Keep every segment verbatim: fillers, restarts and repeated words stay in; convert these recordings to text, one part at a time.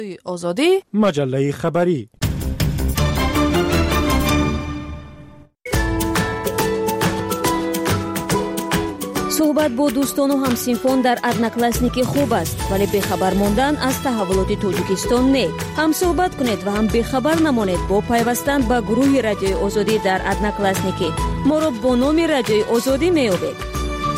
آزادی مجله خبری. صحبت با دوستان و همسینفان در ادناکلاسنیکی خوب است، ولی بخبر ماندن از تحولات تاجیکستان نه. هم صحبت کنید و هم بخبر نمانید با پیوستن به گروه رادیوی آزادی در ادناکلاسنیکی. ما را با نام رادیوی آزادی میابید.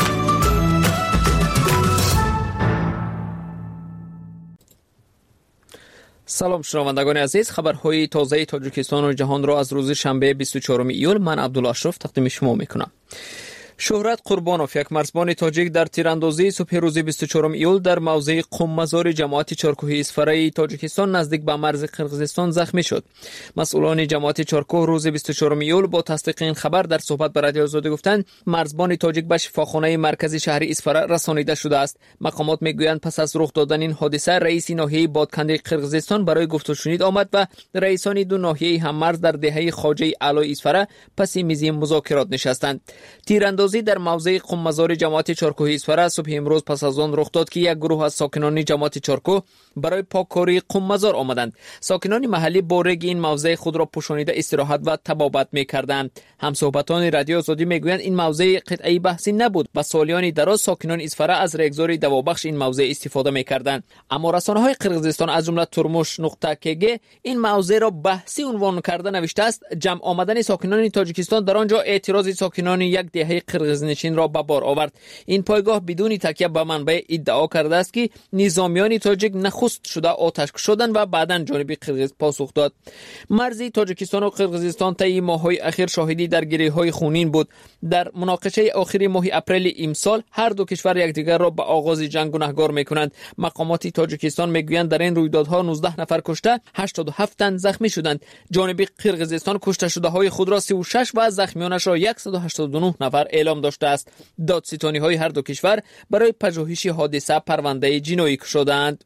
سلام شنوندگان عزیز، خبرهای تازه تاجیکستان و جهان را از روز شنبه بیست و چهارم ایول من عبدالاشرف تقدیم شما میکنم. شهرت قربانوف، یک مرزبان تاجیک در تیراندازی صبح روز بیست و چهارم ایول در موضع قم مزار جماعت چارکوهی اسفره تاجیکستان نزدیک به مرز قرقیزستان زخمی شد. مسئولان جماعت چارکوه روز بیست و چهارم ایول با تصدیق این خبر در صحبت با رادیو آزادی گفتند مرزبان تاجیک به شفاخانه مرکزی شهر اسفره رسانیده شده است. مقامات میگویند پس از رخ دادن این حادثه رئیس ناحیه بادکنده قرقیزستان برای گفت و شنید آمد و رئیسان دو ناحیه هم مرز در دهه خواجه علای اسفره پس میز مذاکرات نشستند. تیراندازی در موضع قم مزار جماعت چارکوهی اسفره صبح امروز پس از آن رخ داد که یک گروه از ساکنان جماعت چارکوه برای پاککاری قم مزار آمدند. ساکنان محلی با رگ این موضع خود را پوشانیده استراحت و طبابت می‌کردند. همصحبتان رادیو آزادی میگویند این موضع قطعی بحثی نبود و سالیان دراز ساکنان اسفره از رگزار دوابخش این موضع استفاده می‌کردند. اما رسانه‌های قرقیزستان از جمله ترموش نقطه کگ این موضع را بحثی عنوان کرده نوشته است جمع آمدن ساکنان تاجیکستان در آنجا اعتراض ساکنان یک دهه قرقیزنشین را به بار آورد. این پایگاه بدون تکیه به منبع ادعا کرده است که نظامیان تاجیک نخست شده آتش کشیدند و بعداً جانب قرقیز پاسخ داد. مرز تاجیکستان و قرقیزستان طی ماه‌های اخیر شاهدی درگیری‌های خونین بود. در مناقشه آخر ماه اپریل امسال هر دو کشور یکدیگر را به آغاز جنگ گنهگار می‌کنند. مقامات تاجیکستان می‌گویند در این رویدادها نوزده نفر کشته، هشتاد و هفت تن زخمی شدند. جانب قرقیزستان کشته شده‌های خود را سی و شش و زخمیانش را صد و هشتاد و نه نفر اعلام داشته است. دادستانی‌های هر دو کشور برای پژوهش حادثه پرونده جنایی کشیدند.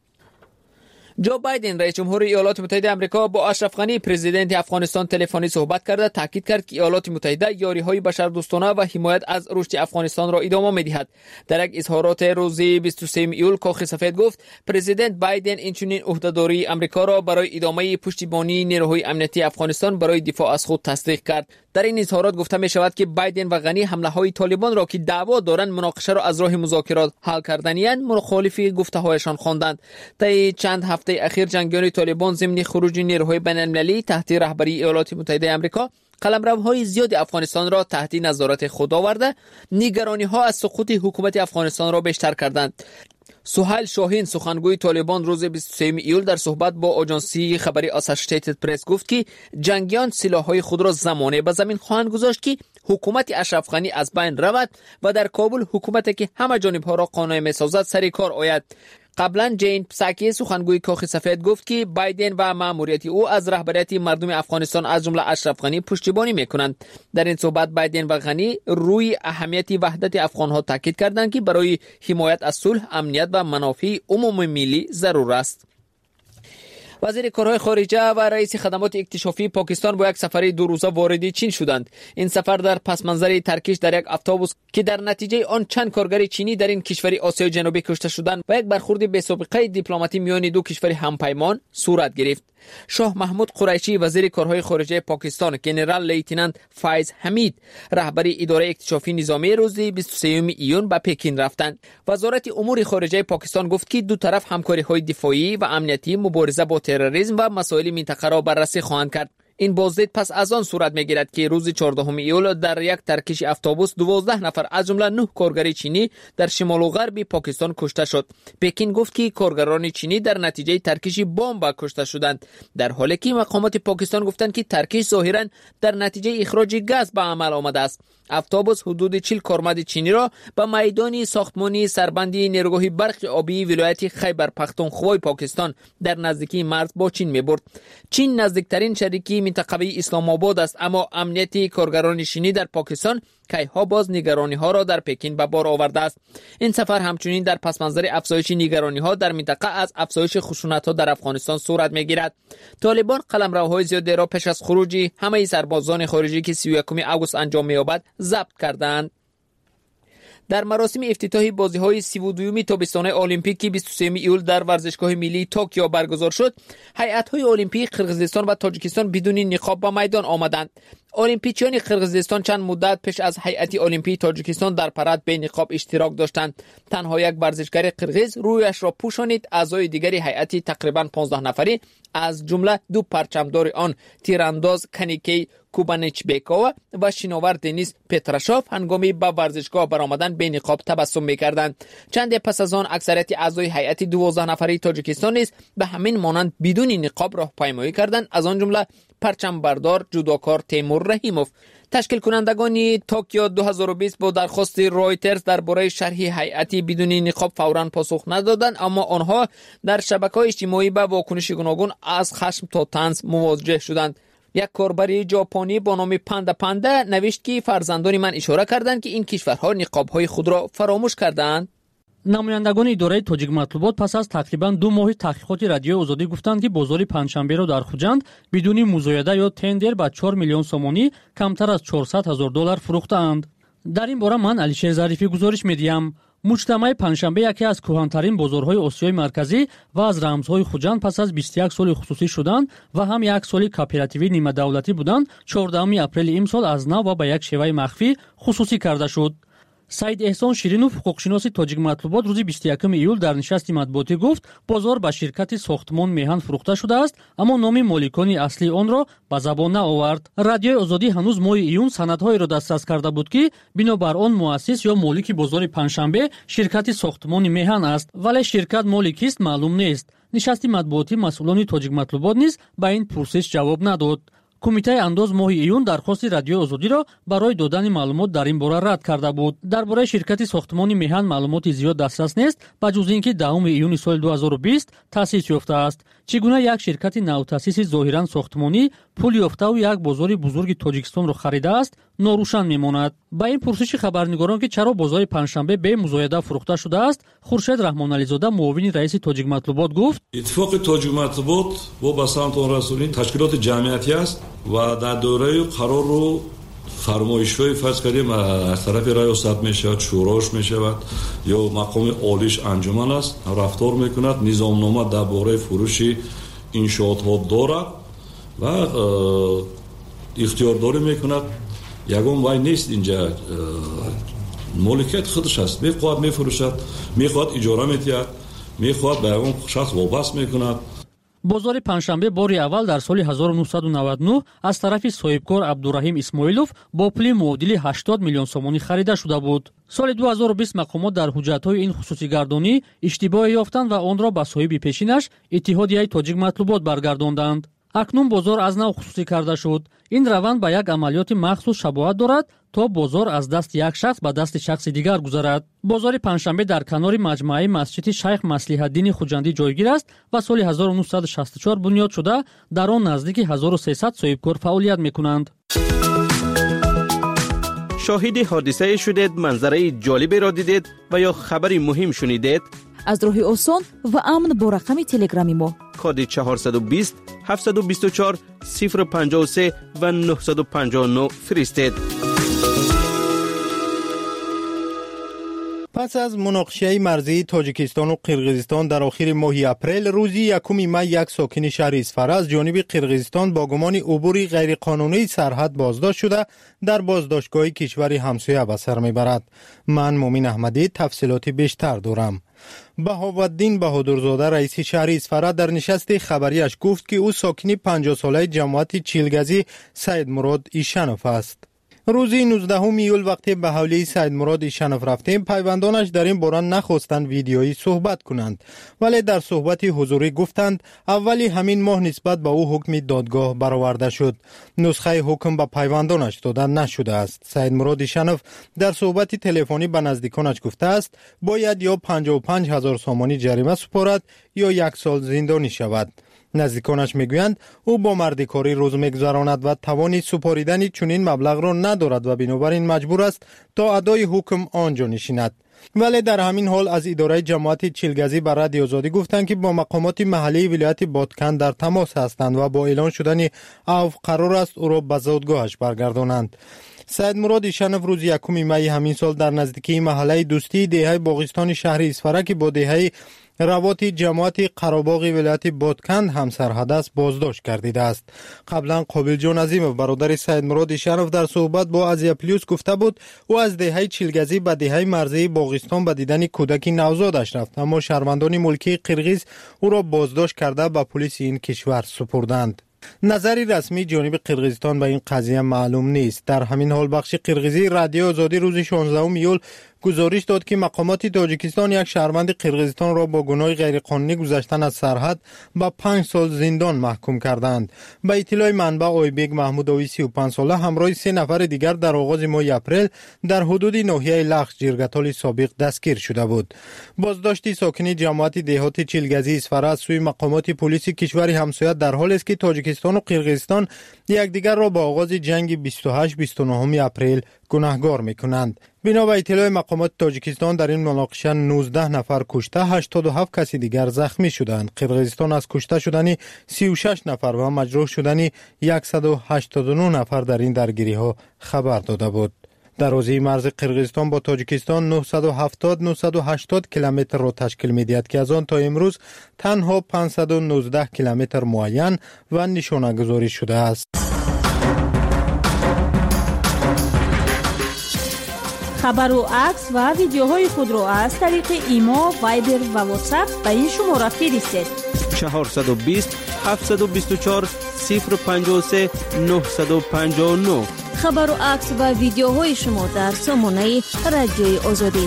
جو بایدن رئیس جمهور ایالات متحده آمریکا با اشرف غنی پرزیدنت افغانستان تلفنی صحبت کرده تاکید کرد که ایالات متحده یاری‌های بشردوستانه و حمایت از رشد افغانستان را ادامه می‌دهد. در یک اظهارات روز بیست و سه ایول کاخ سفید گفت پرزیدنت بایدن اینچنین عهده‌داری آمریکا را برای ادامه پشتیبانی نیروهای امنیتی افغانستان برای دفاع از خود تصدیق کرد. در این اظهارات گفته می شود که بایدن و غنی حمله‌های طالبان را که دعوا دارند مناقشه را از راه مذاکرات حل کردنی‌اند مخالف گفته‌هایشان خواندند. طی چند هفته اخیر جنگیان طالبان ضمن خروج نیروهای بین‌المللی تحت رهبری ایالات متحده آمریکا قلمروهای زیاد افغانستان را تحت نظارت خود آورده نگرانی‌ها از سقوط حکومت افغانستان را بیشتر کردند. سهیل شاهین سخنگوی طالبان روز بیست و سه ایول در صحبت با آژانسی خبری اسوسییتد پرس گفت که جنگیان سلاح‌های خود را زمانه به زمین خواهند گذاشت که حکومت اشرف غنی از بین رود و در کابل حکومتی که همه جانب‌ها را قانع می‌سازد سر کار آید. قبلا جین پساکی سخنگوی کاخ سفید گفت که بایدن و مأموریت او از رهبریت مردم افغانستان از جمله اشرف غنی پشتیبانی میکنند. در این صحبت بایدن و غنی روی اهمیت وحدت افغانها تاکید کردند که برای حمایت از صلح، امنیت و منافع عمومی ملی ضرور است. وزیر کارهای خارجه و رئیس خدمات اکتشافی پاکستان با یک سفر دو روزه وارد چین شدند. این سفر در پس منظر ترکش در یک اتوبوس که در نتیجه آن چند کارگر چینی در این کشور آسیای جنوبی کشته شدند و یک برخورد بی‌سابقه دیپلماتی میان دو کشور همپیمان صورت گرفت. شاه محمود قریشی وزیر کارهای خارجه پاکستان، ژنرال لیتنانت فایز حمید رهبری اداره اکتشافی نظامی روز بیست و سه ایون به پکین رفتند. وزارت امور خارجه پاکستان گفت که دو طرف همکاری‌های دفاعی و امنیتی، مبارزه با تروریسم و مسائل منطقه را بررسی خواهند کرد. این بازدید پس از آن صورت میگیرد که روز چهاردهم ایول در یک ترکش اتوبوس دوازده نفر از جمله نه کارگر چینی در شمال و غرب پاکستان کشته شد. پکین گفت که کارگران چینی در نتیجه ترکش بمب کشته شدند، در حالی که مقامات پاکستان گفتند که ترکش ظاهرا در نتیجه اخراج گاز به عمل آمده است. اتوبوس حدود چهل کارمند چینی را به میدان ساختمانی سربندی نیروگاه برق آبی ولایت خیبر پختونخوا پاکستان در نزدیکی مرز با چین میبرد. چین نزدیکترین شریکی منطقوی اسلام آباد است، اما امنیت کارگران چینی در پاکستان کیها باز نگرانی ها را در پکین به بار آورده است. این سفر همچنین در پس منظر افزایش نگرانی ها در منطقه از افزایش خشونت ها در افغانستان صورت میگیرد. طالبان قلمروهای زیادی را پیش از خروج همه سربازان خارجی که سی و یکم آگوست انجام می‌یابد ضبط کردند. در مراسم افتتاحی بازی‌های سی و دوم تابستانه المپیک بیست و سوم ایول در ورزشگاه ملی توکیو برگزار شد، هیئت‌های المپیک قرقیزستان و تاجیکستان بدون نقاب به میدان آمدند. المپیچیان قرقیزستان چند مدت پیش از هیئت المپی تاجیکستان در پرد به نقاب اشتراک داشتند. تنها یک ورزشگر قرقیز رویش را پوشانید. اعضای دیگری هیئت تقریباً پانزده نفری از جمله دو پرچمدار آن تیرانداز کنیکی کوبانچبکووا و شناور دنیس پتراشوف هنگامی به ورزشگاه برآمدن به نقاب تبسم می‌کردند. چند پس از آن اکثریت اعضای هیئت دوازده نفری تاجیکستان نیز به همین مانند بدون نقاب راهپیمایی کردند، از آن جمله پرچم بردار جودوکار تیمور رحیموف. تشکیل کنندگان توکیو دو هزار و بیست با درخواست رایترز درباره شرح هیئت بدون نقاب فوراً پاسخ ندادند، اما آنها در شبکه‌های اجتماعی به واکنش گوناگون از خشم تا طنز مواجه شدند. یک کاربر ژاپنی با نام پاندا پاندا نوشت که فرزندان من اشاره کردند که این کشورها نقاب‌های خود را فراموش کردند. намояндагони идораи тоҷик матлубот пас аз тақрибан ду моҳи таҳқиқоти радиои озодӣ гуфтанд ки бозори панҷшанберо дар хуҷанд бидуни музояда ё тендер ба чор миллион сомонӣ камтар аз чорсад ҳазор доллар фурӯхтаанд. дар ин бора ман алишер зарифӣ гузориш медиҳам. муҷтамаи панҷшанбе яке аз кӯҳантарин бозорҳои осиёи марказӣ ва аз рамзҳои хуҷанд пас аз бисту як соли хусусӣ шуданд ва ҳам як соли кооперативӣ нимадавлатӣ буданд, чордаҳуми апрели имсол аз нав ва ба як шеваи махфӣ хусусӣ карда шуд. саид эҳсон ширинов, ҳуқуқшиноси тоҷик матлубот, рӯзи бисту якуми июл дар нишасти матбуотӣ гуфт бозор ба ширкати сохтмон меҳан фурӯхта шудааст, аммо номи моликони аслии онро ба забон наовард. радиои озодӣ ҳанӯз моҳи июн санадҳоеро дастрас карда буд ки бинобар он муассис ё молики бозори панҷшанбе ширкати сохтмони меҳан аст, вале ширкат молик кист маълум нест. нишасти матбуотӣ масъулони тоҷик матлубот низ ба ин пурсиш ҷавоб надод. кумитаи андоз моҳи июн дархости радиои озодиро барои додани маълумот дар ин бора рад карда буд. дар бораи ширкати сохтмони меҳан маълумоти зиёд дастрас нест, ба ҷуз ин ки даҳуми июни соли ду ҳазору бист таъсис ёфтааст. чӣ гуна як ширкати навтаъсиси зоҳиран сохтмонӣ пул ёфтаву як бозори бузурги тоҷикистонро харидааст, норӯшан мемонад. ба ин пурсиши хабарнигорон ки чаро бозори панҷшанбе бе музояда фурӯхта шудааст, хуршед раҳмонализода, муовини раиси тоҷик матлубот гуфт: иттифоқи тоҷик матлубот бо ба самтон расонӣ ташкилоти ҷамъиятӣ аст ва дар дораи қарору фармоишҳои фарз кардем аз тарафи раёсат мешавад, шӯрош мешавад ё мақоми олиш анҷуман аст, рафтор мекунад, низомнома дар бораи фурӯши иншоотҳо дорад ва ихтиёрдорӣ мекунад. ягон вай нест инҷа моликияти худаш аст, мехоҳад мефурӯшад, мехоҳад иҷора медиҳад, мехоҳад ба ягон шахс вобаст мекунад. бозори панҷшанбе бори аввал дар соли ҳазору нуҳсаду наваду нӯҳ аз тарафи соҳибкор Абдураҳим Исмоилов бо пули муодили ҳаштод миллион сомонӣ харида шуда буд. соли ду ҳазору бист мақомот дар ҳуҷҷатҳои ин хусусигардонӣ иштибоҳ ёфтанд ва онро ба соҳиби пешинаш Иттиҳодияи тоҷик матлубот баргардонданд. акнун бозор аз нав хусусӣ карда шуд. ин раванд ба як амалиёти махсус шабоҳат дорад, то бозор аз дасти як шахс ба дасти шахси дигар гузарад. бозори панҷшанбе дар канори маҷмӯаи масҷиди шайх Маслиҳатдини хуҷандӣ ҷойгир аст ва соли ҳазору нуҳсаду шасту чор бунёд шуда, дар он наздики ҳазору сесад соҳибкор фаъолият мекунанд. шоҳиди ҳодисае шудед, манзараи ҷолиберо дидед ва ё хабари муҳим шунидед? аз роҳи осон ва амн бо рақами телеграми мо коди чаҳорсаду бист ҳафтсаду бисту чор сифр панҷоҳу се ва нуҳсаду панҷоҳу нӯ фиристед. پس از مناقشه مرزی تاجیکستان و قرقیزستان در آخر ماه اپریل، روزی یکم می یک ساکن شهر اصفهان از جانب قرقیزستان با گمان عبور غیرقانونی سرحد بازداشت شده در بازداشتگاه کشور همسایه به سر میبرد. من مومن احمدی تفصیلات بیشتر دارم. بهاءالدین بهادرزاده رئیس شهر اصفهان در نشست خبریش گفت که او ساکن پنجاه ساله جماعت چیلگزی سید مراد ایشنوف است. روزی نوزدهم ایول وقتی به حوالی سید مراد ایشنوف رفتیم، پیوندانش در این باره نخواستند ویدیویی صحبت کنند، ولی در صحبتی حضوری گفتند اولی همین ماه نسبت به او حکم دادگاه برآورده شد. نسخه حکم به پیوندانش داده نشده است. سید مراد ایشنوف در صحبتی تلفنی به نزدیکانش گفته است باید یا پنجاه و پنج هزار سامانی جریمه سپارد یا یک سال زندانی شود. نزدیکانش میگویند او با مردکاری روز میگذراند و توانی سپاریدن چنین مبلغ را ندارد و بنابراین مجبور است تا ادای حکم آنجا نشیند. ولی در همین حال از اداره جماعت چیلگزی بر رادیو آزادی گفتند که با مقامات محلی ولایت بادکند در تماس هستند و با اعلان شدن عفو قرار است او را به زادگاهش برگردانند. سید مراد ایشنف روز یکم می همین سال در نزدیکی محله دوستی دهه باغستان شهر اسفره که با دهه روات جماعت قراباغ ولایت بادکند هم سرحد است بازداشت گردیده است. قبلا قابل جان عظیمov برادر سید مراد ایشنف در صحبت با ازیا پلیوس گفته بود او از دهه چیلگزی به دهه مرزی باغستان به دیدن کودک نوزادش رفت، اما شهروندان ملکی قرغیز او را بازداشت کرده به پلیس این کشور سپردند. نظری رسمی جانب قرغیزستان به این قضیه معلوم نیست. در همین حال بخش قرغیزی رادیو آزادی روز شانزدهم ایول گزارش داد که مقامات تاجیکستان یک شهروند قرغیزستان را با گناه غیرقانونی گذشتن از سرحد به پنج سال زندان محکوم کردند. به اطلاع منبع آیبک محمود آوی سی و پنج ساله همراه سه نفر دیگر در آغاز ماه اپریل در حدود ناحیه لخش جرگتال سابق دستگیر شده بود. بازداشت ساکنی جماعت دهات چیلگزی اسفره از سوی مقامات پلیس کشور همسایه در حالی است که تاجیکستان و قرغیزستان یکدیگر را با آغاز جنگ بیست و هشت بیست و نه اپریل گناهگار می‌کنند. بنا به اطلاع مقامات تاجیکستان در این مناقشه نوزده نفر کشته، هشتاد و هفت کسی دیگر زخمی شدند. قرغیزستان از کشته شدن سی و شش نفر و مجروح شدن صد و هشتاد و نه نفر در این درگیری‌ها خبر داده بود. در حوزه مرز قرغیزستان با تاجیکستان نهصد و هفتاد نهصد و هشتاد کیلومتر را تشکیل می‌دهد که از آن تا امروز تنها پانصد و نوزده کیلومتر معین و نشانه گذاری شده است. خبر و عکس و ویدیوهای خود را از طریق ایما، وایبر و واتساپ به این شماره فرستید. چهارصد و بیست هفتصد و بیست و چهار صفر پنجاه و سه نهصد و پنجاه و نه. خبر و عکس و ویدیوهای شما در سامانه رادیوی آزادی.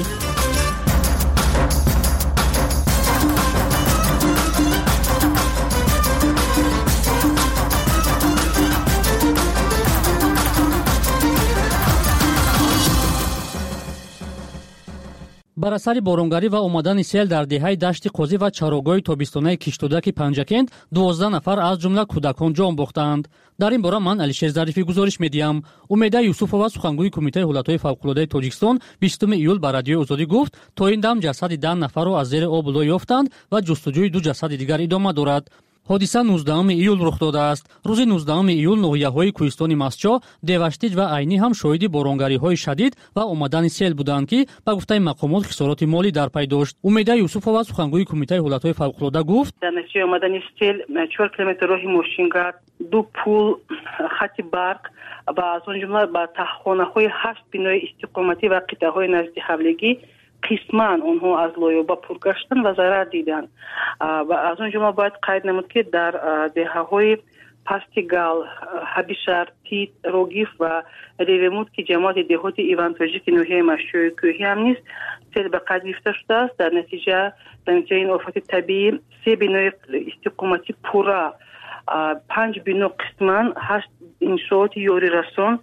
بر اثر بارانگاری و آمدن سیل در دهه دشت قوزی و چراگاه تابستانه کشتودک پنجکند دوازده نفر از جمله کودکان جان باختند. در این باره من علیشیر ظریفی گزارش میدیم. امیده یوسفова سخنگوی کمیته حالتهای فوق‌العاده تاجیکستان بیستم ایول به رادیو آزادی گفت تا این دم جسد ده نفر را از زیر آب بالا یافتند و جستجوی دو جسد دیگر ادامه دارد. حادثه نوزدهم ایول رخ داده است. روز نوزدهم ایول ناحیه‌های کوهستان مسچا، دیوشتیج و عینی هم شاهد بارانگاری‌های شدید و آمدن سیل بودند که به گفته مقامات خسارات مالی در پی داشت. امیده یوسفова سخنگوی کمیته حالتهای فوق‌العاده گفت: در نتیجه آمدن سیل چهار کیلومتر راه ماشینگرد، دو پل، خط برق و از آن جمله با تخم‌خانه‌های هشت بنای استقامتی و قطعه‌های نزدیک حملگی قسماً آنها از لایوبا پر گشتن و ضرر دیدند. و از اون جمله باید قید نمود که در دهه‌های پاستیگال، حبیشر، تیت، روگیف و ریومود که جماعت دهات ایوان تاجیک ناحیه مشچوی کوهی هم نیست سیل به قید گرفته شده است. در نتیجه در نتیجه این آفات طبیعی سه بنای استقامتی پورا، پنج بنا قسماً، هشت انشاءات یاری رسان،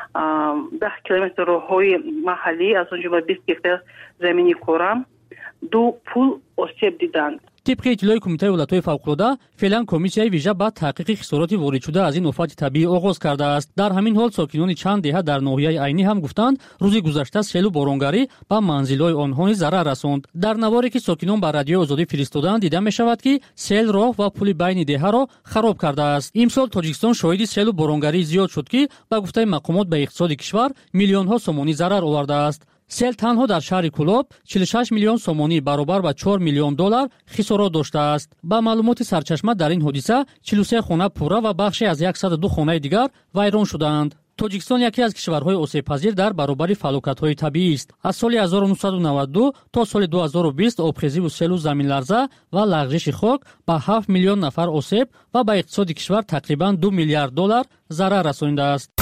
ده کیلومتر راههای محلی از آنجا بیست هکتار زمینی کورم، دو پل آسیب دیدند. طبق اطلاع کمیته حالتهای فوق‌العاده فعلا کمیسیای ویژه با تحقیق خسارات وارد شده از این آفات طبیعی آغاز کرده است. در همین حال ساکنان چند دهه در ناحیه عینی هم گفتند روز گذشته سیل و بارانگاری به منزل‌های آنها ضرر رساند. در نواری که ساکنان به رادیو آزادی فرستادند دیده می‌شود که سیل راه و پل بین دهه را خراب کرده است. امسال تاجیکستان شاهد سیل و بارانگاری زیاد شد که به گفته مقامات به اقتصاد کشور میلیون‌ها سومانی ضرر آورده است. سیل تنها در شهر کولاب چهل و شش میلیون سومانی برابر با چهار میلیون دلار خسارات داشته است. با معلومات سرچشمه در این حادثه چهل و سه خانه پوره و بخشی از صد و دو خانه دیگر ویران شدند. تاجیکستان یکی از کشورهای آسیب‌پذیر در برابر فلاکت‌های طبیعی است. از سال هزار و نهصد و نود و دو تا سال دو هزار و بیست آبخیزی و سیل و زمین لرزه و لغزش خاک به هفت میلیون نفر آسیب و به اقتصاد کشور تقریباً دو میلیارد دلار ضرر رسانیده است.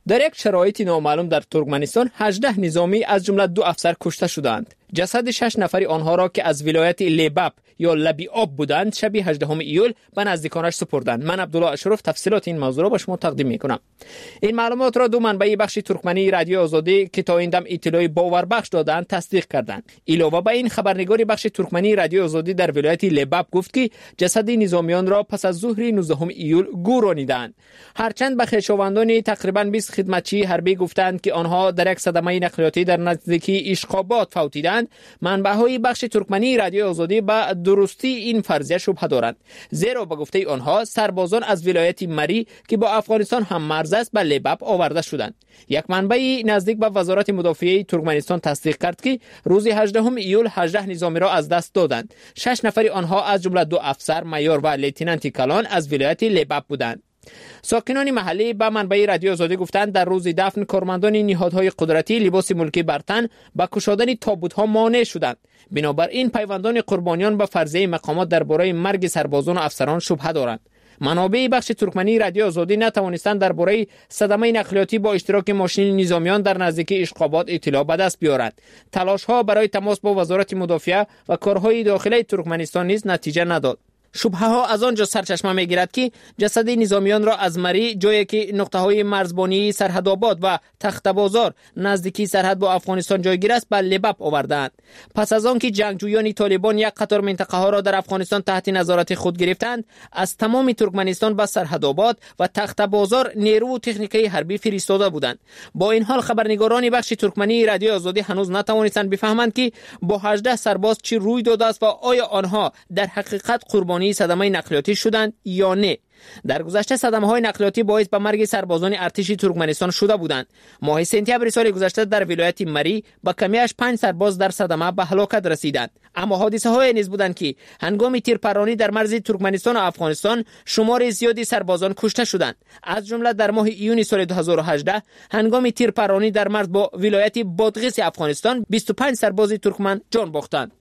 در یک شرایط نامعلوم در ترکمنستان هجده نظامی از جمله دو افسر کشته شدند. جسد شش نفری آنها را که از ولایت لیباب یا لبی آب بودند شب هجدهم ایول به نزدیکانش سپردند. من عبدالله اشرف تفصیلات این موضوع را به شما تقدیم میکنم. این معلومات را دو منبع بخش ترکمنی رادیو آزادی که تا این دم اطلاع باوربخش دادند تصدیق کردند. علاوه بر این خبرنگار بخش ترکمنی رادیو آزادی در ولایت لیباب گفت که جسد نظامیان را پس از ظهر نوزدهم ایول گورانیدند. هرچند به خویشاوندان تقریبا بیست خدمتچی حربی گفتند که آنها در یک صدمه نقلیاتی در نزدیکی اشقاباد فوتیدند، منبع‌های بخش ترکمنی رادیو آزادی به درستی این فرضیه شبهه دارند، زیرا به گفته آنها سربازان از ولایت مری که با افغانستان هم مرز است به لیباب آورده شدند. یک منبع نزدیک به وزارت مدافعه ترکمنستان تصدیق کرد که روز هجدهم ایول هجده نظامی را از دست دادند. شش نفر آنها از جمله دو افسر مایور و لیتنانت کلان از ولایت لیباب بودند. ساکنان محلی به منبع رادیو آزادی گفتند در روز دفن کارمندان نهادهای قدرتی لباس ملکی بر تن با کشادن تابوت‌ها مانع شدند. بنابراین پیوندان قربانیان به فرضیه مقامات درباره مرگ سربازان و افسران شبهه دارند. منابع بخش ترکمنی رادیو آزادی نتوانستند درباره صدمه نقلیاتی با اشتراک ماشین نظامیان در نزدیکی اشقاباد اطلاع به دست بیارند. تلاش‌ها برای تماس با وزارت مدافعه و کارهای داخلی ترکمنستان نیز نتیجه نداد. شبهه ها از آنجا سرچشمه میگیرد که جسد نظامیان را از مری، جایی که نقطه های مرزبانی سرحدآباد و تخت‌بازار نزدیکی سرحد با افغانستان جایگیر است، به لیباب آوردند. پس از آنکه جنگجویان طالبان یک قطار منطقه ها را در افغانستان تحت نظارت خود گرفتند، از تمام ترکمنستان به سرحدآباد و تخت‌بازار نیرو و تکنیکی حربی فرستاده بودند. با این حال خبرنگاران بخش ترکمنی رادیو آزادی هنوز نتوانستند بفهمند که با هجده سرباز چی روی داده است و آیا آنها در حقیقت قربانی صدمه نقلیاتی شدند یا نه. در گذشته صدمه‌های نقلیاتی باعث به مرگ سربازان ارتش ترکمنستان شده بودند. ماه سپتامبر سال گذشته در ولایت مری با کمیش پنج سرباز در صدمه به هلاکت رسیدند. اما حادثه‌های نیز بودند که هنگام تیرپرانی در مرز ترکمنستان و افغانستان شمار زیادی سربازان کشته شدند. از جمله در ماه ایون سال دو هزار و هجده هنگام تیرپرانی در مرز با ولایت بادغیس افغانستان بیست و پنج سرباز ترکمن جان باختند.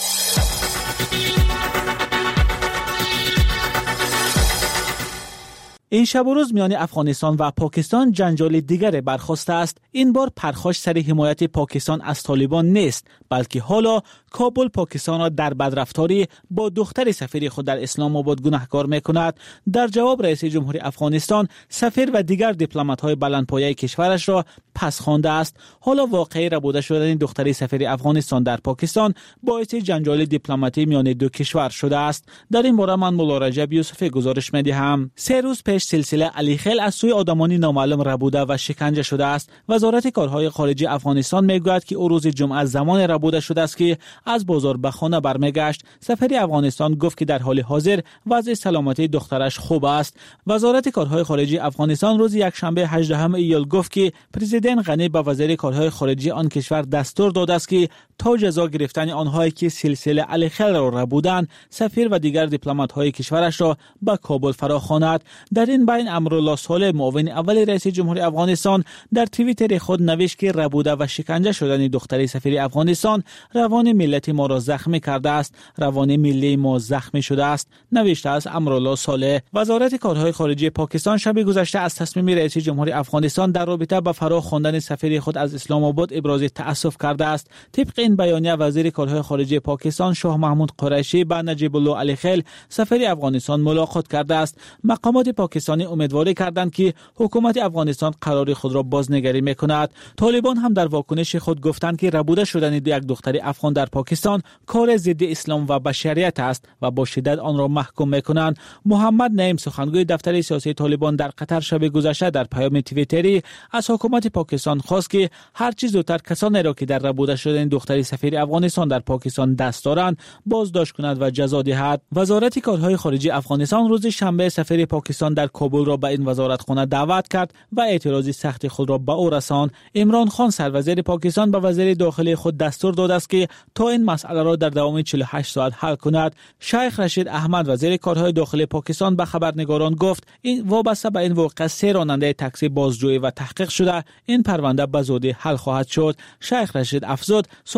این شب و روز میان افغانستان و پاکستان جنجال دیگر برخاسته است. این بار پرخاش سر حمایت پاکستان از طالبان نیست، بلکه حالا کابل پاکستان را در بدرفتاری با دختر سفیر خود در اسلام آباد گناهکار میکند. در جواب رئیس جمهور افغانستان سفیر و دیگر دیپلمات‌های بلندپایه کشورش را پس خوانده است. حالا واقعه ربوده شدن دختر سفیر افغانستان در پاکستان باعث جنجال دیپلماتی میان دو کشور شده است. در این باره من مولا رجب یوسفی گزارش می‌دهم. سه روز پیش سلسله علیخیل از سوی آدمانی نامعلوم ربوده و شکنجه شده است. وزارت کارهای خارجه افغانستان میگوید که او روز جمعه زمان ربوده شده است که از بازار به خانه برمیگشت. سفیر افغانستان گفت که در حال حاضر وضع سلامتی دخترش خوب است. وزارت کارهای خارجه افغانستان روز یکشنبه هجدهم ایول گفت که پرزیدنت غنی به وزیر کارهای خارجه آن کشور دستور داده است که تا جزا گرفتن آنهایی که سلسله علیخیل را ربودند، سفیر و دیگر دیپلمات‌های کشورش را به کابل فراخواند. در این بین امرالله صالح معاون اول رئیس جمهور افغانستان در توییتر خود نوشت که ربوده و شکنجه شدن دختر سفیر افغانستان روان ملت ما را زخمی کرده است، روان ملی ما زخمی شده است، نوشته است امرالله صالح. وزارت کارهای خارجه پاکستان شب گذشته از تصمیم رئیس جمهور افغانستان در رابطه با فراخواندن سفیر خود از اسلام آباد ابراز تأسف کرده است. طبق این بیانیه وزیر کارهای خارجه پاکستان شاه محمود قریشی با نجیب الله علیخیل سفیر افغانستان ملاقات کرده است. مقامات پاکستانی امیدواری کردند که حکومت افغانستان قرار خود را بازنگری میکند. طالبان هم در واکنش خود گفتند که ربوده شدن یک دختر افغان در پاکستان کار ضد اسلام و بشریت است و با شدت آن را محکوم میکنند. محمد نعیم سخنگوی دفتر سیاسی طالبان در قطر شب گذشته در پیام توییتری از حکومت پاکستان خواست که هر چیز زودتر کسانی را که در ربوده شدن دختر سفیر افغانستان در پاکستان دست دارند بازداشت کند و جزا دهد. وزارت کارهای خارجه افغانستان روز شنبه سفیر پاکستان در کابل را به این وزارتخانه دعوت کرد و اعتراضی سخت خود را به او رساند. عمران خان سروزیر پاکستان به وزیر داخلی خود دستور داده است که تا این مسئله را در دوام چهل و هشت ساعت حل کند. شیخ رشید احمد وزیر کارهای داخلی پاکستان به خبرنگاران گفت این وابسته به این واقعه سه راننده تاکسی بازجویی و تحقیق شده، این پرونده به زودی حل خواهد شد. شیخ رشید افزود سخن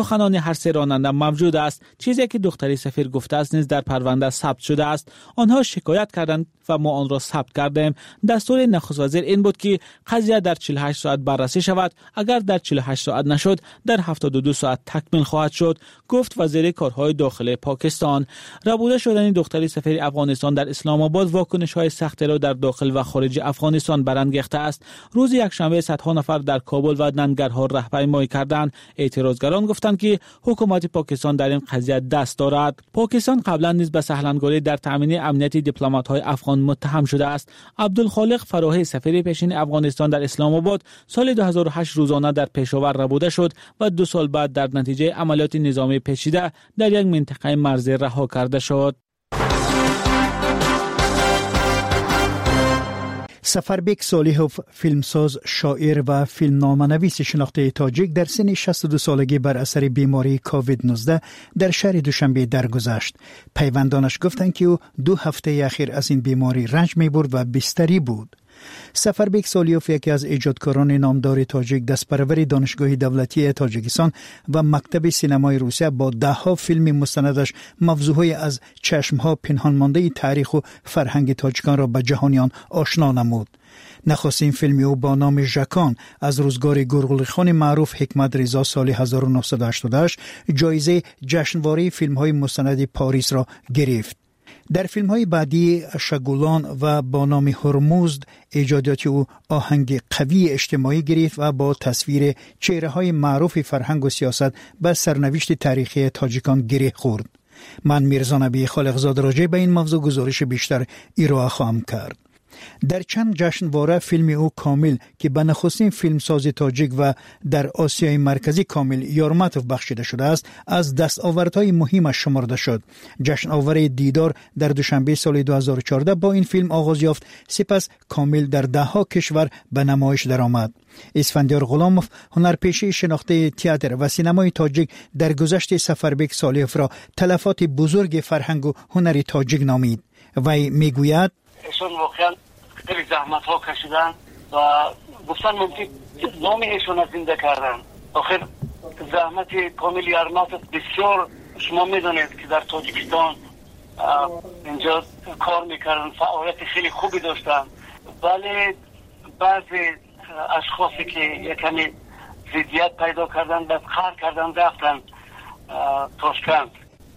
سخنان هر سه راننده موجود است. چیزی که دختری سفیر گفته است نیز در پرونده ثبت شده است. آنها شکایت کردند و ما آن را ثبت کردیم. دستور نخست وزیر این بود که قضیه در چهل و هشت ساعت بررسی شود. اگر در چهل و هشت ساعت نشد در هفتاد و دو ساعت تکمیل خواهد شد، گفت وزیر کارهای داخلی پاکستان. ربوده شدن دختری سفیر افغانستان در اسلام آباد واکنش‌های سخت را در داخل و خارج افغانستان برانگیخته است. روز یکشنبه صدها نفر در کابل و ننگرهار راهپیمایی کردند. اعتراضگران گفتند که حکومت پاکستان در این قضیه دست دارد. پاکستان قبلا نیز به سهلانگاری در تامین امنیت دیپلمات‌های افغان متهم شده است. عبدالخالق فراهی سفیر پیشین افغانستان در اسلام آباد سال دو هزار و هشت روزانه در پشاور ربوده شد و دو سال بعد در نتیجه عملیات نظامی پیچیده در یک منطقه مرزی رها کرده شد. سفربک صالحوف، فیلمساز، شاعر و فیلمنامه‌نویس شناخته تاجیک در سن شصت و دو سالگی بر اثر بیماری کووید نوزده در شهر دوشنبه درگذشت. پیوندانش گفتند که او دو هفته اخیر از این بیماری رنج می‌برد و بستری بود. سفربک صالحوف یکی از ایجادکاران نامدار تاجیک، دستپرور دانشگاه دولتی تاجیکستان و مکتب سینمای روسیه، با ده ها فیلم مستندش موضوعهای از چشمها پنهان مانده تاریخ و فرهنگ تاجیکان را به جهانیان آشنا نمود. نخستین فیلم او با نام ژاکان از روزگار گرگولیخان معروف حکمت رضا سال هزار و نهصد و هشتاد و هشت جایزه جشنواره فیلم‌های مستند پاریس را گرفت. در فیلم‌های بعدی شگولان و با نام هرمزد ایجادات او آهنگ قوی اجتماعی گرفت و با تصویر چهره‌های معروف فرهنگ و سیاست به سرنوشت تاریخی تاجیکان گره خورد. من میرزا نبی خالقزاده راجع به این موضوع گزارش بیشتر ارائه خواهم کرد. در چند جشنواره فیلم او کامل که به نخستین فیلمساز تاجیک و در آسیای مرکزی کامل یارماتوف بخشیده شده است، از دستاوردهای مهمش شمرده شد. جشنواره دیدار در دوشنبه سال دو هزار و چهارده با این فیلم آغاز یافت، سپس کامل در ده ها کشور به نمایش درآمد. اسفندیار غلاموف، هنرپیشه شناخته تئاتر و سینمای تاجیک، در گذشت سفربک صالحوف را تلفات بزرگ فرهنگ و هنر تاجیک نامید. وی میگوید ایشون واقعا خیلی زحمت ها کشیدن و گفتن ممکن نام ایشون زنده کردن. آخر زحمت کامل یارماتوف بسیار، شما میدونید که در تاجیکستان اینجا کار میکردن، فعالیت خیلی خوبی داشتن، ولی بعضی اشخاصی که یکمی ضدیت پیدا کردن بعد قهر کردن رفتن تاشکند.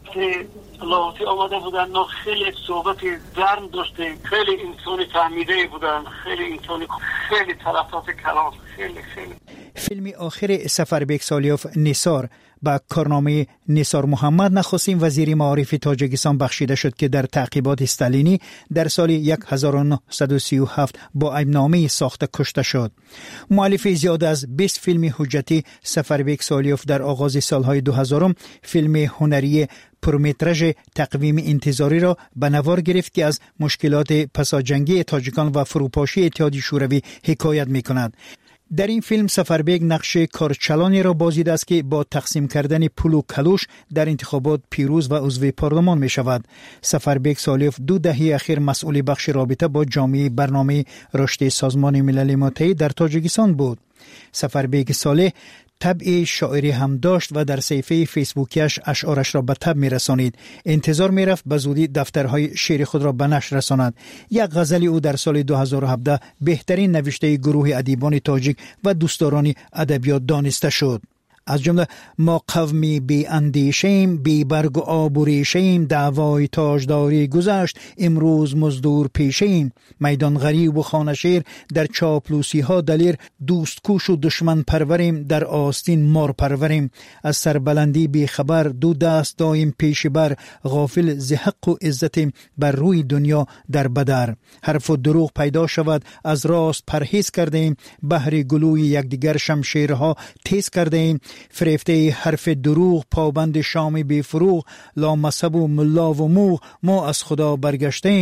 لاحظی آمده بودن، نه خیلی صحبت گرم داشته، خیلی انسانی فهمیده بودن، خیلی انسانی، خیلی تلفات کلام، خیلی خیلی. فیلم آخر سفربک صالحوف، نثار، با کارنامه نثار محمد، نخستین وزیر معارف تاجیکستان بخشیده شد که در تعقیبات استالینی در سال هزار و نهصد و سی و هفت با عیبنامه ساخته کشته شد. مؤلف زیاد از بیست فیلم حجتی، سفربک صالحوف در آغاز سالهای دو هزارم فیلم هنری پرومترژ تقویم انتظاری را به نوار گرفت که از مشکلات پساجنگی تاجیکان و فروپاشی اتحادیه شوروی حکایت می‌کند. در این فیلم سفربک نقش کارچلانی را بازیده است که با تقسیم کردن پول و کلوش در انتخابات پیروز و عضو پارلمان می شود. سفربک صالحوف دو دهه اخیر مسئول بخش رابطه با جامعه برنامه رشد سازمان ملل متحد در تاجیکستان بود. سفربک صالح طبع شاعری هم داشت و در صفحه فیسبوکیش اشعارش را به تب می رسانید. انتظار می رفت به زودی دفترهای شعر خود را به نشر رساند. یک غزل او در سال دو هزار و هفده بهترین نوشته گروه ادیبان تاجیک و دوستداران ادبیات دانسته شد. از جمله ما قومی بی اندیشیم، بی برگ و آب و ریشیم، دعوای تاجداری گذشت، امروز مزدور پیشیم، میدان غریب و خانه شیر، در چاپلوسی ها دلیر، دوست کوش و دشمن پروریم، در آستین مار پروریم، از سربلندی بی خبر، دو دست دایم پیش بر، غافل ز حق و عزتیم، بر روی دنیا در بدر، حرف و دروغ پیدا شود، از راست پرهیز کردیم، بهر گلوی یکدیگر شمشیرها تیز کردیم، فریفته حرف دروغ، پابند شام بی فروغ، لا مذهب و ملا و موغ، ما از خدا برگشتیم.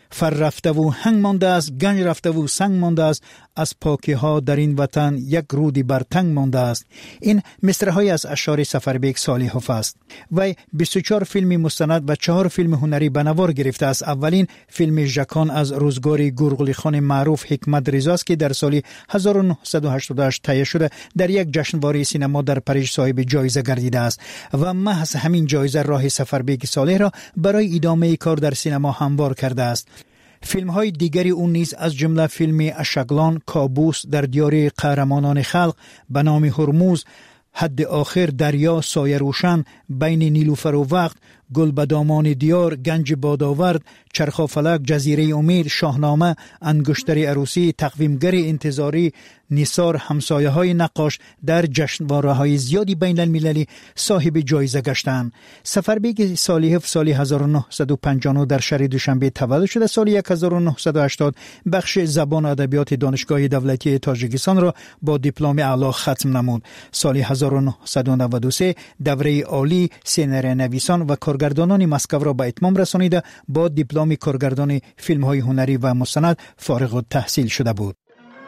فر رفته و هنگ مانده است، گنج رفته و سنگ مانده است، از پاکی ها در این وطن یک رودی بر تنگ مانده است. این مصرع های از اشعار سفربیک صالحوف است. وی بیست و چهار فیلم مستند و چهار فیلم هنری به نوار گرفته است. اولین فیلم ژکان از روزگار گورگلی خان معروف حکمت رضا است که در سال هزار و نهصد و هشتاد و هشت تهیه شده در یک جشنواره سینما در پاریس صاحب جایزه گردیده است و محض همین جایزه راه سفربیک صالح را برای ادامه کار در سینما هموار کرده است. فیلم های دیگری اون نیز از جمله فیلم اشغلان، کابوس، در دیار قهرمانان خلق، به نام هرموز، حد آخر، دریا، سایه روشن، بین نیلوفر و وقت، گل به دامان دیار، گنج بادآورد، چرخافلک، جزیره امید، شاهنامه، انگشتر عروسی، تقویمگر انتظاری، نثار، همسایه های نقاش در جشنواره های زیادی بین المللی صاحب جایزه گشتند. سفربیک صالحوف سال هزار و نهصد و پنجاه و نه در شهر دوشنبه تولد شده. سال هزار و نهصد و هشتاد بخش زبان و ادبیات دانشگاه دولتی تاجیکستان را با دیپلم اعلی ختم نمود. سال هزار و نهصد و نود و سه دوره عالی سینری نویسان و کارگردانان مسکو را به اتمام رسانیده با دیپلم کارگردان فیلم های هنری و مستند فارغ التحصیل شده بود.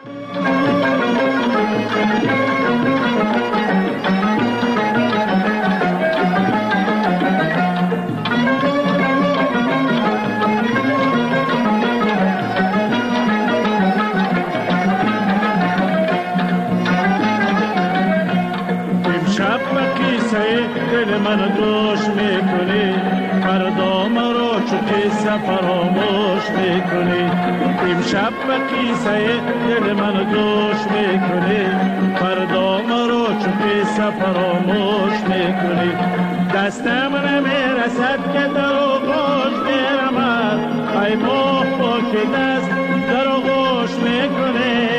من گوش میکنی فردا مرا چو قصه فراموش میکنی امشب به قصه دل من گوش میکنی فردا مرا چو قصه فراموش میکنی دستم نمیرسد که در آغوش میرمد ای ماه با که دست در آغوش میکنی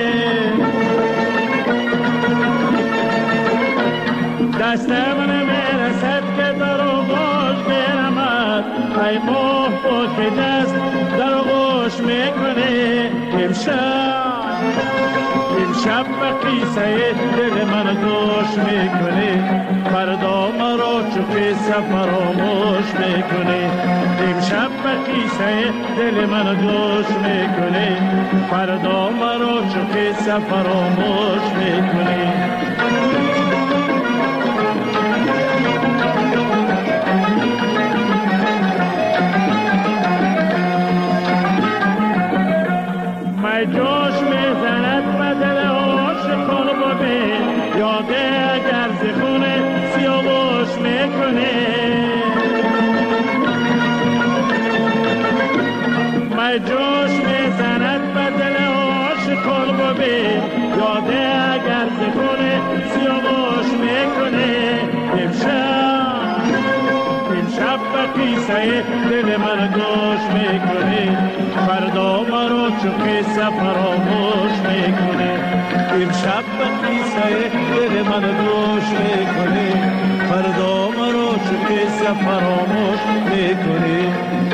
دستم نمیرسد که در آغوش میرمد ای ماه با که دست در آغوش میکنی امشب امشب به قصه دل من گوش میکنی فردا مرا چو قصه فراموش میکنی امشب به قصه دل من گوش میکنی فردا مرا چو قصه فراموش میکنی جوش میزند به دل عاشقان ببین یاده اگر ز خون سیاوش میکنه می جوش میزند به دل عاشقان ببین یاده اگر ز خون سیاوش میکنه امشب امشب به قصه دل من گوش میکنی فردا مرا چو قصه فراموش میکنی امشب به قصه دل من گوش میکنی فردا مرا چو قصه فراموش میکنی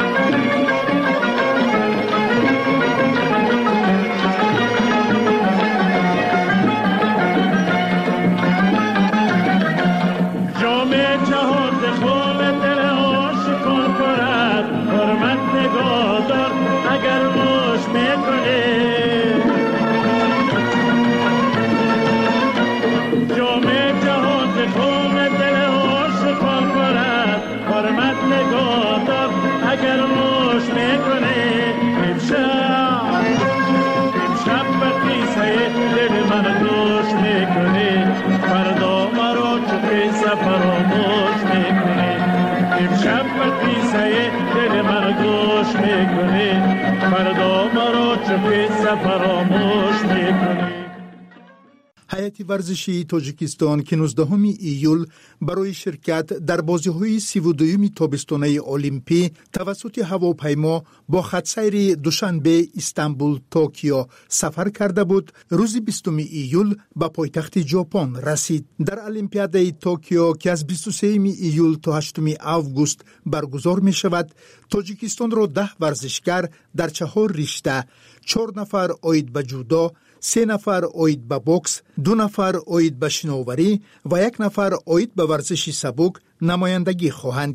اگر موش میکنه امشب امشب به قصه دل من گوش میکنه فردا مرا چو قصه فراموش میکنه امشب به قصه دل من گوش میکنه فردا مرا چو قصه فراموش میکنه. هیئت ورزشی تاجیکستان که نوزدهم ایول برای شرکت در بازی‌های سی و دوم تابستانه المپی توسط هواپیما با خطسیر دوشنبه استانبول توکیو سفر کرده بود، روز بیستم ایول به پایتخت ژاپن رسید. در المپیاد توکیو که از بیست و سوم ایول تا هشتم آگوست برگزار می شود، تاجیکستان را ده ورزشکار در چهار رشته، چهار نفر عاید به جودو، سه نفر عاید به بوکس، دو نفر عاید به شناوری و یک نفر عاید به ورزش سبک نمایندگی خواهند کرد.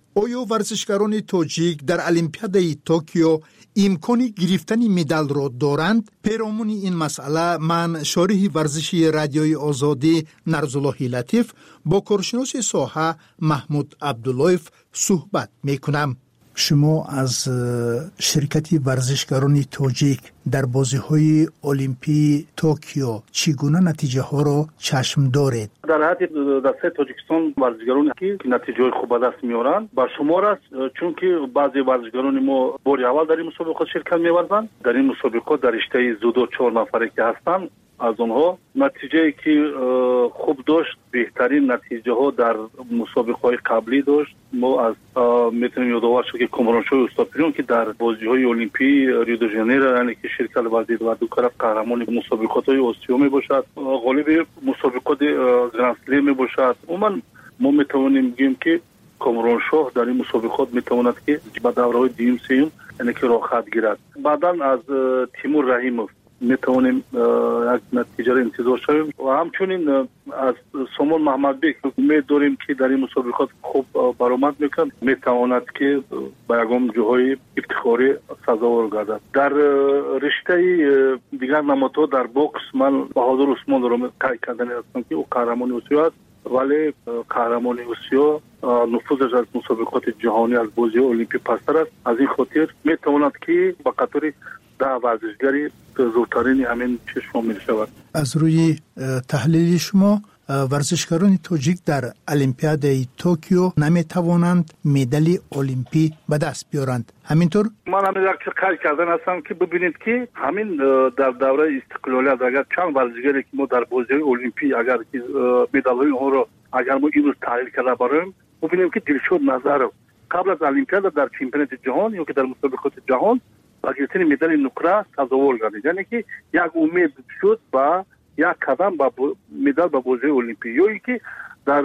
آیا ورزشکاران تاجیک در المپیادای توکیو امکان گرفتن مدال را دارند؟ پیرامون این مسئله من شارح ورزشی رادیوی آزادی نرزالله لطیف با کارشناس ساحه محمود عبداللهیف صحبت میکنم. شما از شرکت ورزشکاران تاجیک در بازی‌های المپی توکیو چگونه نتیجه ها را چشم دارید؟ در حد دسته تاجیکستان ورزشکارانی که نتیجه خوب به دست میارند با شمار است، چون که بعضی ورزشکاران ما بار اول در این مسابقات شرکت می‌ورزند. در این مسابقات در رشته زودو چهار نفره که هستند، از اونها نتیجه که خوب داشت، بهترین نتیجه ها در مسابقه های قبلی داشت. ما از میتونیم یادآور شد که کامرانشوی استادپیرون که در بازی های المپی ریو دی ژانیرو یعنی که شرکت ورزید و دو طرف قهرمان مسابقات های آسیا می باشد، غالب مسابقات گرند اسلم می باشد. عموما ما میتوانیم بگیم که کامرانشاه در این مسابقات میتواند که به دوره های دیم سیم یعنی که راه خط گیرد. بعداً از تیمور رحیموف میتوانیم یک نتیجه را انتظار شویم و همچنین از سامان محمد بیگ امید داریم که در این مسابقات خوب برآمد میکنه، میتواند که به یگام جاهای افتخاری سزاوار گردد. در رشته دیگر نمادها در بوکس من بهادر عثمان را قید کردن هستم که او قهرمان آسیا است، ولی قهرمان آسیا نفوذش از مسابقات جهانی از بازی المپی پستر است. از این خاطر میتواند که به قطار ده ورزشگری زودترین همین چشم می شود. از روی تحلیل شما ورزشکاران تاجیک در المپیادای توکیو نمی توانند مدال المپی به دست بیارند، همینطور؟ من همین یک قید کردن هستم که ببینید که همین در دوره استقلالیت اگر چند ورزشگری که ما در بازی المپی اگر مدال های اون رو اگر ما امروز تحلیل کرده باشیم، ببینیم که دلشاد نظر قبل از المپیاد در چمپیونات جهان یا که در مسابقات جهان با گرفتن مدال نقره سزاوار گردید، یعنی که یک امید شد با یک قدم با مدال به بازی المپی. یا اینکه در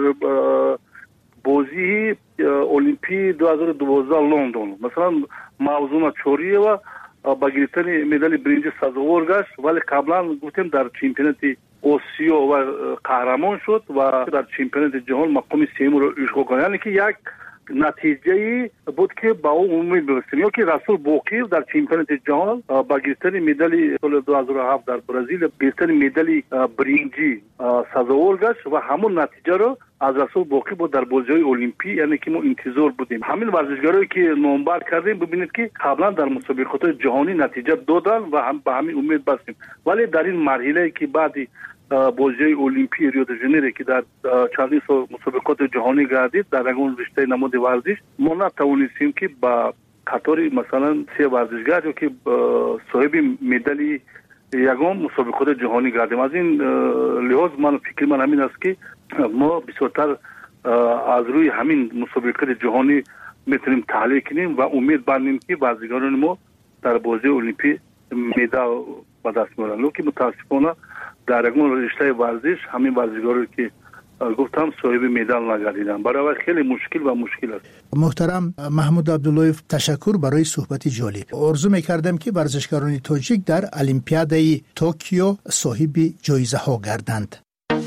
بازی المپی دو هزار و دوازده لندن مثلا موضوع چوری و با گرفتن مدال برنج سزاوار گشت، ولی قبلا گفتیم در چمپیونات آسیا و قهرمان شد و در چمپیونات جهان مقام سوم رو اشغال کرد، یعنی که یک نتیجه بود که با اون امید برسیم. یا که رسول باقر در چمپیونات جهان با گرفتن مدال سال دو هزار و هفت در برزیل گرفتن مدال برنجی سزاوار گشت و همون نتیجه رو از رسول باقر بود در بازی‌های المپی، یعنی که ما انتظار بودیم. همین ورزشکارایی که نامبر کردیم ببینید که قبلا در مسابقات جهانی نتیجه دادن و هم به همین امید بستیم، ولی در این مرحله که بعدی بازی المپی ریو دی ژانیرو که در چندین سال مسابقات جهانی گردید در اون رشته نماد ورزش ما نتوانستیم که با قطار مثلا سه ورزشگر که صاحب مدال یگام مسابقات جهانی گردیم. از این لحاظ من فکر من همین است که ما بسیارتر از روی همین مسابقات جهانی میتونیم تحلیل کنیم و امید بندیم که ورزشکاران ما در بازی المپی مدال به دست میارن. لکه متاسفانه در اون رشته ورزش همین ورزشکارایی که گفتم صاحب مدال نگردیدن، برای خیلی مشکل و مشکل است. محترم محمود عبداللهیف، تشکر برای صحبت جالب. آرزو میکردم که ورزشکاران تاجیک در المپیادای توکیو صاحب جایزه ها گردند.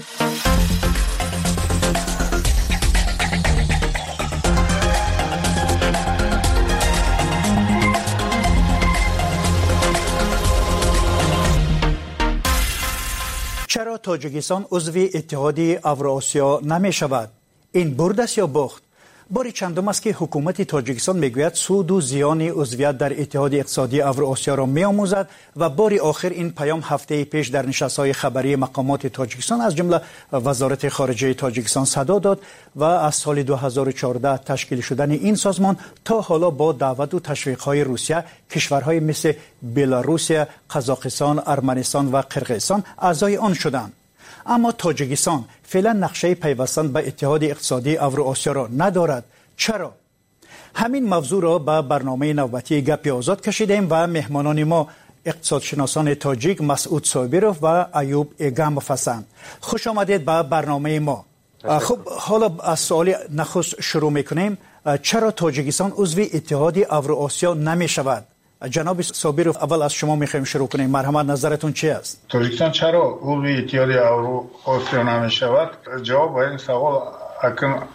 چرا تاجیکستان عضو اتحاد اوراسیا نمی شود؟ این برد است یا باخت؟ بار چندم است که حکومت تاجیکستان میگوید سود و زیان عضویت در اتحاد اقتصادی اوراسیا را میآموزد و بار آخر این پیام هفته پیش در نشست‌های خبری مقامات تاجیکستان از جمله وزارت خارجه تاجیکستان صدا داد و از سال دو هزار و چهارده تشکیل شدن این سازمان تا حالا با دعوت و تشویق‌های روسیه کشورهای مثل بلاروسیه، قزاقستان، ارمنستان و قرقیزستان اعضای آن شدند. اما تاجیکستان فعلا نقشه پیوستن به اتحاد اقتصادی اوراسیا را ندارد. چرا؟ همین موضوع را به برنامه نوبتی گپ آزاد کشیدیم و مهمانان ما اقتصادشناسان تاجیک مسعود صابرov و ایوب ایگامov هستند. خوش آمدید به برنامه ما. خب حالا از سوال نخست شروع میکنیم. چرا تاجیکستان عضو اتحاد اوراسیا نمی شود؟ جناب صابرov، اول از شما میخوایم شروع کنیم. مرحمت، نظرتون چی است؟ تاجیکستان چرا عضو اتحاد اوراسیا نمی شود؟ جواب به این سوال اکنون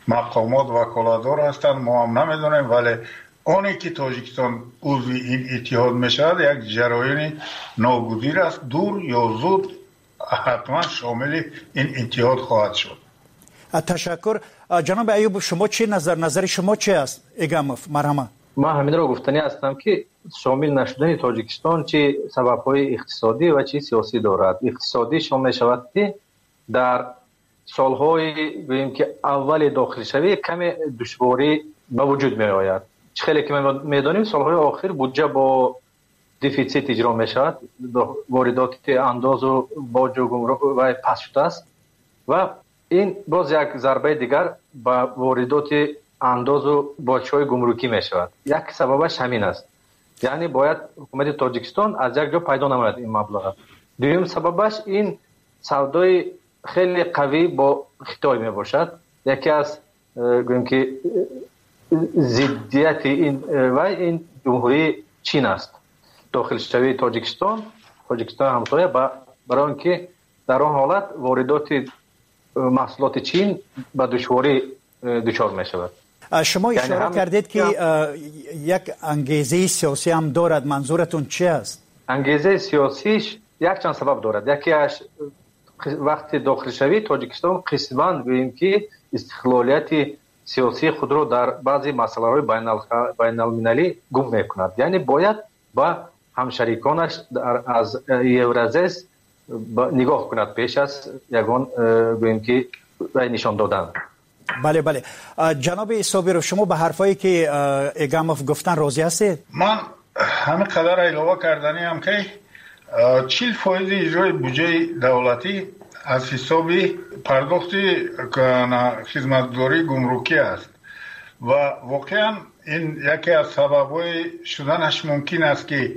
مقامات وکالتدار هستند ما هم نمیدونیم، ولی آنی که تاجیکستان عضو این اتحاد میشود یک جریان ناگزیر است، دور یا زود حتما شامل این اتحاد خواهد شد. تشکر. جناب ایوب شما چی نظر نظر شما چی است؟ ایگاموف مرحمت. ما همین را گفتنی هستم که شامل نشدن تاجیکستان چه سبب‌های اقتصادی و چه سیاسی دارد. اقتصادی شامل شود که در سالهای گوییم که اول داخل شوی کمی دشواری به وجود می آید. خیلی که ما میدانیم سالهای آخر بودجه با دیفیسیت اجرا می شود، واردات انداز و باج و گمرک و پس شده است و این باز یک ضربه دیگر به واردات انداز و باج‌های گمرکی می شود. یک سببش همین است، یعنی باید حکومت تاجیکستان از یک جا پیدا نماید این مبلغ. دوم سببش این سودای خیلی قوی با خیتای می باشد. یکی از گوییم که ضدیت این و این جمهوری چین است. داخل شوی تاجیکستان تاجیکستان همسایه برای اینکه در آن حالت واردات محصولات چین به دشواری دچار می شود. شما اشاره یعنی هم... کردید که یک انگیزه سیاسی هم دارد، منظورتون چی است؟ انگیزه سیاسیش یک چند سبب دارد. یکی از وقتی داخل شوی تاجیکستان قسماً گوییم که استقلالیت سیاسی خود رو در بعضی مسائل بین المللی گم میکند، یعنی باید با همشریکانش از یورازیس نگاه کند پیش از یگان گوییم که نشان دادن. بله بله. جناب صابرов شما به حرفایی که ایگاموف گفتن راضی هستید؟ من همین قدر علاوه کردنی هم که چهل فایز اجرای بودجه دولتی از حساب پرداخت خدمتگزاری گمرکی است و واقعا این یکی از سبب‌های شدنش ممکن است که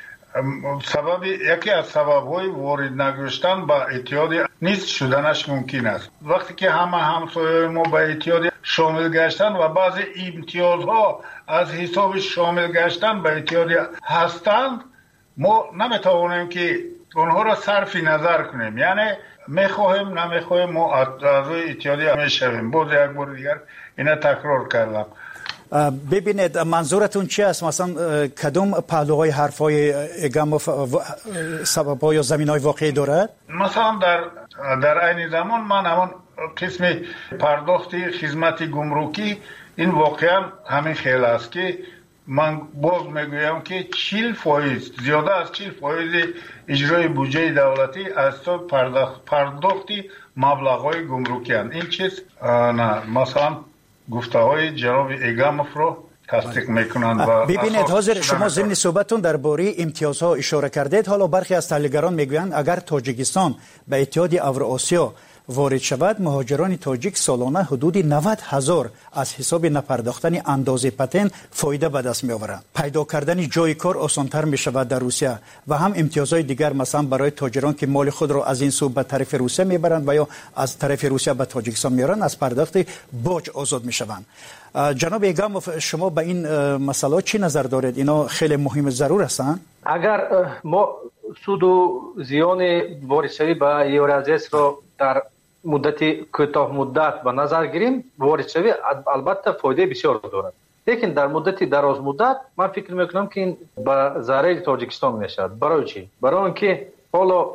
سبب یکی از سبب‌های وارد نگشتن به اتحاد نیست شدنش ممکن است. وقتی که همه همسایه‌های ما به اتحاد شامل گشتن و بعضی امتیازها از حساب شامل گشتن به اتحاد هستند، ما نمیتوانیم که اونها را صرف نظر کنیم، یعنی میخواهیم نمیخواهیم ما اعضای اتحادیه میشویم. باز یک بار دیگر اینا تکرار کردم. ببینید منظورتون چی است؟ مثلا کدوم پهلوهای حرفای ایگاموف سبب‌ها یا زمین‌های واقعی دارد؟ مثلا در در عین زمان من همون قسم پرداخت خدمت گمرکی این واقعا همین خیلی است که من باز میگویم که چهل فایز زیاده از چهل فایز اجرای بودجه دولتی از تو پرداخت پرداختی مبلغ‌های گمرکی هستند. این چیز نه مثلا گفته های جناب ایگاموف رو تصدیق میکنند. و ببینید حاضر شما ضمن صحبتتون درباره امتیازها اشاره کردید. حالا برخی از تحلیلگران میگویند اگر تاجیکستان به اتحاد اوراسیا وارد شود مهاجران تاجیک سالانه حدود نود هزار از حساب نپرداختن اندازه پتن فایده به دست میآورند. پیدا کردن جای کار آسانتر می شود در روسیه و هم امتیازهای دیگر مثلا برای تاجران که مال خود را از این سو به طرف روسیه میبرند و یا از طرف روسیه به تاجیکستان میارند از پرداخت باج آزاد می شوند. جناب ایگاموف شما به این مسئله چی نظر دارید؟ اینا خیلی مهم ضرور هستند. اگر ما سود و زیان وارد به یورازیس را در مدت کوتاه مدت به نظر گیریم، وارد شوی البته فایده بسیار دارد، لیکن در مدت دراز مدت من فکر میکنم که این به ضرر تاجیکستان میشود. برای چی؟ برای اینکه حالا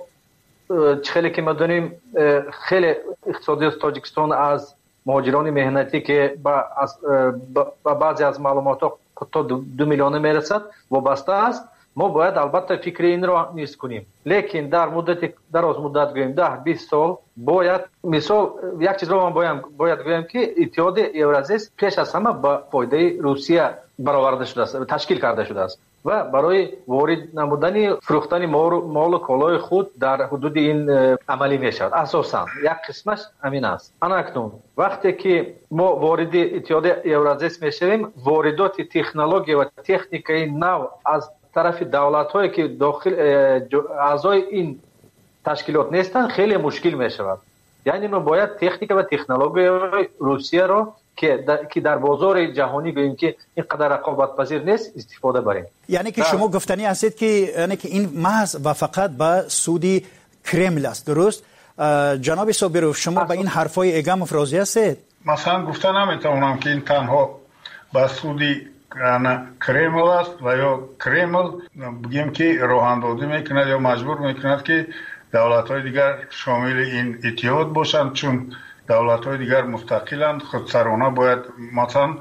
خیلی که ما دونیم خیلی اقتصادی تاجیکستان از مهاجران مهنتی که با از با بعضی از معلومات تا دو میلیون میرسد وابسته است. ما باید البته فکر این را نیست کنیم، لیکن در مدت دراز مدت گویم ده بیست سال باید مثال یک چیز را من باید باید گویم که اتحاد یورازیس پیش از همه با فایده روسیه برآورده شده است، تشکیل کرده شده است و برای وارد نمودن فروختن مال و کالای خود در حدود این عملی می شود. اساسا یک قسمش همین است. اکنون وقتی که ما وارد اتحاد یورازیس می شویم، واردات تکنولوژی و تکنیکی نو از طرف دولت هایی که داخل اعضای این تشکیلات نیستن خیلی مشکل می شود. یعنی ما باید تکنیک و تکنولوژی روسیه رو که در, که در بازار جهانی گوییم که اینقدر رقابت پذیر نیست استفاده بریم. یعنی که شما گفتنی هستید که یعنی که این محض و فقط به سود کرمل است، درست؟ جناب صابرov شما به این حرفای ایگاموف راضی هستید؟ مثلا گفتن نمیتونم که این تنها به سودی کرمل است و یا کرمل بگیم که راه اندازی میکند یا مجبور میکند که دولت های دیگر شامل این اتحاد باشند، چون دولت های دیگر مستقلند، خودسرانه باید مثلا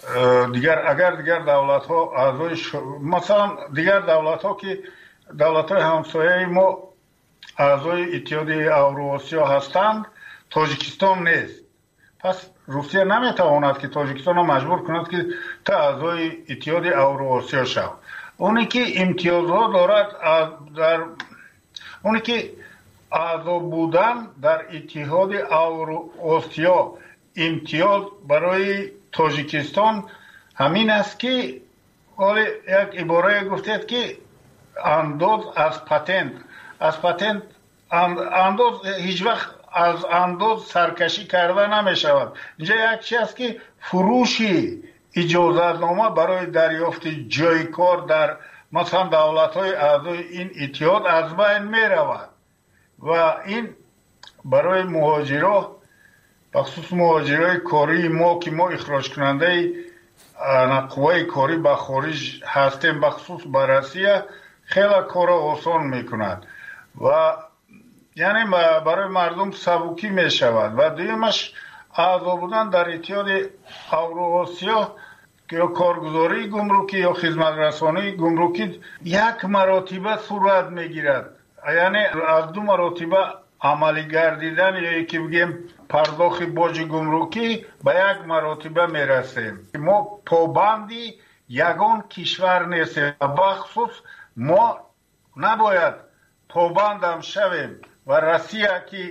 دیگر اگر دیگر دولت ها اعضای ش... مثلا دیگر دولت ها که دولت های همسایه ما اعضای اتحاد اوراسیا هستند، تاجیکستان نیست. پس روسیه نمیتواند که تاجیکستان را مجبور کند که تا اعضای اتحاد اوراسیا شود. اونی که امتیازها دارد در اونی که اعضا بودن در اتحاد اوراسیا امتیاز برای تاجیکستان همین است که ولی یک عباره گفتید که انداز از پتنت از پتنت انداز هیچ وقت از انداز سرکشی کرده نمی شود. اینجا یک چیز است که فروشی اجازه‌نامه برای دریافت جای کار در مثلا دولت‌های اعضای این اتحاد از بین می رود و این برای مهاجرا بخصوص مهاجرای کاری ما که ما اخراج کننده قوای کاری به خارج هستیم بخصوص به روسیه خیلی کار آسان میکند و یعنی برای مردم سبکی می شود. و دویمش اعضا بودن در اتحاد اوراسیا یا کارگزاری گمرکی یا خدمت رسانی گمرکی یک مراتبه صورت میگیرد، یعنی از دو مراتبه عملی گردیدن یا یکی بگیم پرداخت باج گمرکی به یک مراتبه میرسیم. ما پابندی یگان کشور نیستیم، بخصوص ما نباید پابندم شویم و روسیه که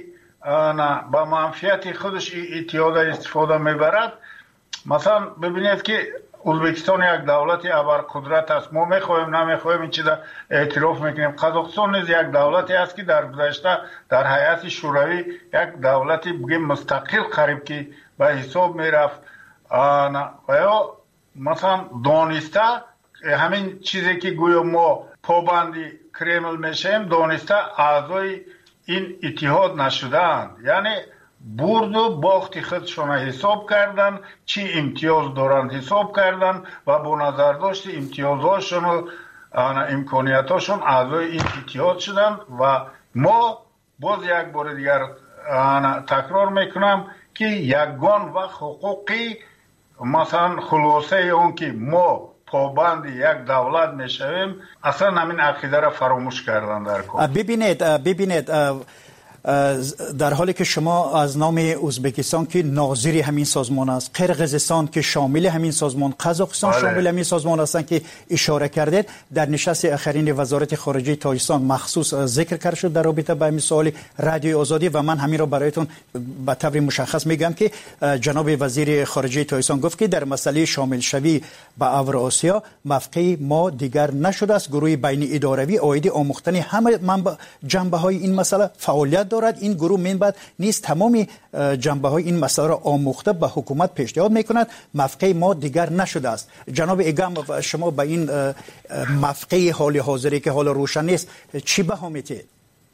به منفعت خودش اتحاد استفاده میبرد. مثلا ببینید که ازبکستان یک دولت ابرقدرت است، ما میخوایم نمیخوایم این چیزا اعتراف میکنیم. قزاقستان نیز یک دولتی است که در گذشته در هیئت شوروی یک دولتی بگیم مستقل قریب که به حساب میرفت و یا مثلا دانسته همین چیزی که گویا ما پابندی کرمل میشیم دانسته اعضای این اتحاد نشدند، یعنی برد و باخت خودشون حساب کردن، چی امتیاز دارند حساب کردن و با نظر داشت امتیازهاشون و امکانیتاشون اعضای این اتحاد شدن. و ما باز یک بار دیگر تکرار میکنم که یگان و حقوقی مثلا خلاصه اون که ما پابند یک دولت میشویم اصلا همین عقیده را فراموش کردن در کار. ببینید ببینید در حالی که شما از نام ازبکستان که ناظر همین سازمان است، قرقیزستان که شامل همین سازمان، قزاقستان بله. شامل همین سازمان هستند که اشاره کردید، در نشست اخرین وزارت خارجه تاجیکستان مخصوص ذکر کرد شد در رابطه با همین سوال رادیو آزادی و من همین را برایتون به طور مشخص میگم که جناب وزیر خارجه تاجیکستان گفت که در مسئله شامل شوی به اوراسیا موقع ما دیگر نشده است. گروه بین اداروی عاید آموختن همه جنبه های این مسئله فعالیت دارد. این گروه منبعد نیست تمامی جنبه های این مسئله را آموخته به حکومت پیشنهاد میکند. موقع ما دیگر نشده است. جناب ایگام شما به این موقع حال حاضری که حال روشن نیست چی بها میتید؟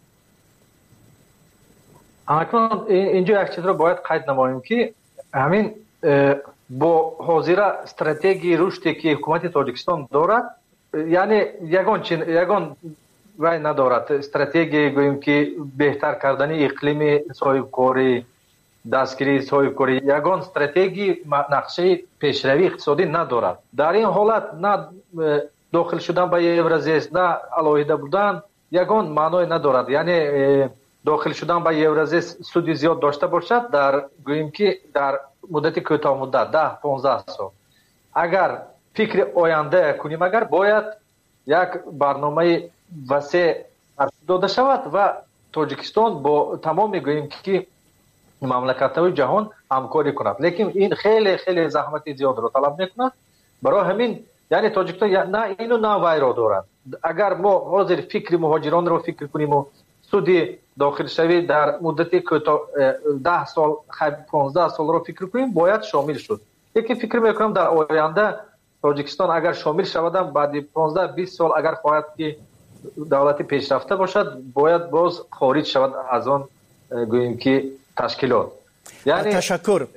اکنون اینجا یک چیز را باید قید نماییم که همین با حاضر استراتژی رشدی که حکومت تاجیکستان دارد، یعنی یگان چین یگان وای ندارد استراتژی گوییم که بهتر کردن اقلیم صاحبکاری، دستگیری صاحبکاری، یگان استراتژی نقشه پیشروی اقتصادی ندارد. در این حالت نه داخل شدن به یورازیس نه علاوه بودن یگان معنی ندارد. یعنی داخل شدن به یورازیس سودی زیاد داشته باشد در گوییم که در مدت کوتاه مدت ده پانزده سال اگر فکر آینده کنیم، اگر باید یک برنامه وسیع داده شود و تاجیکستان با تمام میگوییم که مملکت‌های جهان همکاری کند، لیکن این خیلی خیلی زحمت زیاد را طلب میکند. برای همین یعنی تاجیکستان نه اینو نه وای را دارد. اگر ما حاضر فکر مهاجران را فکر کنیم و سودی داخل شوی در مدت کوتاه ده سال پانزده سال را فکر کنیم باید شامل شد. یکی فکر میکنم در آینده تاجیکستان اگر شامل شود بعد پانزده بیست سال اگر خواهد که دولت پیشرفته باشد باید باز خارج شود از آن گوییم که تشکیلات. یعنی تشکر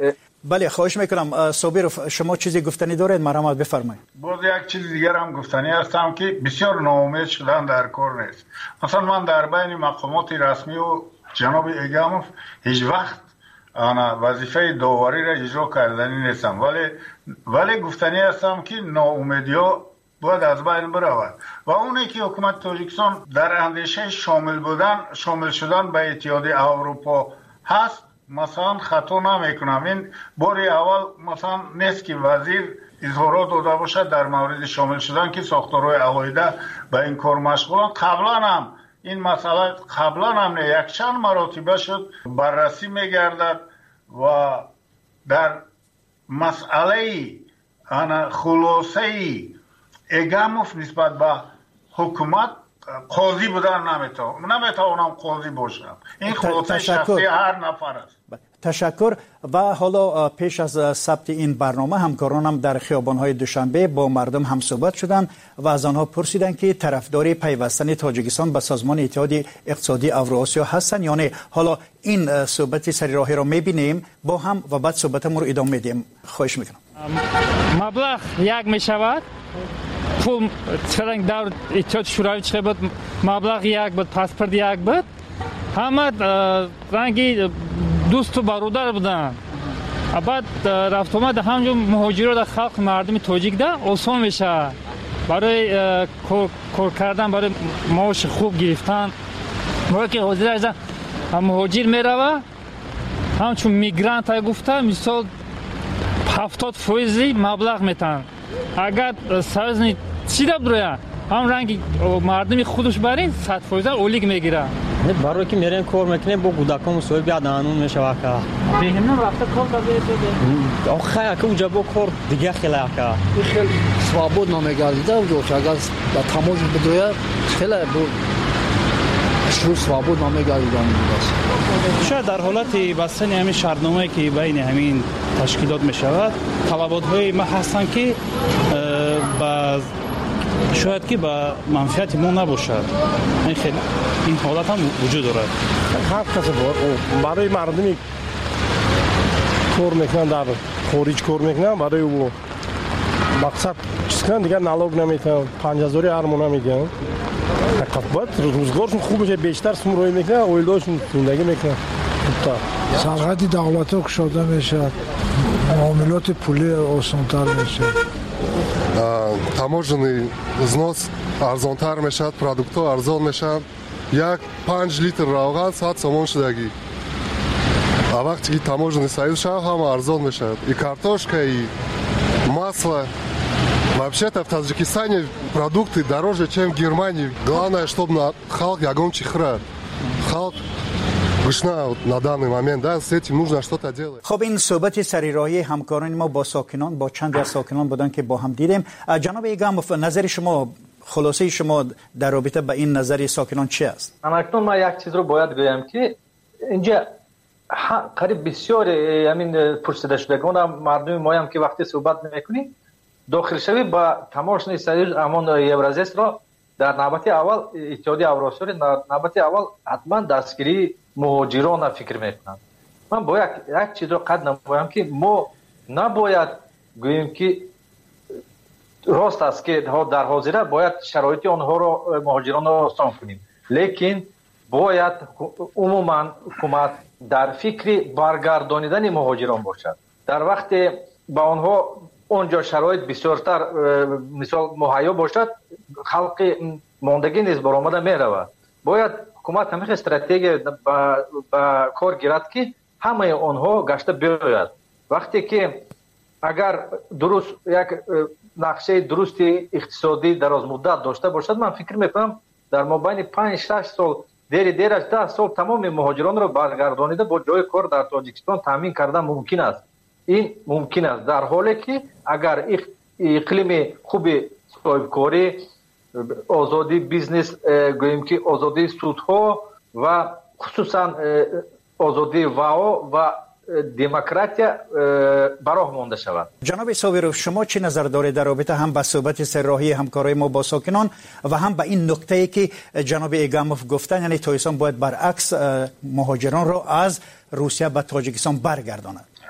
بله خواهش میکنم. صابرов شما چیزی گفتنی دارید؟ مرحمت بفرمایید. باز یک چیز دیگر هم گفتنی هستم که بسیار ناامید شدن در کار نیست. مثلا من در بین مقامات رسمی و جناب ایگاموف هیچ وقت انا وظیفه داوری را اجرا کردنی نیستم، ولی ولی گفتنی هستم که ناامیدی‌ها باید از بین برود و اونی که حکومت تاجیکستان در اندیشه شامل بودن شامل شدن به اتحادیه اروپا هست، مثلا خطا نمیکنم این باری اول مثلا نیست که وزیر اظهارات داده باشد در مورد شامل شدن که ساختارهای عقایده به این کار مشغولند. قبلا هم این مسئله قبلا هم یک چند مراتبه شد بررسی میگردد و در مسئله انا خلاصه ایگاموف نسبت به حکومت قاضی بودن نمیتونم نمیتونم قاضی باشم. این خلاصه شخصی هر نفر است. تشکر. و حالا پیش از ثبت این برنامه همکارانم در خیابان‌های دوشنبه با مردم هم صحبت شدند و از آنها پرسیدند که طرفدار پیوستن تاجیکستان به سازمان اتحاد اقتصادی اوراسیا هستند یا نه. حالا این صحبت سری راهی را می‌بینیم با هم و بعد صحبتمون رو ادامه میدیم. خواهش میکنم. مبلغ یک میشود، پول چرنگ در اتحاد شوروی چه بود، مبلغ یک بود، پاسپورت یک بود، همه رنگی دوست و برادر بودن. بعد رفت آمد همجور مهاجرت خلق مردم تاجیک ده آسان میشه برای کار کردن، برای معاش خوب گرفتن. موقع که حاضر از مهاجر میروه همچون میگرانت های گفته مثال هفتاد فیصدی مبلغ میتن. اگر سازنی چی دب درویه هم رنگی مردمی خودش برین صد فیصد اولیگ میگیره. برای که میرین کار میکنیم با گودکان مسئول بیاد نانون میشه واقعا بهمون رفته کار کرده آخه که اونجا با کار دیگه خیلی که خیلی свободно نمیگردیده اونجا که اگر با تماس بدویه خیلی بود شروع свободно نمیگردیده است. شاید در حالت بستن همین شرطنامه‌ای که بین همین تشکیلات میشود طلبات‌های ما هستند که با شاید که با منفعت ما نباشد. این خیلی این حالت هم وجود دارد. هر کسی برای مردمی کار میکنن در خارج کار میکنن برای او مقصد چیز کنن دیگر نالوگ نمیتن پنج هزاری ارمون میگن. باید روزگارشون خوب بشه بیشتر سمروی میکنن اویلداشون زندگی میکنن. سرحد دولت ها کشاده میشه، معاملات پولی آسانتر میشه، таможенный взнос арзонтар мешад, продуктҳо арзон мешанд. як панҷ литр равған сад сомон шудагӣ. А вақте ки таможенный союз шав ҳама арзон мешад. И картошка, и масло. Вообще-то в Таджикистане продукты дороже, чем в Германии. Главное, чтобы на халк ягон чихра. Халк گشنه на данный момент, да, с этим нужно что-то делать. خب این صحبت سریراهی همکاران ما با ساکنان با چند از ساکنان بودن که با هم دیدیم. جناب ایگاموف نظر شما خلاصه شما در رابطه با این نظر ساکنان چی است؟ اکنون ما یک چیز رو باید بگم که اینجا قریب بسیار همین پرسیده شدگان مردم ما هم که وقتی صحبت میکنیم داخل شوی با تماشای سریع امان یورازیس را در نوبت اول اتحادیه اوراسیا در نوبت اول حتما دستگیری مهاجران فکر میکنند. من باید یک چیز رو قد نمایم که ما نباید گوییم که راست است که در حاضره باید شرایط آنها رو مهاجران رو آسان کنیم، لیکن باید عموما حکومت در فکر برگردانیدن مهاجران باشد. در وقت با آنها اونجا شرایط بسیارتر مثال مهیا باشد خلق ماندگی نیز برآمده میرود. باید حکومت همیشه استراتژی با, با کار گیرد که همه آنها گشته بیاید. وقتی که اگر درست یک نقشه درست اقتصادی دراز مدت داشته باشد من فکر میکنم در مابین پنج شش سال دیر دیر از ده سال تمام مهاجران را برگردانیده با جای کار در تاجیکستان تامین کردن ممکن است. این ممکن است در حالی که اگر اقلیم خوب صاحبکاری، آزادی بیزنس، گوییم که آزادی سودها و خصوصا آزادی واو و دموکراتیا براه مانده شود. جناب صابرov شما چه نظر دارید در رابطه هم با صحبت سرراهی همکارای ما با ساکنان و هم با این نکته که جناب ایگاموف گفتن یعنی تاجیکستان باید برعکس مهاجران را از روسیه به تاجیکستان برگرداند؟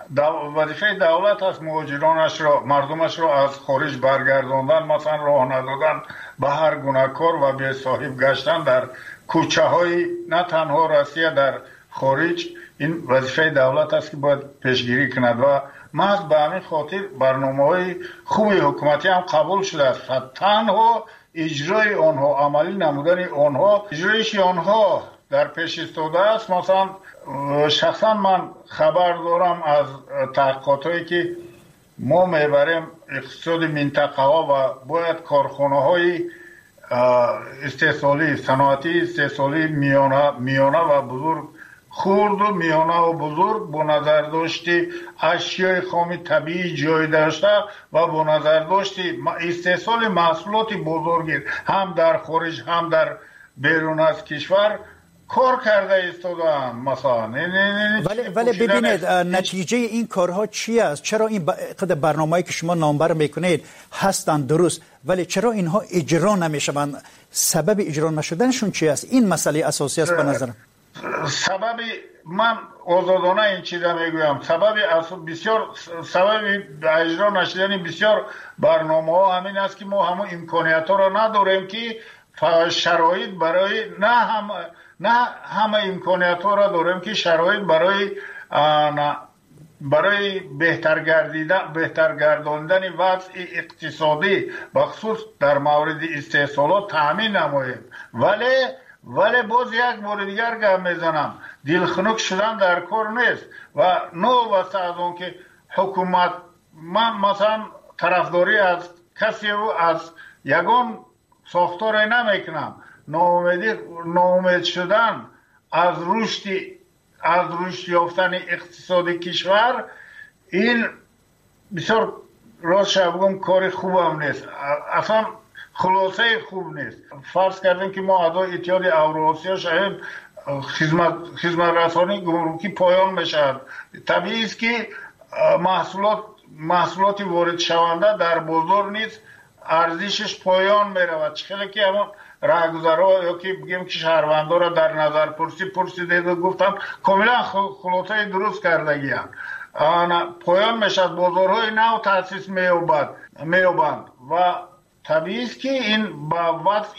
وظیفه دولت است مهاجرانش را مردمش را از خارج برگرداندن، مثلا راه ندادن به هر گونه کار و به صاحب گشتن در کوچه های نه تنها روسیه در خارج. این وظیفه دولت است که باید پیشگیری کند و محض به همین خاطر برنامه‌های خوبی حکومتی هم قبول شده است. تنها اجرای آنها، عملی نمودن آنها، اجرایش آنها در پیش ایستاده است. مثلا شخصا من خبر دارم از تحقیقاتی که ما میبریم اقتصاد منطقه ها و باید کارخانه های استحصالی صنعتی استحصالی میانه میانه و بزرگ، خرد و میانه و بزرگ با نظر داشتی اشیای خام طبیعی جای داشته و با نظر داشتی استحصال محصولات بزرگی هم در خارج هم در بیرون از کشور کار کرده ایستادن مثلا. ولی ولی ببینید نتیجه این کارها چی است؟ چرا این قدر برنامه‌ای که شما نامبر میکنید هستند درست ولی چرا اینها اجرا نمیشوند؟ سبب اجرا نشدنشون چی است؟ این مسئله اساسی است به نظرم. سبب من آزادانه این چیزا میگویم، سبب بسیار سبب اجرا نشدن بسیار برنامه‌ها همین است که ما همون امکانیت ها را نداریم که شرایط برای نه هم نه همه امکانیت ها را داریم که شرایط برای برای بهتر گردیدن بهتر گرداندن وضع اقتصادی بخصوص در مورد استحصالات تامین نماییم. ولی ولی باز یک بار دیگر گپ میزنم، دلخنک شدن در کار نیست و نو واسه از اون که حکومت من مثلا طرفداری از کسی رو از یگان ساختار نمیکنم. ناامیدی ناامید شدن از رشد از رشد یافتن اقتصاد کشور این بسیار راست بگم کار خوبم نیست، اصلا خلاصه خوب نیست. فرض کردیم که ما اعضای اتحاد اوراسیا شاید خدمت خدمت رسانی گمرکی پایان بشد. طبیعی است که محصولات محصولات وارد شونده در بازار نیست ارزشش پایان میرود. چخیلی که همون راهگذرها یا که بگیم که شهروندان را در نظر پرسی پرسیدید و گفتم کاملا خلاصه درست کردگی هم. پایان میشد، بازارهای نو تأسیس مییابد مییابند و طبیعی است که این با وضع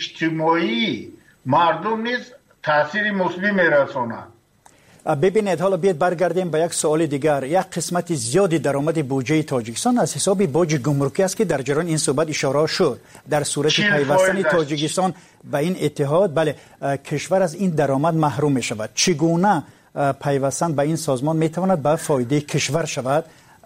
اجتماعی مردم نیز تأثیر مثبت میرساند. ببینید حالا بیاید برگردیم به یک سوال دیگر. یک قسمت زیادی درآمد بودجه تاجیکستان از حساب باج گمرکی است که در جریان این صحبت اشاره شد. در صورت پیوستن تاجیکستان به این اتحاد بله کشور از این درآمد محروم می شود. چگونه پیوستن به این سازمان می تواند به فایده کشور شود؟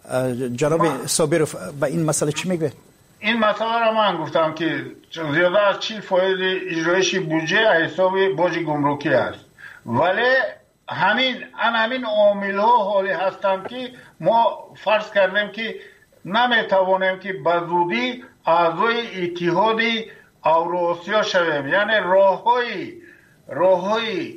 جناب صابرов به این مسئله چی میگوید؟ این مسئله را من گفتم که زیاده از چهل فایز اجرایش بودجه از حساب باج گمرکی است. ولی همین ان همین عامل ها حالی هستند که ما فرض کردیم که نمیتوانیم که به زودی اعضای اتحاد اوراسیا شویم. یعنی راههای راههای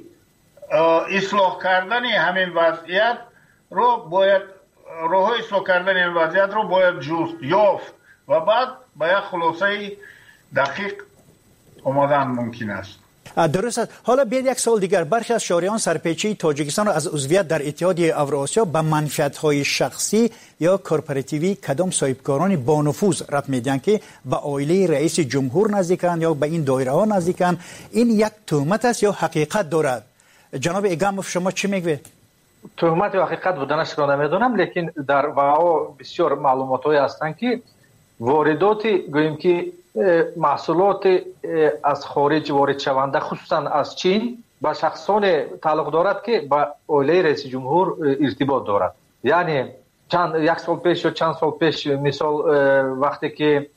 اصلاح کردن همین وضعیت رو باید راههای اصلاح کردن این وضعیت رو باید جست یافت و بعد به یک خلاصه دقیق آمدن ممکن است. درست است. حالا بیاید یک سوال دیگر. برخی از شهریان سرپیچی تاجیکستان را از عضویت در اتحاد اوراسیا به منفعت‌های شخصی یا کورپوراتیوی کدام صاحبکاران با نفوذ ربط میدن که به عائله رئیس جمهور نزدیکند یا به این دایره ها نزدیکند. این یک تهمت است یا حقیقت دارد؟ جناب ایگاموف شما چی میگوید؟ تهمت و حقیقت بودنش را نمیدونم، لیکن در واقع بسیار معلوماتی هستند که واردات گوییم که محصولات از خارج وارد شونده خصوصا از چین با شخصان تعلق دارد که با عائله رئیس جمهور ارتباط دارد. یعنی چند یک سال پیش یا چند سال پیش مثال وقتی که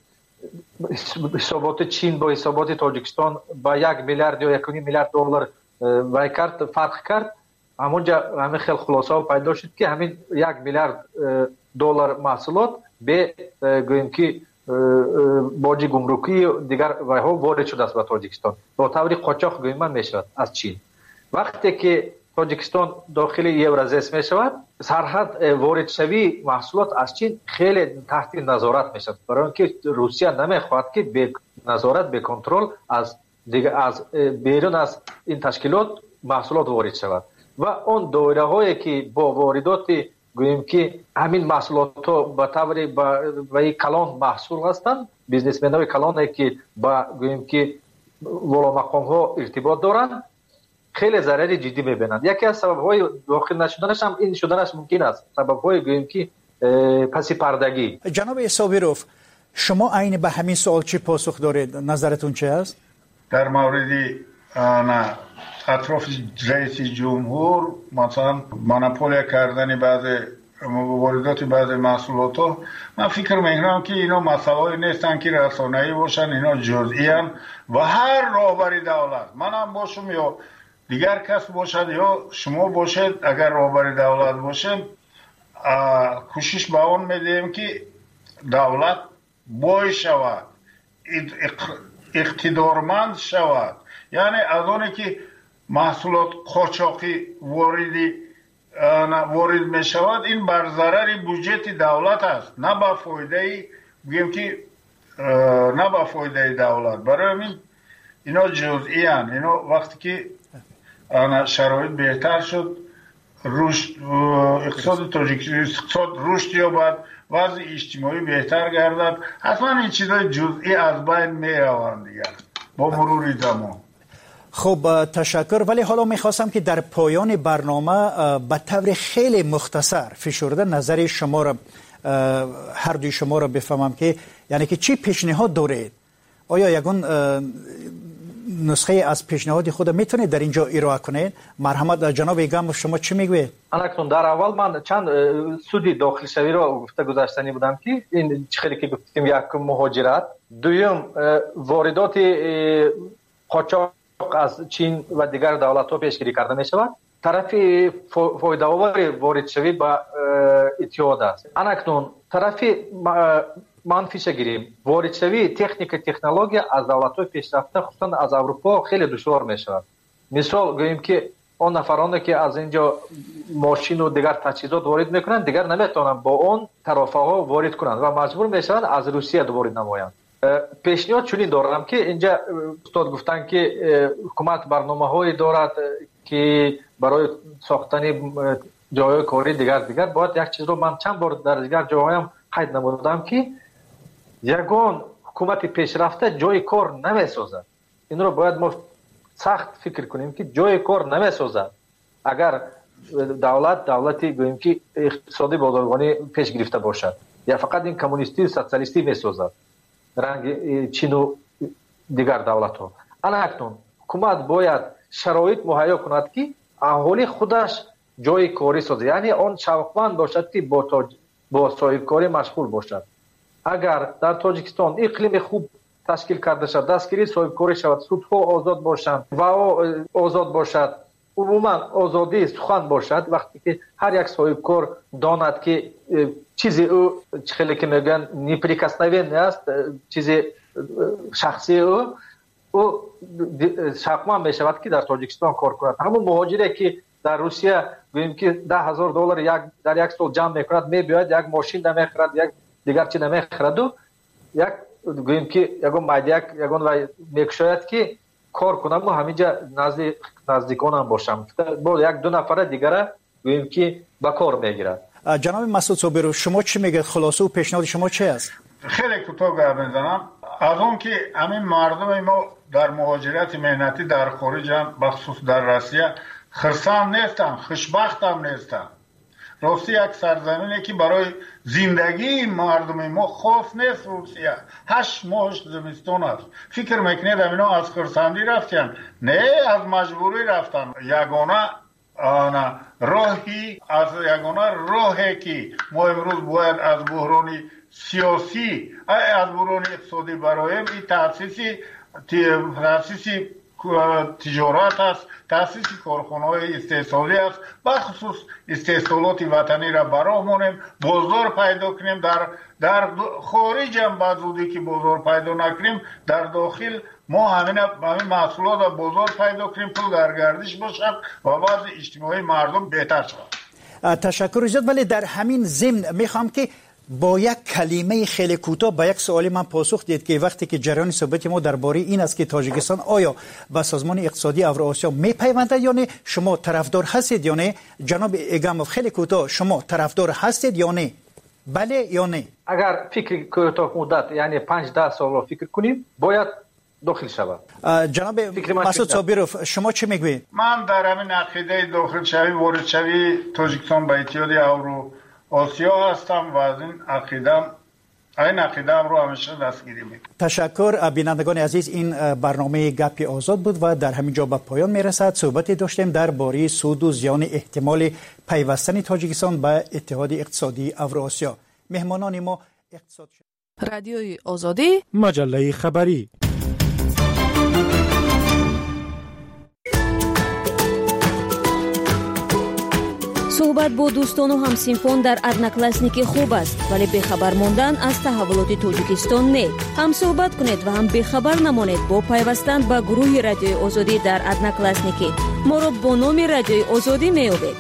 حسابات چین با حسابات تاجیکستان با یک میلیارد یا یک میلیارد دلار وای کرد فرق کرد، همونجا همین خیلی خلاصه پیدا شد که همین یک میلیارد دلار محصولات به گوییم که باج گمرکی دیگر وایها وارد شده است به تاجیکستان با طور قاچاق گویم میشود از چین. وقتی که تاجیکستان داخل یورازیس میشود سرحد وارد شوی محصولات از چین خیلی تحت نظارت میشود، برای اینکه روسیه نمیخواهد که به نظارت به کنترل از دیگر از بیرون از این تشکیلات محصولات وارد شود و اون دایره هایی که با واردات گویم که همین محصولات با طوری با کلان محصول هستند، بیزنسمن های کلان که با گویم که والا مقام ها ارتباط دارند خیلی ضرر جدی میبینند. یکی از سبب های داخل نشدنش هم این شدنش ممکن است، سبب های گویم که پسی پردگی. جناب صابروف، شما عین به همین سوال چی پاسخ دارید؟ نظرتون چه است؟ در مورد اطراف رئیس جمهور مثلا مونوپول کردن بعض واردات بعض محصولات، من فکر میکنم که اینا مسائلی نیستن که رسانه‌ای باشن، اینا جزئی ان و هر راهبر دولت، منم باشم یا دیگر کس باشد یا شما باشید، اگر راهبر دولت باشیم کوشش به اون میدیم که دولت بای شود، اقتدارمند شود. یعنی از اونی که محصولات قاچاقی واردی وارد می شود، این بر ضرر بودجه دولت است، نه با فایده بگیم که نه با فایده دولت. برای همین اینا جزئی ان. اینا وقتی که شرایط بهتر شد، رشد اقتصاد تاجیکستان اقتصاد رشد یابد، وضع اجتماعی بهتر گردد، حتما این چیزای جزئی از بین می روند دیگر با مرور زمان. خب تشکر. ولی حالا میخواستم که در پایان برنامه به طور خیلی مختصر فشرده نظر شما را، هر دوی شما را بفهمم که یعنی که چی پیشنهاد دارید؟ آیا یگون نسخه از پیشنهاد خود میتونید در اینجا ارائه کنید؟ مرحمت جناب گم، شما چی میگوید؟ اکنون در اول من چند سودی داخل شوی را گفته گذاشتنی بودم که این خیلی که گفتیم، یک مهاجرت، دوم واردات قاچاق از چین و دیگر دولت‌ها پیشگیری کرده می شود. طرف فایده آور وارد شوی با اتحاد است. اکنون طرف منفیش گیریم، وارد شوی تکنیک تکنولوژی از دولت‌های پیشرفته خصوصا از اروپا خیلی دشوار می شود. مثال گوییم که اون نفرانی که از اینجا ماشین و دیگر تجهیزات وارد میکنند دیگر نمیتونن با اون طرفه ها وارد کنند و مجبور میشوند از روسیه وارد نمایند. پیشنهاد چنین دارم که اینجا استاد گفتن که حکومت برنامه‌هایی دارد که برای ساختن جای کاری دیگر دیگر باید یک چیز رو من چند بار در دیگر جاهایم قید نمودم که یگان حکومت پیشرفته جای کار نمیسازد. این رو باید ما سخت فکر کنیم که جای کار نمیسازد. اگر دولت دولتی گوییم که اقتصادی بازرگانی پیش گرفته باشد یا فقط این کمونیستی سوسیالیستی میسازد رنگ چین و دیگر دولت ها. اکنون حکومت باید شرایط مهیا کند که اهالی خودش جای کاری سازد، یعنی آن شوقمند باشد که با تاج... با صاحب کاری مشغول باشد. اگر در تاجیکستان اقلیم خوب تشکیل کرده شد، دستگیری صاحب کاری شود، سودها آزاد باشند و آزاد باشد، عموما آزادی سخن باشد، وقتی که هر یک صاحب کار داند که چیزی او خیلی که میگن نیپریکسنوین است، چیزی شخصی او او شاقمان می شود که در تاجیکستان کار کند. همون مهاجری که در روسیه گوییم که ده هزار دلار یک در یک سال جمع میکند، میباید یک ماشین نمیخرد، یک دیگر چی نمیخرد و یک گوییم که یگون مایدیک یگون و میکشاید که کار کنم و همینجا نزدیک نزدیکانم باشم، با یک دو نفر دیگر گوییم که با کار میگیرد. جناب مسعود صابرو، شما چی میگید؟ خلاصه و پیشنهاد شما چه است؟ خیلی کوتاه گپ میزنم. از اون که همین مردم ما در مهاجرت مهنتی در خارج هم بخصوص در روسیه خرسان نیستن، خوشبخت هم نیستن. راستی یک سرزمینی که برای زندگی مردم ما خوف نیست. روسیه هشت ماهش زمستان است. فکر میکنید اینا از خرسندی رفتن؟ نه، از مجبوری رفتن. یگانه آنا راهی از یگانه راهی که ما امروز باید از بحران سیاسی از بحران اقتصادی برایم این تاسیسی تاسیسی تجارت است، تاسیس کارخانه‌های استحصالی است، بخصوص استحصالات وطنی را براه مانیم، بازار پیدا کنیم. در در خارج هم بازودی که بازار پیدا نکنیم، در داخل ما همین همین محصولات را بازار پیدا کنیم، پول در گردش باشد و وضع اجتماعی مردم بهتر شود. تشکر زیاد. ولی در همین ضمن میخوام که با یک کلمه خیلی کوتاه با یک سوالی من پاسخ دید که وقتی که جریان صحبت ما درباره این است که تاجیکستان آیا به سازمان اقتصادی اوراسیا میپیونده یا نه، شما طرفدار هستید یا نه؟ جناب ایگاموف خیلی کوتاه شما طرفدار هستید یا نه؟ بله یا نه؟ اگر فکر کوتاه مدت یعنی پنج ده سال رو فکر کنیم باید داخل شود. جناب مسعود صابرов شما چه میگویید؟ من در همین عقیده داخل شوی وارد شوی تاجیکستان به اتحاد اورو آسیا هستم و از این عقیدم این عقیدم رو همیشه دستگیری میکنم. تشکر. بینندگان عزیز، این برنامه گپی آزاد بود و در همین جا به پایان میرسد. صحبتی داشتیم درباره سود و زیان احتمال پیوستن تاجیکستان به اتحاد اقتصادی اوراسیا. مهمانان ما اقتصاد رادیوی آزادی، مجله خبری. صحبت با دوستان و همسینفون در ادناکلاسنیکی خوب است، ولی بخبر موندن از تحولات تاجیکستان نه. هم صحبت کنید و هم بخبر نمانید با پیوستن به گروه رادیوی آزادی در ادناکلاسنیکی. ما را با نام رادیوی آزادی میابید.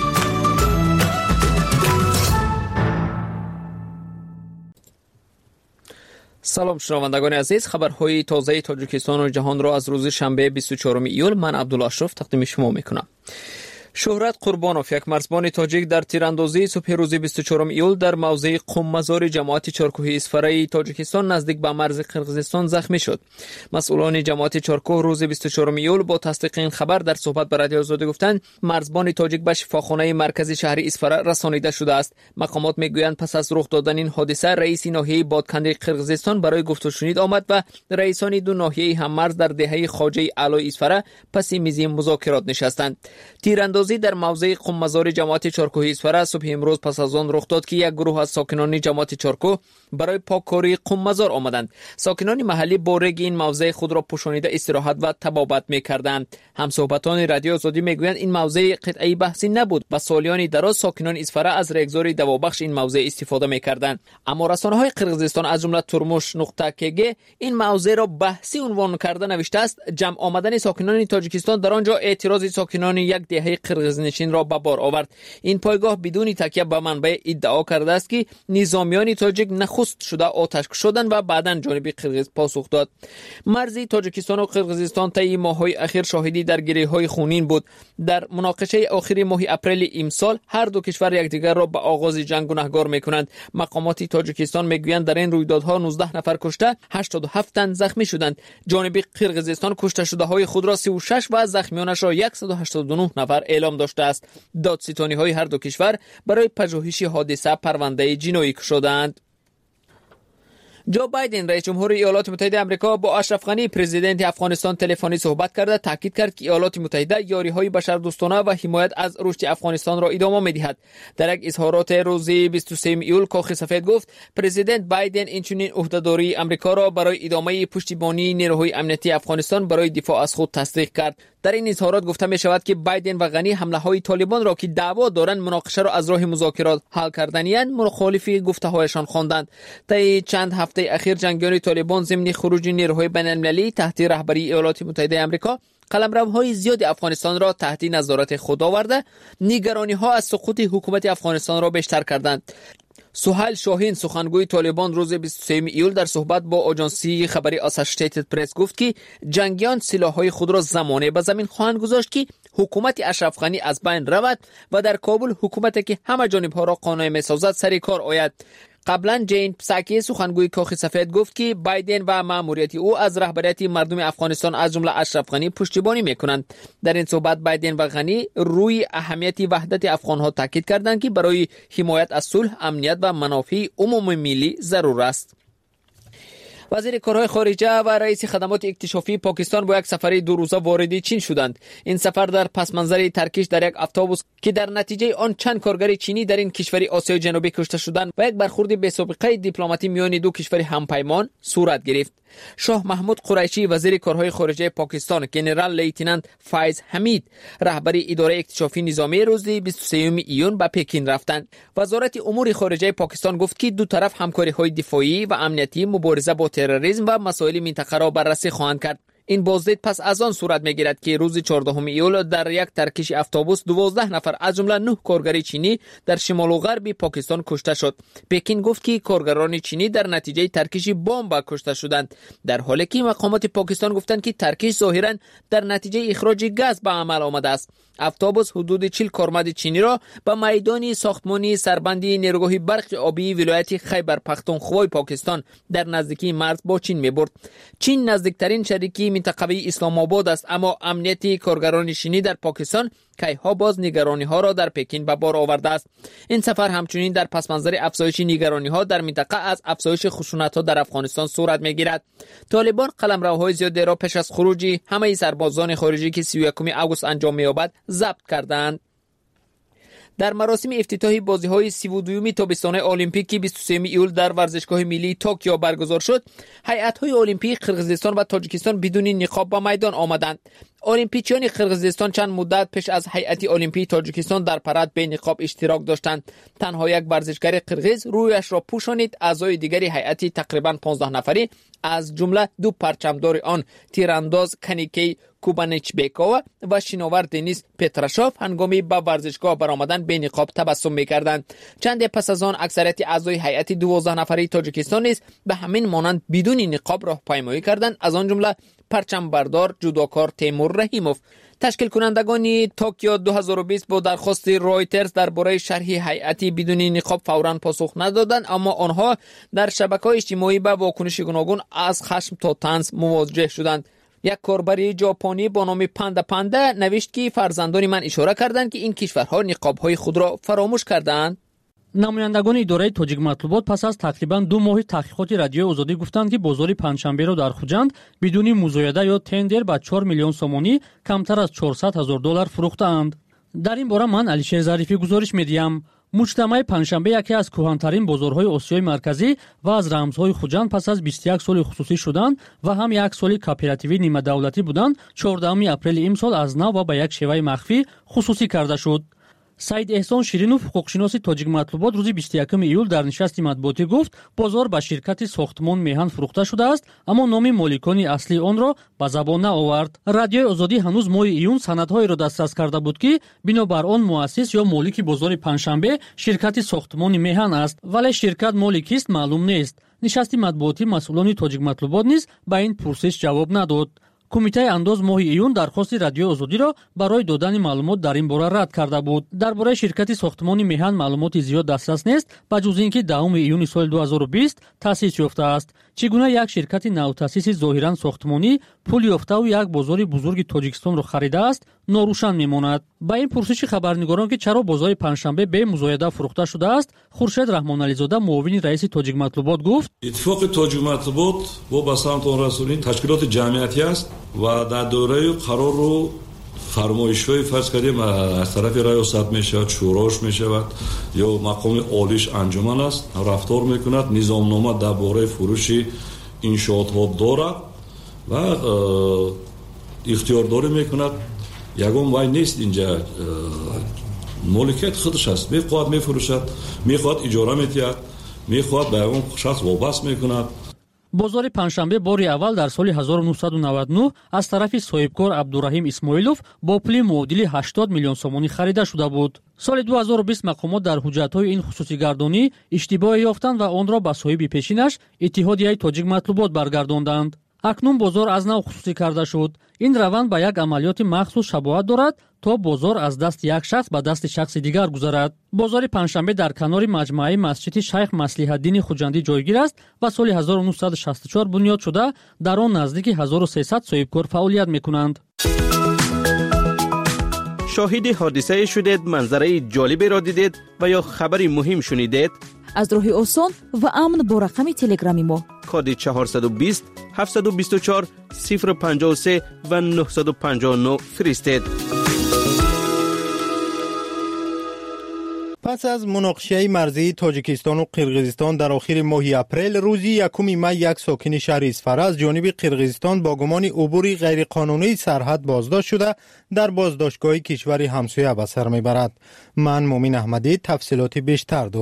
سلام شنوندگان عزیز، خبرهای تازه تاجیکستان و جهان را از روز شنبه بیست و چهارم ایول من عبدالله اشرف تقدیم شما میکنم. شهرت قربانوف، یک مرزبان تاجیک در تیراندازی صبح روز بیست و چهارم ایول در موضع قم مزار جماعت چارکوهی اصفرای تاجیکستان نزدیک به مرز قرقیزستان زخمی شد. مسئولان جماعت چارکوه روز بیست و چهارم ایول با تصدیق این خبر در صحبت با رادیو آزادی گفتند مرزبان تاجیک به شفاخانه مرکزی شهر اصفرا رسانیده شده است. مقامات میگویند پس از رخ دادن این حادثه رئیس ناحیه بادکنده قرقیزستان برای گفت و شنید آمد و رئیسان دو ناحیه هممرز در دهه خواجه علای اصفرا پس میز مذاکرات نشستند. تیراندازی در موضع قم مزار جماعت چارکوهی اصفرا صبح امروز پس از آن رخ داد که یک گروه از ساکنان جماعت چارکوه برای پاککاری قم مزار آمدند. ساکنان محلی با رگ این موضع خود را پوشانیده استراحت و طبابت می‌کردند. همصحبتان رادیو آزادی میگویند این موضع قطعی بحثی نبود و سالیان دراز ساکنان اصفرا از رگزار دوابخش این موضع استفاده می‌کردند. اما رسانه‌های قرقیزستان از جمله ترموش نقطه کگ این موضع را بحثی عنوان کرده نوشته است جمع آمدن ساکنان تاجیکستان در آنجا اعتراض ساکنان یک دهه قرقیزنشین را به بار آورد. این پایگاه بدون تکیه به منبع ادعا کرده است که نظامیان تاجیک نخست شده آتش شدند و بعداً جانب قرقیز پاسخ داد. مرز تاجیکستان و قرقیزستان طی ماه‌های اخیر شاهدی درگیری‌های خونین بود. در مناقشه آخر ماه اپریل امسال هر دو کشور یکدیگر را به آغاز جنگ گنهگار می‌کنند. مقامات تاجیکستان می‌گویند در این رویدادها نوزده نفر کشته، هشتاد و هفت تن زخمی شدند. جانب قرقیزستان کشته شده‌های خود را سی و شش و زخمیانش را صد و هشتاد و نه نفر اعلام داشته است. دادستانی‌های هر دو کشور برای پژوهش حادثه پرونده جنایی کشیدند. جو بایدن رئیس جمهور ایالات متحده آمریکا با اشرف غنی پرزیدنت افغانستان تلفنی صحبت کرده تاکید کرد که ایالات متحده یاری‌های بشردوستانه و حمایت از رشد افغانستان را ادامه می‌دهد. در یک اظهارات روز بیست و سوم ایول کاخ سفید گفت پرزیدنت بایدن اینچنین عهدهداری آمریکا را برای ادامه پشتیبانی نیروهای امنیتی افغانستان برای دفاع از خود تصدیق کرد. در این اظهارات گفته می شود که بایدن و غنی حمله‌های طالبان را که دعوا دارند مناقشه را از راه مذاکرات حل کردنی‌اند مخالف گفته‌هایشان خواندند. طی چند هفته اخیر جنگیان طالبان ضمن خروج نیروهای بین‌المللی تحت رهبری ایالات متحده آمریکا قلمروهای زیاد افغانستان را تحت نظارت خود آورده نگرانی‌ها از سقوط حکومت افغانستان را بیشتر کردند. سهیل شاهین سخنگوی طالبان روز بیست و سوم ایول در صحبت با آژانسی خبری اسوسییتد پرس گفت که جنگیان سلاح‌های خود را زمانه به زمین خواهند گذاشت که حکومت اشرف غنی از بین رود و در کابل حکومتی که همه جانب‌ها را قانع می‌سازد سر کار آید. قبلا جین پساکی سخنگوی کاخ سفید گفت که بایدن و مأموریت او از رهبریت مردم افغانستان از جمله اشرف غنی پشتیبانی میکنند. در این صحبت بایدن و غنی روی اهمیت وحدت افغانها تاکید کردند که برای حمایت از صلح، امنیت و منافع عمومی ملی ضرور است. وزیر کارهای خارجه و رئیس خدمات اکتشافی پاکستان با یک سفر دو روزه وارد چین شدند. این سفر در پس منظر ترکش در یک اتوبوس که در نتیجه آن چند کارگر چینی در این کشور آسیای جنوبی کشته شدند و یک برخورد بی سابقه دیپلماتی میان دو کشور همپیمان صورت گرفت. شاه محمود قریشی وزیر کارهای خارجه پاکستان، ژنرال لیتنانت فایز حمید رهبر اداره اکتشافی نظامی روز بیست و سوم ایون به پکین رفتند. وزارت امور خارجه پاکستان گفت که دو طرف همکاری‌های دفاعی و امنیتی، مبارزه با تروریسم و مسائل منطقه را بررسی خواهند کرد. این بازدید پس از آن صورت میگیرد که روز چهاردهم ایول در یک ترکش اتوبوس دوازده نفر از جمله نه کارگر چینی در شمال و غرب پاکستان کشته شد. پکین گفت که کارگران چینی در نتیجه ترکش بمب کشته شدند، در حالی که مقامات پاکستان گفتند که ترکش ظاهرا در نتیجه اخراج گاز به عمل آمده است. اتوبوس حدود چهل کارمند چینی را به میدان ساختمانی سربندی نیروگاه برق آبی ولایت خیبر پختونخوا پاکستان در نزدیکی مرز با چین میبرد. چین نزدیکترین شریک منطقه اسلام آباد است، اما امنیت کارگران چینی در پاکستان کیها باز نگرانی ها را در پکین به بار آورده است. این سفر همچنین در پس منظر افزایش نگرانی ها در منطقه از افزایش خشونت ها در افغانستان صورت میگیرد. طالبان قلمروهای زیادی را پیش از خروج همه سربازان خارجی که سی و یکم آگوست انجام می‌یابد ضبط کردند. در مراسم افتتاحی بازی‌های سی و دوم تابستانه المپیک بیست و سوم ایول در ورزشگاه ملی توکیو برگزار شد، هیئت‌های المپیک قرقیزستان و تاجیکستان بدون نقاب به میدان آمدند. المپیچیان قرقیزستان چند مدت پیش از هیئت المپی تاجیکستان در پرد به نقاب اشتراک داشتند. تنها یک ورزشکار قرقیز رویش را پوشانید. اعضای دیگری هیئت تقریباً پانزده نفری از جمله دو پرچمدار آن تیرانداز کنیکی کوبانچبکووا و شناور دنیس پتراشوف هنگامی به ورزشگاه برآمدن به نقاب تبسم می‌کردند. چند پس از آن اکثریت اعضای هیئت دوازده نفری تاجیکستان نیز به همین مانند بدون نقاب راهپیمایی کردند، از آن جمله پرچم بردار جودوکار تیمور رحیموف. تشکیل کنندگان توکیو دو هزار و بیست با درخواست رایترز درباره شرح هیئتی بدون نقاب فوراً پاسخ ندادند، اما آنها در شبکه‌های اجتماعی به واکنش گوناگون از خشم تا طنز مواجه شدند. یک کاربر ژاپنی با نام پاندا پاندا نوشت که فرزندان من اشاره کردند که این کشورها نقاب‌های خود را فراموش کردند. намояндагони идораи тоҷик матлубот пас аз тақрибан ду моҳи таҳқиқоти радиои озодӣ гуфтанд ки бозори панҷшанберо дар хуҷанд бидуни музояда ё тендер ба чор миллион сомонӣ камтар аз чорсад ҳазор доллар фурӯхтаанд. дар ин бора ман алишер зарифӣ гузориш медиҳам. муҷтамаи панҷшанбе яке аз кӯҳантарин бозорҳои осиёи марказӣ ва аз рамзҳои хуҷанд пас аз бисту як соли хусусӣ шуданд ва ҳам як соли кооперативӣ нимадавлатӣ буданд, чордаҳуми апрели имсол аз нав ва ба як шеваи махфӣ хусусӣ карда шуд. саид эҳсон ширинов ҳуқуқшиноси тоҷик матлубот рӯзи бисту якум июл дар нишасти матбуотӣ гуфт бозор ба ширкати сохтмон меҳан фурӯхта шудааст, аммо номи моликони аслии онро ба забон наовард. радиои озодӣ ҳанӯз моҳи июн санадҳоеро дастрас карда буд ки бино бар он муассис ё молики бозори панҷшанбе ширкати сохтмони меҳан аст, вале ширкат моли кист маълум нест. нишасти матбуотӣ масъулони тоҷик матлубот низ ба ин пурсиш ҷавоб надод. кумитаи андоз моҳи июн дархости радиои озодиро барои додани маълумот дар ин бора рад карда буд. дар бораи ширкати сохтмони меҳан маълумоти зиёд дастрас нест, ба ҷуз ин ки даҳуми июни соли ду ҳазору бист таъсис ёфтааст. чӣ гуна як ширкати навтаъсиси зоҳиран сохтмонӣ пул ёфтаву як бозори бузурги тоҷикистонро харидааст, норӯшан мемонад. ба ин пурсиши хабарнигорон ки чаро бозори панҷшанбе бе музояда фурӯхта шудааст, хуршед раҳмонализода муовини раиси тоҷик матлубот гуфт: иттифоқи тоҷик матлубот бо ба самтон расонии ташкилоти ҷамъиятӣ аст ва дар дораи қарору фармоишҳои фарз кардем аз тарафи раёсат мешавад, шӯрош мешавад ё мақоми олиш анҷуман аст, рафтор мекунад, низомнома дар бораи фурӯши иншоотҳо дорад ва ихтиёрдорӣ мекунад. ягон вай нест инҷа моликияти худаш аст, мехоҳад мефурӯшад, мехоҳад иҷора метиҳад, мехоҳад ба ягон шахс вобаст мекунад. бозори панҷшанбе бори аввал дар соли ҳазору нуҳсаду наваду нӯҳ аз тарафи соҳибкор абдураҳим исмоилов бо пули муодили ҳаштод миллион сомонӣ харида шуда буд. соли ду ҳазору бист мақомот дар ҳуҷҷатҳои ин хусусигардонӣ иштибоҳе ёфтанд ва онро ба соҳиби пешинаш иттиҳодияи тоҷик матлубот баргардонданд. акнун бозор аз нав хусусӣ карда шуд. ин раванд ба як амалиёти махсус шабоҳат дорад, то бозор аз дасти як шахс ба дасти шахси дигар гузарад. бозори панҷшанбе дар канори маҷмӯаи масҷиди шайх маслиҳатдини хуҷандӣ ҷойгир аст ва соли ҳазору нуҳсаду шасту чор бунёд шуда, дар он наздики ҳазору сесад соҳибкор фаъолият мекунанд. شاهد حادثه شدید، منظره جالبی را دیدید و یا خبری مهم شنیدید؟ از راه آسان و امن با رقم تلگرامی ما کد چهارصد و بیست هفتصد و بیست و چهار صفر پنجاه و سه و نهصد و پنجاه و نه فرستید. پس از مناقشه مرزی تاجیکستان و قرقیزستان در آخر ماه اپریل، روزی یکم می یک ساکن شهر اصفهان از جانب قرقیزستان با گمان عبور غیرقانونی سرحد بازداشت شده در بازداشتگاه کشور همسایه به سر میبرد. من مومن احمدی تفصیلات بیشتر دارم.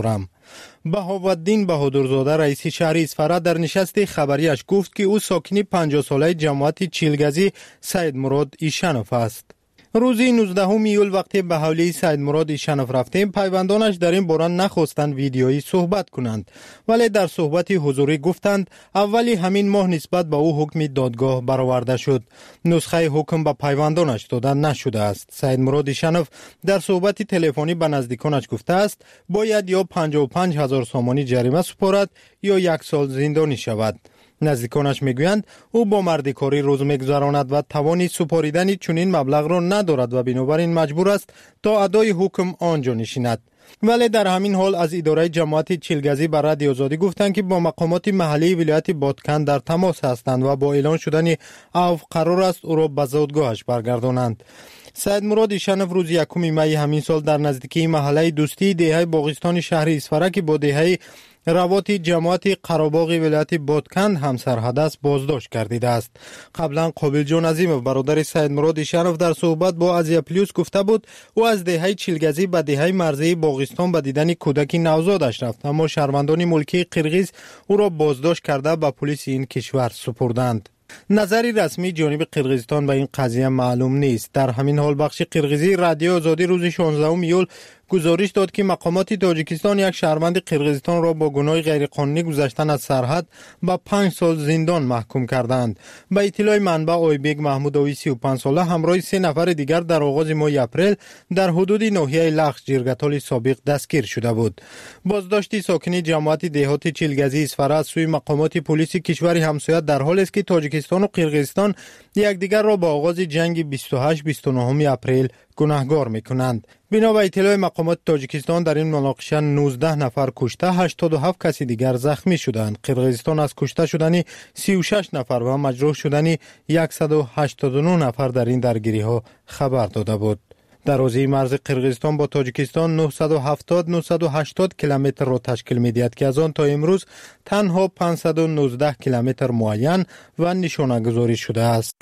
بهاءالدین بهادرزاده رئیس شهر اصفهان در نشست خبریش گفت که او ساکن پنجاه ساله جماعت چیلگزی سید مراد ایشنوف است. روز نوزدهم ایول وقتی به حوالی سید مراد ایشنوف رفتیم، پیوندانش در این باره نخواستند ویدیویی صحبت کنند، ولی در صحبت حضوری گفتند اولی همین ماه نسبت به او حکم دادگاه برآورده شد. نسخه حکم به پیوندانش داده نشده است. سید مراد ایشنوف در صحبت تلفنی به نزدیکانش گفته است باید یا پنجاه و پنج هزار سامانی جریمه سپارد یا یک سال زندانی شود. نزدیکانش میگویند او با مردکاری روز میگذراند و توانی سپاریدن چنین مبلغ را ندارد و بنابراین مجبور است تا ادای حکم آنجا نشیند. ولی در همین حال از اداره جماعت چیلگزی بر رادیو آزادی گفتند که با مقامات محلی ولایت بادکن در تماس هستند و با اعلان شدن عفو قرار است او را به زادگاهش برگردانند. سید مراد ایشنوف روز یکم می همین سال در نزدیکی محله دوستی دهه باغستان شهر اصفهان که با دهه روات جماعت قراباغ ولایت بادکن هم سرحد است بازداشت گردیده است. قبلا قابل جان عظیمov برادر سید مراد ایشنوف در صحبت با ازیا پلیوس گفته بود او از دهه چیلگزی به دهه مرزی باغستان به دیدن کودک نوزادش رفت، اما شهروندان ملکی قرغیز او را بازداشت کرده به پلیس این کشور سپردند. نظری رسمی جانب قرغیزستان به این قضیه معلوم نیست. در همین حال بخش قرغیزی رادیو آزادی روز شانزدهم ایول گزارش داد که مقامات تاجیکستان یک شهروند قرغیزستان را با گناه غیرقانونی گذشتن از سرحد به پنج سال زندان محکوم کردند. به اطلاع منبع آیبک محمودوی سی و پنج ساله همراه سه نفر دیگر در آغاز ماه اپریل در حدود ناحیه لخش جرگتال سابق دستگیر شده بود. بازداشت ساکنی جماعت دهات چیلگزی اصفهان از سوی مقامات پلیس کشور همسایه در حالی است که تاجیکستان و قرغیزستان یکدیگر را با آغاز جنگ بیست و هشت بیست و نه اپریل گناهگار میکنند. بنا به اطلاع مقامات تاجیکستان در این مناقشه نوزده نفر کشته، هشتاد و هفت کسی دیگر زخمی شدند. قرغیزستان از کشته شدن سی و شش نفر و مجروح شدن صد و هشتاد و نه نفر در این درگیری ها خبر داده بود. درازی مرز قرغیزستان با تاجیکستان نهصد و هفتاد نهصد و هشتاد کیلومتر را تشکیل می‌دهد که از آن تا امروز تنها پانصد و نوزده کیلومتر معین و نشانه گذاری شده است.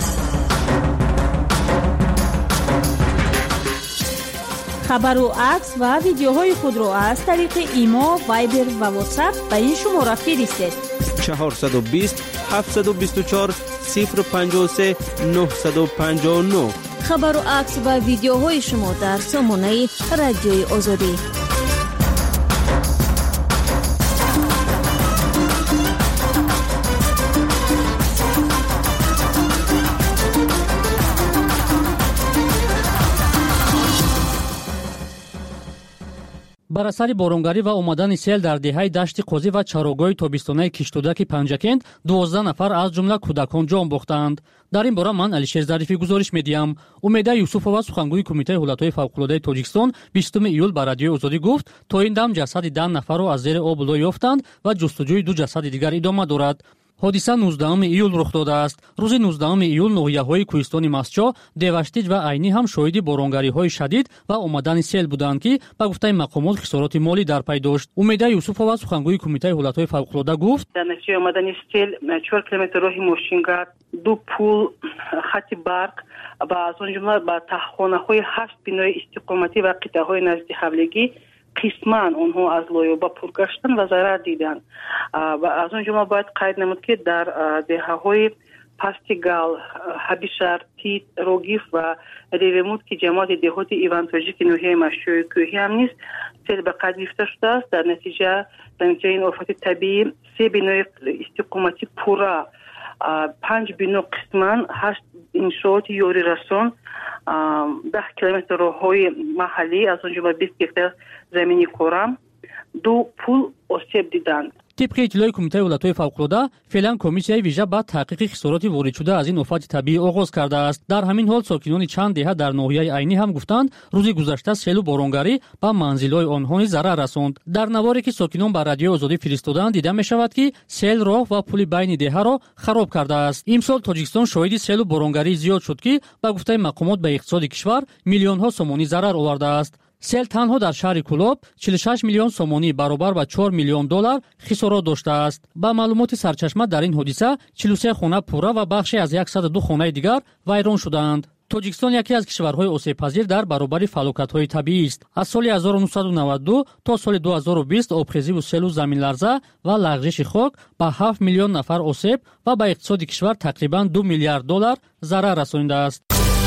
خبر و عکس و ویدیوهای خود را از طریق ایما، وایبر و واتساپ به این شماره فرستید. چهارصد و بیست هفتصد و بیست و چهار صفر پنجاه و سه نهصد و پنجاه و نه. خبر و عکس و ویدیوهای شما در سامانه رادیوی آزادی. бар асари боронгарӣ ва омадани сел дар деҳаи дашти қозӣ ва чарогоҳи тобистонаи киштудаки панҷакент дувоздаҳ нафар аз ҷумла кӯдакон ҷон бохтанд. дар ин бора ман алишер зарифӣ гузориш медиҳам. умеда юсуфова сухангӯи кумитаи ҳолатҳои фавқулодаи тоҷикистон бистум июл ба радиои озодӣ гуфт то ин дам ҷасади даҳ нафарро аз зери об було ёфтанд ва ҷустуҷӯи ду ҷасади дигар идома дорад. ҳодиса нуздаҳуми июл рух додааст. рӯзи нуздаҳуми июл ноҳияҳои кӯҳистони мастчо, деваштиҷ ва айнӣ ҳам шоҳиди боронгариҳои шадид ва омадани сел буданд ки ба гуфтаи мақомот хисороти молӣ дар пай дошт. умеда юсуфова сухангӯи кумитаи ҳолатҳои фавқулода гуфт дар натиҷаи омадани сел чор километр роҳи мошингард, ду пул, хати барқ ва аз он ҷумла ба таҳхонаҳои ҳашт бинои истиқоматӣ ва қитъаҳои назди ҳавлигӣ қисман онҳо аз лоёба пур гаштанд ва зарар диданд. аз он ҷумла бояд қайд намуд ки дар деҳаҳои пастигал, ҳабишар, тит, рогиф ва ревемут ки ҷамоати деҳоти ивантоҷики ноҳияи машои кӯҳӣ ҳам низ сел ба қайд гирифта шудааст. дар натиҷа дар натиҷаи ин офати табиӣ се бинои истиқоматӣ пурра, панҷ бино қисман, ҳашт иншооти ёрирасон, даҳ километр роҳҳои маҳаллӣ, аз он ҷумла бист гектар замини корам, ду пул осеб диданд. طبق اطلاع کمیته ولایت‌های فوق‌العاده فعلا کمیسیای ویژه با تحقیق خسارات وارد شده از این آفت طبیعی آغاز کرده است. در همین حال ساکنان چند دهه در ناحیه عینی هم گفتند روز گذشته سیل و بارانگری به منزل‌های آنها نیز ضرر رساند. در نواری که ساکنان به رادیو آزادی فرستادند دیده می‌شود که سیل راه و پل بین دهه را خراب کرده است. امسال تاجیکستان شاهد سیل و بارانگری زیاد شد که به گفته مقامات به اقتصاد کشور میلیون ها سومانی ضرر آورده است. سیل تنها در شهر کولاب چهل و شش میلیون سومانی برابر با چهار میلیون دلار خسارات داشته است. با معلومات سرچشمه در این حادثه چهل و سه خانه پوره و بخشی از صد و دو خانه دیگر ویران شدند. тоҷикистон яке аз кишварҳои осебпазир дар баробари фалокатҳои табиӣ аст. аз соли ҳазору нуҳсаду навад ду то соли ду ҳазору бист обхезиву селу заминларза ва лағжиши хок ба ҳафт миллион нафар осеб ва ба иқтисоди кишвар тақрибан ду миллиард доллар зарар расонидааст.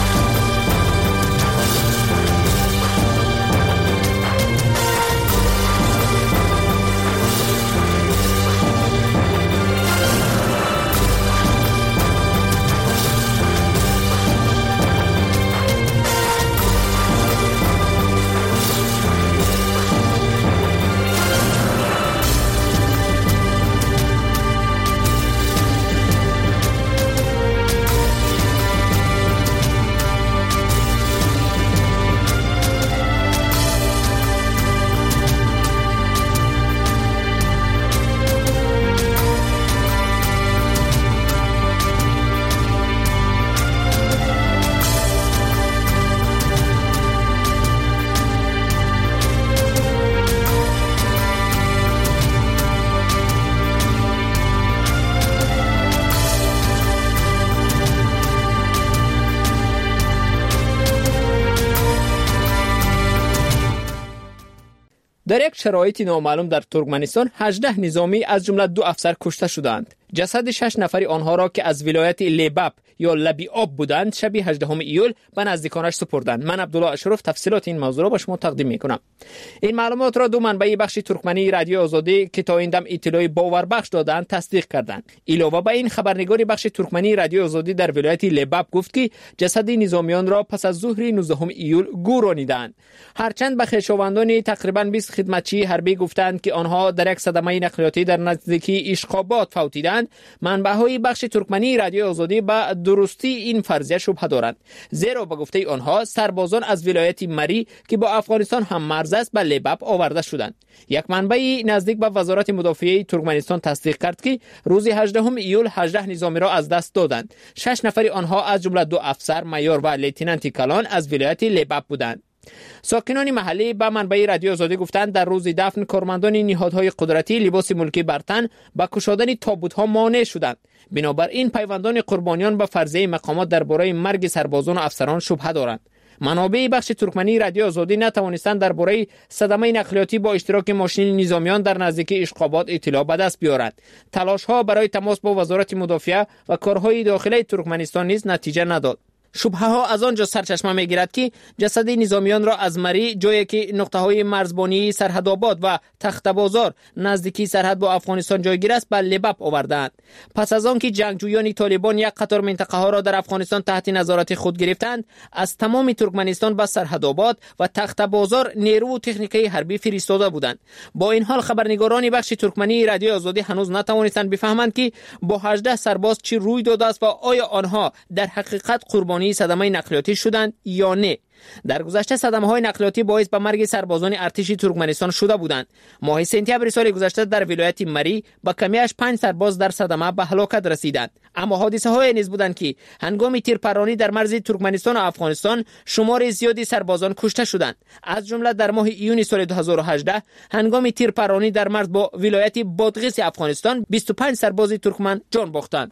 در یک شرایط نامعلوم در ترکمنستان هجده نظامی از جمله دو افسر کشته شدند. جسد شش نفری آنها را که از ولایت لیباب یا لبی آب بودند شب هجدهم ایول به نزدیکانش سپردند. من عبدالله اشرف تفصیلات این موضوع را به شما تقدیم میکنم. این معلومات را دو منبع بخش ترکمنی رادیو آزادی که تا این دم اطلاع باوربخش دادند تصدیق کردند. علاوه بر این خبرنگار بخش ترکمنی رادیو آزادی در ولایت لیباب گفت که جسد نظامیان را پس از ظهر نوزدهم ایول گورانیدند. هرچند به خویشاوندان تقریبا بیست خدمتچی حربی گفتند که آنها در یک صدمه نقلیاتی در نزدیکی اشقابات فوتیدند، منبع‌های بخش ترکمنی رادیو آزادی به درستی این فرضیه شبهه دارند، زیرا به گفته آنها سربازان از ولایت مری که با افغانستان هم مرز است به لیباب آورده شدند. یک منبع نزدیک به وزارت مدافعه ترکمنستان تصدیق کرد که روز هجدهم ایول هجده نظامی را از دست دادند. شش نفر آنها از جمله دو افسر مایور و لیتنانت کلان از ولایت لیباب بودند. ساکنان محلی به منبع رادیو آزادی گفتند در روز دفن کارمندان نهادهای قدرتی لباس ملکی بر تن با کشادن تابوت‌ها مانع شدند. بنابراین پیوندان قربانیان به فرضیه مقامات درباره مرگ سربازان و افسران شبهه دارند. منابع بخش ترکمنی رادیو آزادی نتوانستند درباره صدمه نقلیاتی با اشتراک ماشین نظامیان در نزدیکی اشقابات اطلاع به دست بیارند. تلاش‌ها برای تماس با وزارت مدافعه و کارهای داخلی ترکمنستان نیز نتیجه نداد. شبهه ها از آنجا سرچشمه میگیرد که جسد نظامیان را از مری، جایی که نقطه های مرزبانی سرحدآباد و تخت بازار نزدیکی سرحد با افغانستان جایگیر است به لیباب آوردند. پس از آنکه جنگجویان طالبان یک قطار منطقه ها را در افغانستان تحت نظارت خود گرفتند، از تمام ترکمنستان به سرحدآباد و تخت بازار نیرو و تکنیکی حربی فرستاده بودند. با این حال خبرنگاران بخش ترکمنی رادیو آزادی هنوز نتوانستند بفهمند که با هجده سرباز چی روی داده است و آیا آنها در حقیقت قربانی صدمه نقلیاتی شدند یا نه. در گذشته صدمه های نقلیاتی باعث به مرگ سربازان ارتش ترکمنستان شده بودند. ماه سپتامبر سال گذشته در ولایت مری با کمیش پنج سرباز در صدمه به هلاکت رسیدند. اما حادثه های نیز بودند که هنگام تیرپرانی در مرز ترکمنستان و افغانستان شمار زیادی سربازان کشته شدند. از جمله در ماه ایون سال دو هزار و هجده هنگام تیرپرانی در مرز با ولایت بادغیس افغانستان بیست و پنج سرباز ترکمن جان باختند.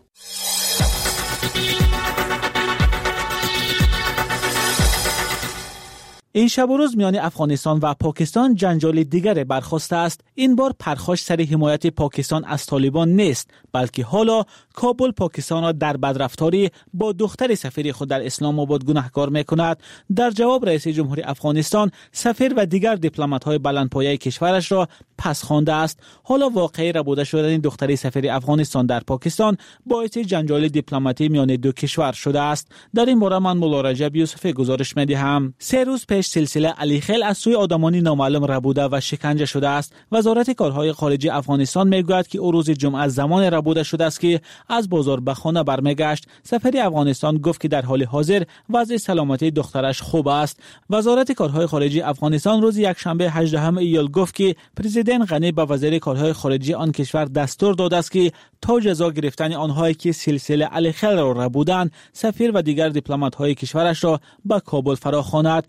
این شب و روز میان افغانستان و پاکستان جنجال دیگر برخاسته است. این بار پرخاش سر حمایت پاکستان از طالبان نیست، بلکه حالا کابل پاکستان را در بدرفتاری با دختر سفیر خود در اسلام آباد گناهکار میکند. در جواب رئیس جمهور افغانستان سفیر و دیگر دیپلمات‌های بلندپایه کشورش را پس خوانده است. حالا واقعه ربوده شدن دختر سفیر افغانستان در پاکستان باعث جنجال دیپلماتی میان دو کشور شده است. در این باره من مولا رجب یوسفی گزارش می‌دهم. سه روز پیش سلسله علی خیل از سوی آدمانی نامعلوم ربوده و شکنجه شده است. وزارت کارهای خارجه افغانستان میگوید که او روز جمعه زمان ربوده شده است که از بازار به خانه برمیگشت. سفیر افغانستان گفت که در حال حاضر وضع سلامتی دخترش خوب است. وزارت کارهای خارجه افغانستان روز یکشنبه هجدهم ایول گفت که پرزیدنت غنی به وزیر کارهای خارجه آن کشور دستور داده است که تا جزا گرفتن آنهایی که سلسله علی خیل را ربودند، سفیر و دیگر دیپلمات‌های کشورش را به کابل فراخواند. در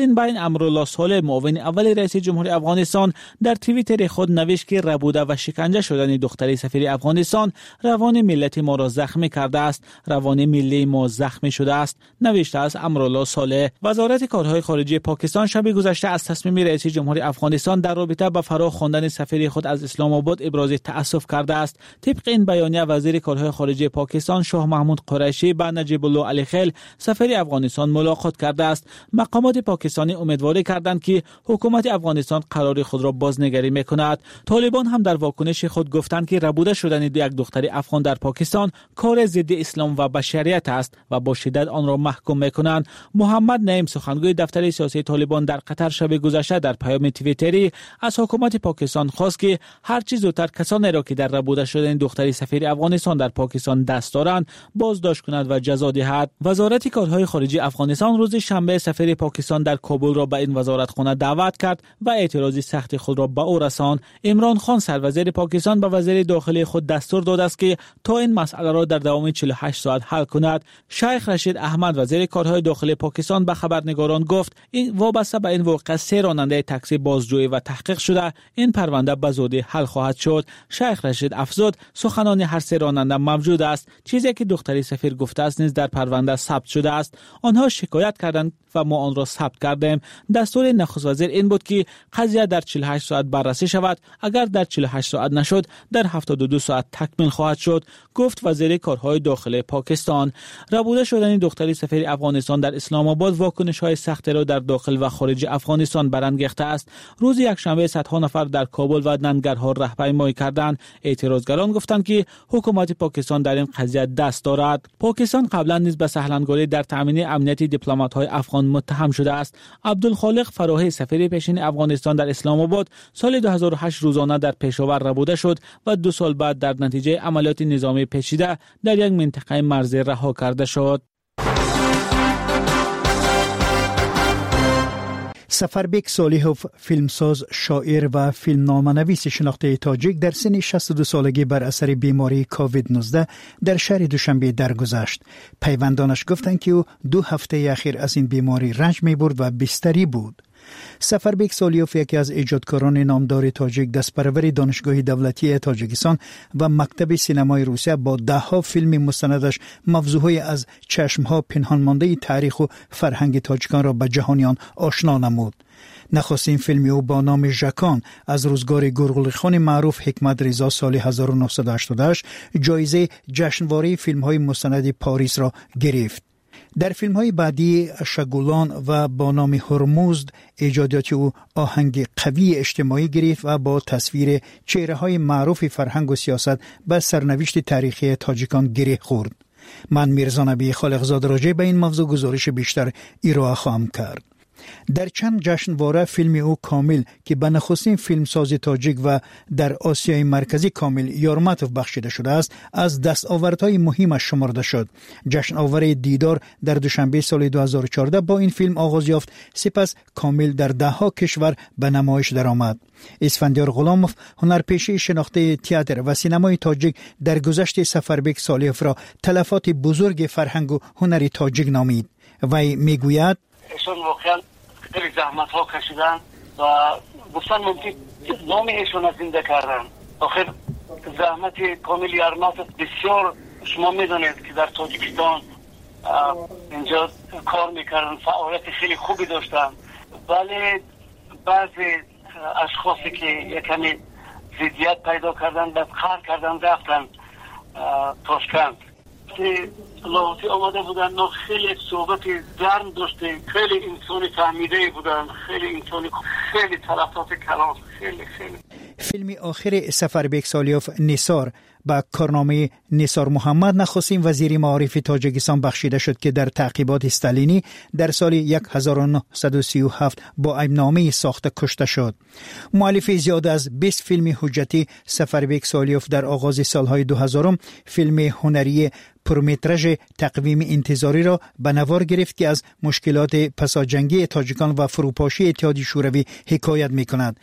این بین امرالله صالح معاون اول رئیس جمهوری افغانستان در توییتر خود نوشت که ربوده و شکنجه شدن دختر سفیر افغانستان روان ملت ما را زخمی کرده است، روان ملی ما زخمی شده است، نوشته است امرالله صالح. وزارت کارهای خارجه پاکستان شب گذشته از تصمیم رئیس جمهوری افغانستان در رابطه با فرا خواندن سفیر خود از اسلام آباد ابراز تأسف کرده است. طبق این بیانیه وزیر کارهای خارجه پاکستان شاه محمود قریشی با نجیب الله علی خیل سفیر افغانستان ملاقات کرده است. مقامات پاکستانی امیدواری کردند که حکومت افغانستان قرار خود را بازنگری میکند. طالبان هم در واکنش خود گفتند که ربوده شدن یک دختر افغان در پاکستان کار ضد اسلام و بشریت است و با شدت آن را محکوم میکنند. محمد نعیم سخنگوی دفتر سیاسی طالبان در قطر شب گذشته در پیام توییتری از حکومت پاکستان خواست که هر چه زودتر کسانی را که در ربوده شدن دختر سفیر افغانستان در پاکستان دست دارند بازداشت کند و جزا دهد. وزارت کارهای خارجه افغانستان روز شنبه سفیر پاکستان در کابل را به این وزارتخانه دعوت کرد و اعتراض سخت خود را به او رساند. عمران خان سروزیر پاکستان به وزیر داخلی خود دستور داده است که تا این مسئله را در دوام چهل و هشت ساعت حل کند. شیخ رشید احمد وزیر کارهای داخلی پاکستان به خبرنگاران گفت این وابسته به این واقعه سه راننده تاکسی بازجویی و تحقیق شده، این پرونده به زودی حل خواهد شد. شیخ رشید افزود سخنان هر سه راننده موجود است، چیزی که دختر سفیر گفته است نیز در پرونده ثبت شده است. آنها شکایت کردند و ما آن را ثبت کردیم. دستور نخست وزیر این بود که قضیه در چهل و هشت ساعت بررسی شود، اگر در چهل و هشت ساعت نشد در هفتاد و دو ساعت تکمیل خواهد شد، گفت وزیر کارهای داخلی پاکستان. ربوده شدن دختر سفیر افغانستان در اسلام آباد واکنش‌های سخت را در داخل و خارج افغانستان برانگیخته است. روز یکشنبه صدها نفر در کابل و ننگرهار راهپیمایی کردند. اعتراضگران گفتند که حکومت پاکستان در این قضیه دست دارد. پاکستان قبلا نیز به سهلنگاری در تامین امنیت دیپلمات‌های افغان متهم شده است. عبدالخالق فراهی سفیر پیشین افغانستان در اسلام آباد سال دو هزار و هشت روزانه در پشاور ربوده شد و دو سال بعد در نتیجه عملیات نظامی پیچیده در یک منطقه مرزی رها کرده شد. سفربک صالحوف فیلمساز، شاعر و فیلمنامه‌نویس شناخته تاجیک در سن شصت و دو سالگی بر اثر بیماری کووید نوزده در شهر دوشنبه درگذشت. پیوندانش گفتند که او دو هفته اخیر از این بیماری رنج می‌برد و بستری بود. سفربک صالحوف یکی از ایجادکاران نامدار تاجیک، دستپرور دانشگاه دولتی تاجیکستان و مکتب سینمای روسیه با ده ها فیلم مستندش موضوعهای از چشمها پنهان مانده تاریخ و فرهنگ تاجیکان را به جهانیان آشنا نمود. نخستین فیلم او با نام ژاکان از روزگار گرگولی خان معروف حکمت رضا سال هزار و نهصد و هشتاد و هشت جایزه جشنواره فیلم‌های مستند پاریس را گرفت. در فیلم های بعدی شگولان و با نام هرمزد ایجادات او آهنگ قوی اجتماعی گرفت و با تصویر چهره های معروف فرهنگ و سیاست به سرنوشت تاریخی تاجیکان گره خورد. من میرزا نبی خالقزاد راجع به این موضوع گزارش بیشتر ارائه خواهم کرد. در چند جشنواره فیلم او کامل که به نخستین فیلمساز تاجیک و در آسیای مرکزی کامل یارماتوف بخشیده شده است از دستاوردهای مهمش شمرده شد. جشن آور دیدار در دوشنبه سال دو هزار و چهارده با این فیلم آغاز یافت، سپس کامل در ده ها کشور به نمایش درآمد. اسفندیار غلاموف هنرپیشه شناخته تئاتر و سینمای تاجیک در گذشت سفربک صالحوف را تلفات بزرگ فرهنگ و هنر تاجیک نامید. وی میگوید ایشون واقعا خیلی زحمت ها کشیدن و گفتن ممکن نام ایشون زنده کردن. آخر زحمت کامل یارماتوف بسیار، شما میدونید که در تاجیکستان اینجا کار میکردن، فعالیت خیلی خوبی داشتن، ولی بعضی اشخاصی که یکمی ضدیت پیدا کردن بعد قهر کردن رفتن تاشکند که لاهوتی آمده بودن. نه خیلی صحبت گرم داشته، خیلی انسانی فهمیده بودن، خیلی انسانی، خیلی تلفات کلام، خیلی خیلی. فیلم آخر سفربک صالحوف نثار با کارنامه نثار محمد نخستین وزیر معارف تاجیکستان بخشیده شد که در تعقیبات استالینی در سال هزار و نهصد و سی و هفت با عیبنامه ساخته کشته شد. مؤلف زیاد از بیست فیلم حجتی سفربک صالحوف در آغاز سالهای دو هزار فیلم هنری پرمترژ تقویم انتظاری را به نوار گرفت که از مشکلات پساجنگی تاجیکان و فروپاشی اتحاد شوروی حکایت می کند.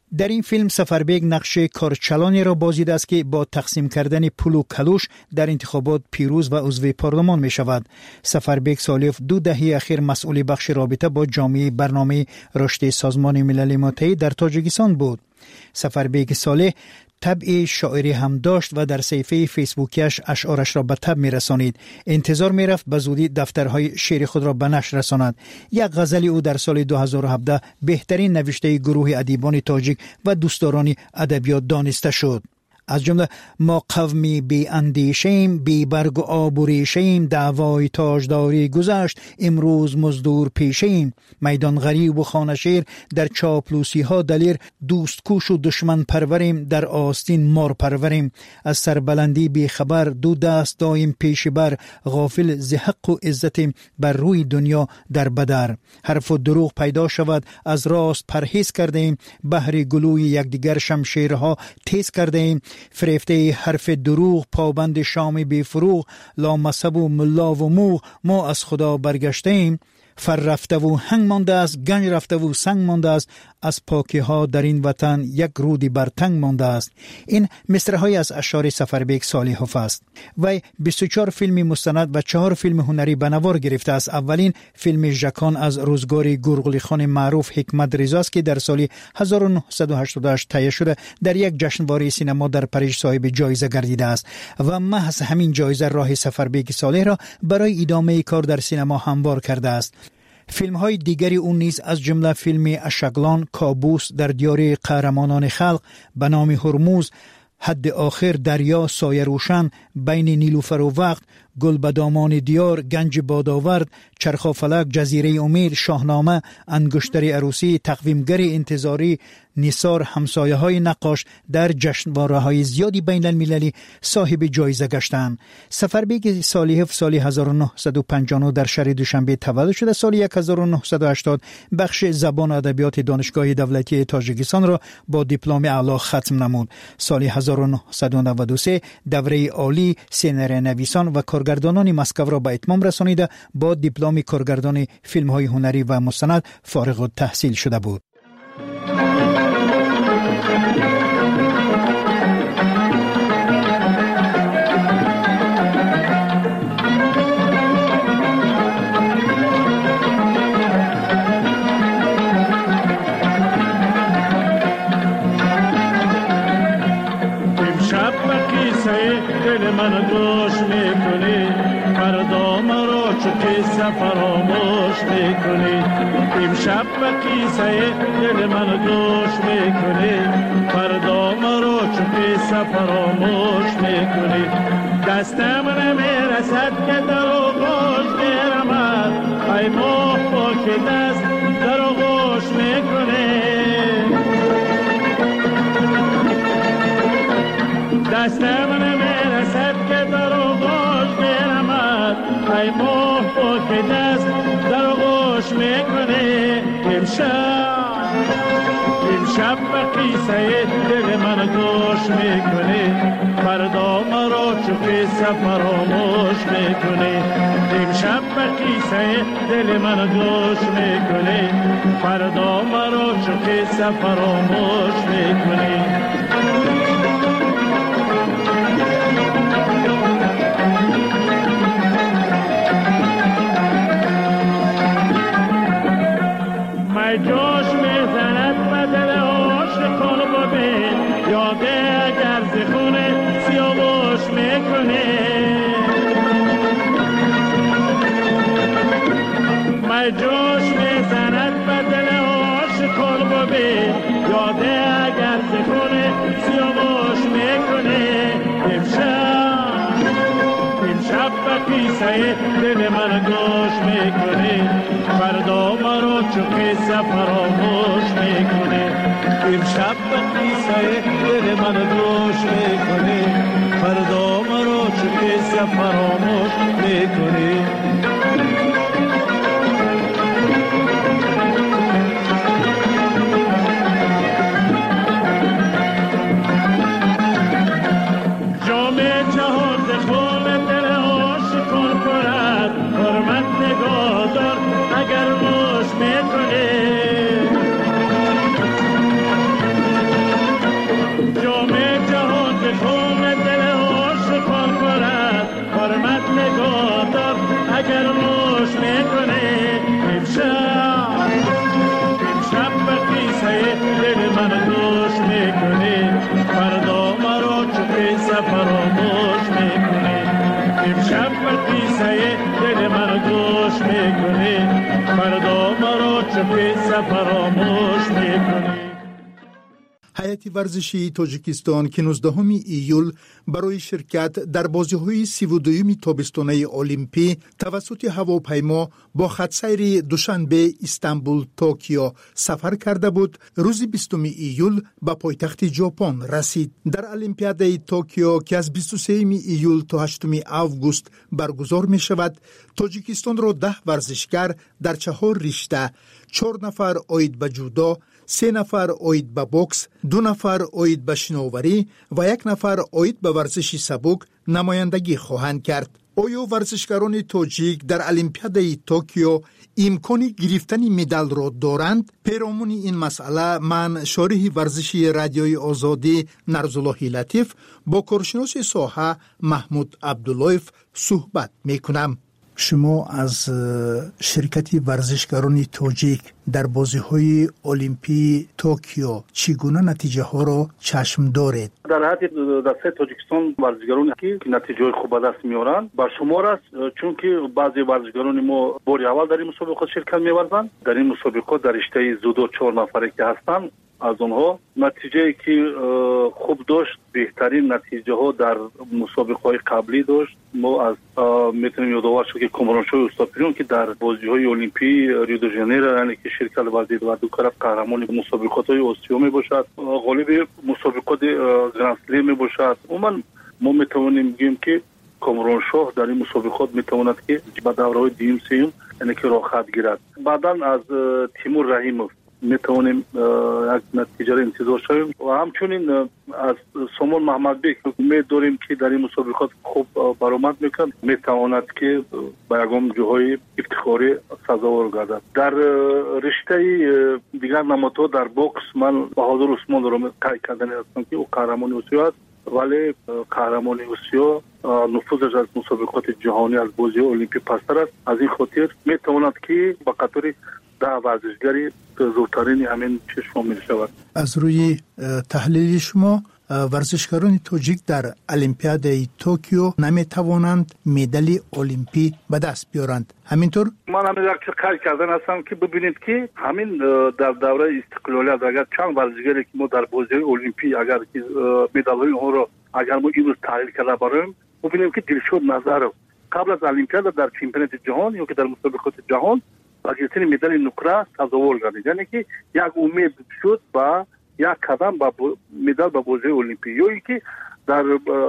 در این فیلم سفربیگ نقش کارچلانی را بازی است که با تقسیم کردن پول و کلوش در انتخابات پیروز و عضو پارلمان می شود. سفربیگ سالیوف دو دهه اخیر مسئول بخش رابطه با جامعه برنامه رشد سازمان ملل متحد در تاجیکستان بود. سفربیگ صالح طبع شاعری هم داشت و در صفحه فیسبوکیش اشعارش را به طبع می رسانید. انتظار می رفت به زودی دفترهای شعر خود را به نشر رساند. یک غزل او در سال دو هزار و هفده بهترین نوشته گروه ادیبان تاجیک و دوستداران ادبیات دانسته شد. از جمله ما قومی بی اندیشیم، بی برگ و آب و ریشیم، دعوای تاجداری گذشت، امروز مزدور پیشیم. میدان غریب و خانه شیر در چاپلوسی ها دلیر، دوست کوش و دشمن پروریم، در آستین مار پروریم. از سربلندی بی خبر، دو دست دایم پیش بر، غافل ز حق و عزت بر روی دنیا در بدر. حرف و دروغ پیدا شود، از راست پرهیز کردیم، بهر گلوی یکدیگر شمشیرها تیز کردیم. فریفته حرف دروغ، پابند شام بی فروغ، لامصب و ملا و موغ، ما از خدا برگشتیم. فر رفته و هنگ مانده است، گنج رفته و سنگ مانده است، از پاکی ها در این وطن یک رودی بر تنگ مانده است. این مصرع‌های از اشعار سفربیگ صالحوف است. وی بیست و چهار فیلم مستند و چهار فیلم هنری به نوار گرفته است. اولین فیلم ژکان از روزگار گورگلی خان معروف حکمت رضا است که در سال هزار و نهصد و هشتاد و هشت تهیه شده در یک جشنواره سینما در پاریس صاحب جایزه گردیده است و محض همین جایزه راه سفربیگ صالح را برای ادامه کار در سینما هموار کرده است. فیلم های دیگری اون نیز از جمله فیلم اشغلان، کابوس، در دیار قهرمانان خلق، به نام هرموز، حد آخر، دریا، سایه روشن، بین نیلوفر و وقت، گل به دامان دیار، گنج بادآورد، چرخافلک، جزیره امید، شاهنامه، انگشتر عروسی، تقویمگر انتظاری، نثار، همسایه های نقاش در جشنواره های زیادی بین المللی صاحب جایزه گشتند. سفربیگ صالحوف سال هزار و نهصد و پنجاه و نه در شهر دوشنبه تولد شده. سال هزار و نهصد و هشتاد بخش زبان و ادبیات دانشگاه دولتی تاجیکستان را با دیپلم اعلی ختم نمود. سال هزار و نهصد و نود و سه دوره عالی سینری نویسان و کارگردانان مسکو را به اتمام رسانیده با دیپلم کارگردان فیلم های هنری و مستند فارغ التحصیل شده بود. من گوش میکنی فردا مرا چو قصه فراموش میکنی امشب به قصه دل من گوش میکنی فردا مرا چو قصه فراموش میکنی دستم نمیرسد که در آغوش میرمد ای ماه با که دست در آغوش میکنی دستم نمیرسد که در آغوش میرمد ای ماه با که دست در آغوش میکنه امشب امشب به قصه دل من گوش میکنه فردا مرا چو قصه فراموش میکنه امشب به قصه دل من گوش میکنه فردا مرا چو قصه فراموش میکنه جوش میزند بدل عاشقان ببین یاده اگر زخونه سیاوش میکنه می جوش میزند بدل عاشقان ببین یاده اگر زخونه سیاوش میکنه امشب امشب به قصه دل من گوش میکنه فردا مرا چو قصه فراموش میکنه امشب به قصه دل من گوش میکنه فردا مرا چو قصه فراموش میکنه جام جهان ز خون دل عاشقان پرد حرمت نگاه دار اگر موش میکنه کرنوش میکنه امشب امشب به قیصه دل من دوش میکنه فردا مرا چو قیصه فراموش میکنه امشب به قیصه دل من دوش میکنه فردا مرا چو قیصه فراموش میکنه. هیئت ورزشی تاجیکستان که نوزدهم ایول برای شرکت در بازی‌های سی و دوم تابستانه المپی توسط هواپیما با خطسیر دوشنبه استانبول توکیو سفر کرده بود. روز بیستم ایول به پایتخت ژاپن رسید. در المپیاد توکیو که از بیست و سوم ایول تا هشتم آگوست برگزار می شود، تاجیکستان را ده ورزشکار در چهار رشته، چهار نفر عاید به جودو، سه نفر عاید به بوکس، دو نفر عاید به شناوری و یک نفر عاید به ورزش سبک نمایندگی خواهند کرد. آیا ورزشکاران تاجیک در المپیاد توکیو امکان گرفتن مدال را دارند؟ پیرامون این مسئله من شارح ورزشی رادیوی آزادی نرزالله لطیف با کارشناس ساحه محمود عبداللهیف صحبت میکنم. شما از شرکت ورزشکاران تاجیک در بازی‌های المپی توکیو چگونه نتیجه ها را چشم دارید؟ در حد دسته تاجیکستان ورزشکارانی که نتیجه خوب به دست میارند با شمار است، چون که بعضی ورزشکاران ما بار اول در این مسابقات شرکت می‌ورزند. در این مسابقات در رشته جودو چهار نفره که هستند، از اونها نتیجه که خوب داشت، بهترین نتیجه ها در مسابقه های قبلی داشت. ما از میتونیم یادآور شد که کامرانشاه استاپیون که در بازی های المپی ریو دی ژانیرو یعنی که شرکت ورزید و دو طرف قهرمان مسابقات های آسیا می باشد، غالب مسابقات گرند اسلم می باشد. عموما ما میتوانیم بگیم که کامرانشاه در این مسابقات میتواند که به دوره های دوم سوم یعنی که راه خط گیرد. بعدا از تیمور رحیموف میتوانیم یک نتیجه را انتظار شویم و همچنین از سامان محمد بیگ امید داریم که در این مسابقات خوب برآمد میکند، میتواند که به یگام جاهای افتخاری سزاوار گردد. در رشته دیگر نمادها در بوکس من بهادر عثمان را قید کردن هستم که او قهرمان آسیا است، ولی قهرمان آسیا نفوذش از مسابقات جهانی از بازی المپی پستر است. از این خاطر میتواند که به قطار ده ورزشگری زودترین همین چشم می شود. از روی تحلیل شما ورزشکاران تاجیک در المپیاد توکیو نمی توانند مدال المپی به دست بیارند، همینطور؟ من همین یک چیز کار کردن هستم که ببینید که همین در دوره استقلالیت اگر چند ورزشگری که ما در بازی المپی اگر که مدال های اون رو اگر ما این روز تحلیل کرده باشیم، ببینیم که دلشاد نظر قبل از المپیاد در چمپیونات جهان یا که در مسابقات جهان با گرفتن مدال نقره سزاوار گردید، یعنی که یک امید شد با یک قدم با مدال به بازی المپی، یا اینکه در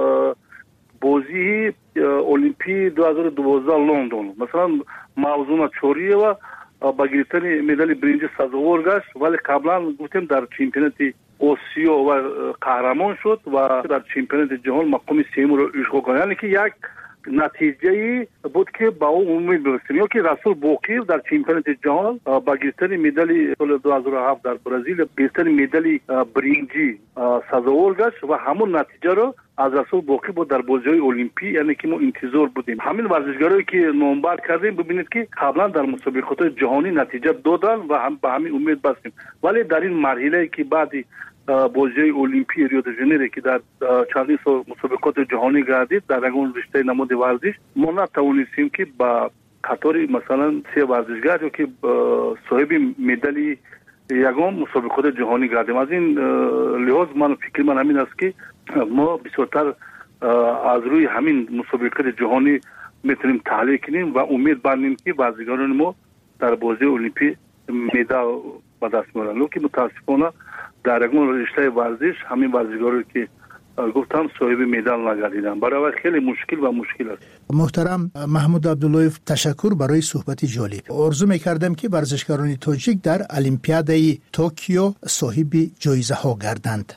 بازی المپی دو هزار و دوازده لندن مثلا موضوع چوری و با گرفتن مدال برنج سزاوار گشت، ولی قبلا گفتیم در چمپیونات آسیا و قهرمان شد و در چمپیونات جهان مقام سوم را اشغال کرد، یعنی که یک نتیجه بود که با او امید برسیم. یا که رسول باقر در چمپیونات جهان با گرفتن مدال سال دو هزار و هفت در برزیل گرفتن مدال برنجی سزاوار گشت و همون نتیجه رو از رسول باقر بود در بازی‌های المپی، یعنی که ما انتظار بودیم. همین ورزشکارایی که نامبر کردیم ببینید که قبلا در مسابقات جهانی نتیجه دادن و هم به همین امید بستیم، ولی در این مرحله که بعدی بازی المپی ریو دی ژانیرو که در چندین سال مسابقات جهانی گردید در اون رشته نماد ورزش ما نتوانستیم که با قطار مثلا سه ورزشگر که صاحب مدال یگام مسابقات جهانی گردیم. از این لحاظ من فکر من همین است که ما بسیارتر از روی همین مسابقات جهانی میتونیم تحلیل کنیم و امید بندیم که ورزشکاران ما در بازی المپی مدال به دست میارن، که متاسفانه در اون رشته ورزش همین ورزشکارایی که گفتم صاحب مدال نگردیدن، برای خیلی مشکل و مشکل است. محترم محمود عبداللهیف، تشکر برای صحبت جالب. آرزو میکردم که ورزشکاران تاجیک در المپیاد توکیو صاحب جایزه ها گردند.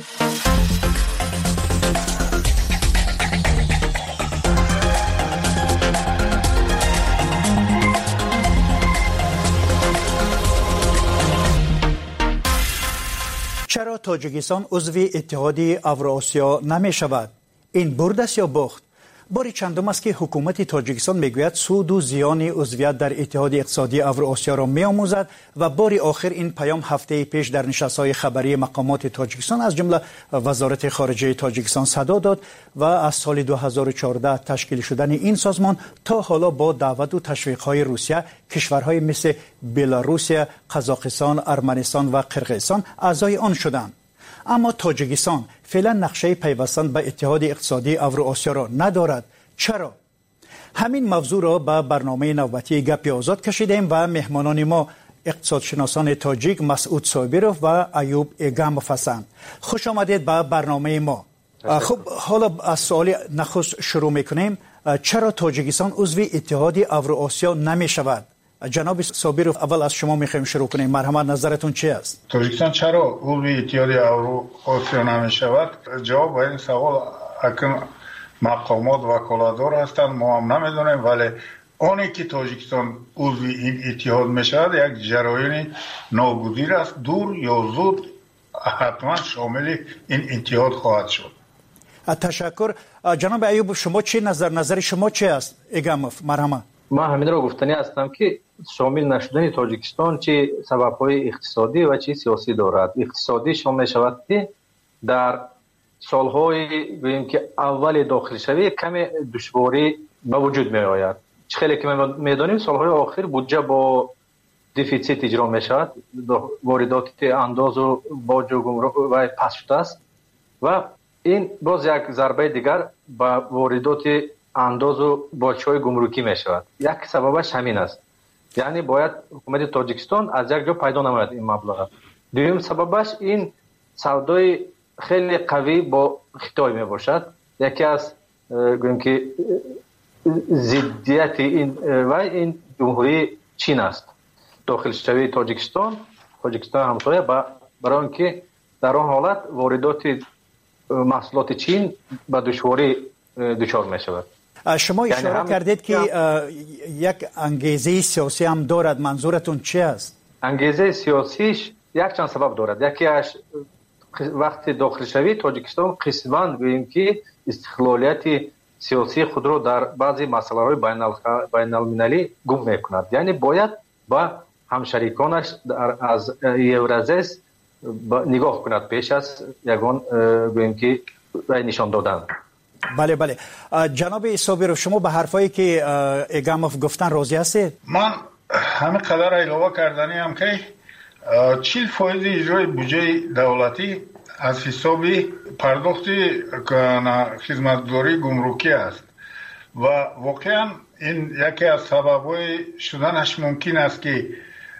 چرا تاجیکستان عضو اتحاد اوراسیا نمی شود؟ این برد است یا باخت؟ بار چندم است که حکومت تاجیکستان میگوید سود و زیان عضویت در اتحاد اقتصادی اوراسیا را میآموزد و بار آخر این پیام هفته پیش در نشست‌های خبری مقامات تاجیکستان از جمله وزارت خارجه تاجیکستان صدا داد و از سال دو هزار و چهارده تشکیل شدن این سازمان تا حالا با دعوت و تشویق‌های روسیه کشورهای مثل بلاروسیه، قزاقستان، ارمنستان و قرقیزستان اعضای آن شدند. اما تاجیکستان فعلا نقشه پیوستن به اتحاد اقتصادی اوراسیا را ندارد. چرا؟ همین موضوع را به برنامه نوبتی گپ آزاد کشیدیم و مهمانان ما اقتصادشناسان تاجیک مسعود صابروف و ایوب ایگاموف هستند. خوش آمدید به برنامه ما. خب حالا از سوال نخست شروع میکنیم. چرا تاجیکستان عضو اتحاد اوراسیا نمی شود؟ جناب صابروف اول از شما میخوایم شروع کنیم. مرحمت نظرتون چی است؟ تاجیکستان چرا عضو اتحاد اوراسیا نمی شود؟ جواب به این سوال اکن مقامات وکالتدار هستند، ما هم نمیدونیم، ولی آنی که تاجیکستان عضو این اتحاد می شود یک جریان ناگزیر است، دور یا زود حتما شامل این اتحاد خواهد شد. تشکر. جناب ایوب شما چی نظر نظر شما چی است؟ ایگاموف مرحمت. ما همین را گفتنی هستم که شامل نشدن تاجیکستان چه سبب‌های اقتصادی و چه سیاسی دارد. اقتصادی شامل شود که در سالهای بگیم که اول داخل شوی کمی دشواری به وجود می آید. خیلی که ما میدانیم سالهای آخر بودجه با دفیسیت اجرا می شود، واردات انداز و باج و گمرک و پس شده است و این باز یک ضربه دیگر به واردات انداز و باج‌های گمرکی می شود. یک سببش همین است، یعنی باید حکومت تاجیکستان از یک جا پیدا نماید این مبلغ. دوم سببش این سودای خیلی قوی با خطای می باشد. یکی از گویم که ضدیت این و این جمهوری چین است. داخل شوی تاجیکستان تاجیکستان همسایه برای اینکه در آن حالت واردات محصولات چین به دشواری دچار می شود. شما اشاره یعنی کردید که یک انگیزه سیاسی هم دارد. منظورتون چی است؟ انگیزه سیاسیش یک چند سبب دارد. یکی از وقتی داخل شوی تاجیکستان قسماً گوییم که استقلالیت سیاسی خود را در بعضی مسائل بین المللی گم میکند. یعنی باید با همشریکانش از یورازیس نگاه کند پیش از یگان گوییم که نشان دادن. بله بله. جناب صابروف شما به حرفایی که ایگاموف گفتن راضی هستید؟ من همین قدر علاوه کردنی هم که چهل فایز اجرای بودجه دولتی از حساب پرداخت خدمتگزاری گمرکی است و واقعا این یکی از سبب‌های شدنش ممکن است که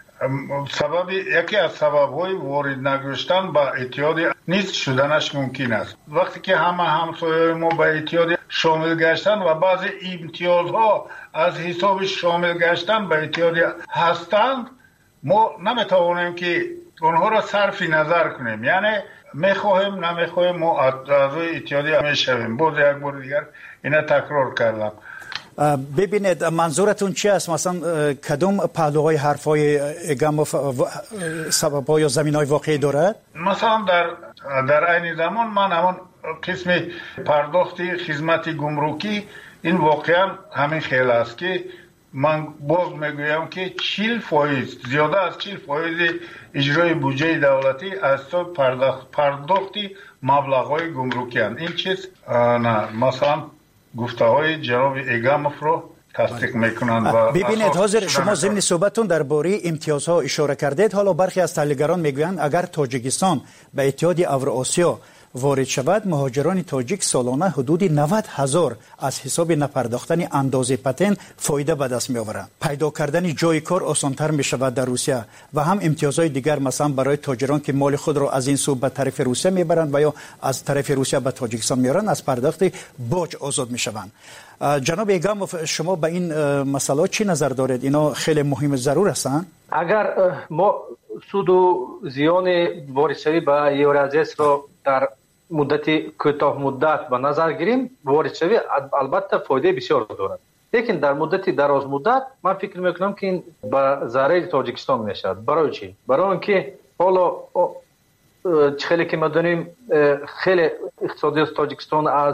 سبب یکی از سبب‌های وارد نگشتن به اتحاد نیست شدنش ممکن است. وقتی که همه همسایه‌های ما به اتحاد شامل گشتن و بعضی امتیازها از حساب شامل گشتن به اتحاد هستند، ما نمیتوانیم که اونها را صرف نظر کنیم. یعنی میخواهیم نمیخواهیم ما اعضای اتحاد میشویم. باز یک بار دیگر اینا تکرار کردم. ببینید منظورتون چی است؟ مثلا کدوم پهلوهای حرفای ایگاموف سبب‌ها یا زمین‌های واقعی دارد؟ مثلا در در عین زمان من همون قسم پرداخت خدمت گمرکی این واقعا همین خیلی است که من باز میگویم که چهل فایز زیاده از چهل فایز اجرای بودجه دولتی از پرداخت پرداختی مبلغ‌های گمرکی هستند. این چیز نه مثلا گفته های جناب ایگاموف رو تصدیق میکنند. ببینید حاضر شما ضمن صحبتون درباره امتیازها اشاره کردید. حالا برخی از تحلیلگران میگویند اگر تاجیکستان به اتحاد اوراسیا وارد شود مهاجران تاجیک سالانه حدود نود هزار از حساب نپرداختن اندازه پتن فایده به دست می آورند. پیدا کردن جای کار آسانتر می شود در روسیه و هم امتیازهای دیگر مثلا برای تاجران که مال خود را از این سو به طرف روسیه می برند و یا از طرف روسیه به تاجیکستان می آورند از پرداخت باج آزاد می شوند. جناب ایگاموف شما به این مسئله چی نظر دارید؟ اینا خیلی مهم ضرور هستند. اگر ما سود و زیان واردشوی به یورازیس را در مدت کوتاه مدت به نظر گیریم، واردشوی البته فایده بسیار دارد، لیکن در مدت دراز مدت من فکر میکنم که این به ضرر تاجیکستان میشود. برای چی؟ برای اینکه حالا خیلی که ما دانیم خیلی اقتصادی تاجیکستان از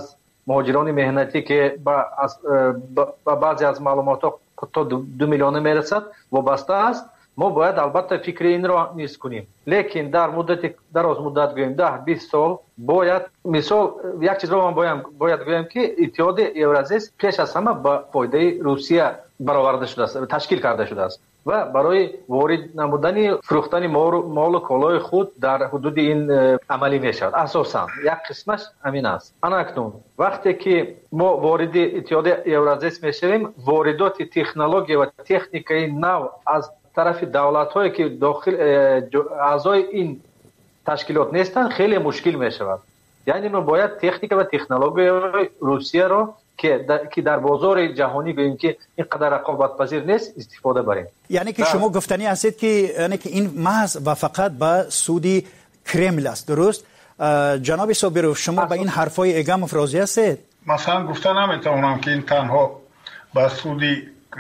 مهاجران مهنتی که با, با, با بعضی از معلومات تا دو, دو میلیون میرسد وابسته است. ما باید البته فکر این را نیست کنیم، لیکن در مدت دراز مدت گویم ده بیست سال باید مثال یک چیز را من باید, باید گویم که اتحاد اورازیس پیش از همه با فایده روسیه برآورده شده است، تشکیل کرده شده است و برای وارد نمودن فروختن مال و کالای خود در حدود این عملی می شود. اساسا یک قسمش همین است. اکنون وقتی که ما وارد اتحاد اورازیس می شویم، واردات تکنولوژی و تکنیکی نو از طرف دولت هایی که داخل اعضای این تشکیلات نیستند خیلی مشکل می شود. یعنی ما باید تکنیک و تکنولوژی روسیه را که در, که در بازار جهانی گوییم که اینقدر رقابت پذیر نیست استفاده بریم. یعنی که شما گفتنی هستید که یعنی که این محض و فقط به سودی کرمل است، درست؟ جناب صابرو شما به این حرفای اگم راضی هستید؟ مثلا گفتن نمیتونم که این تنها به سودی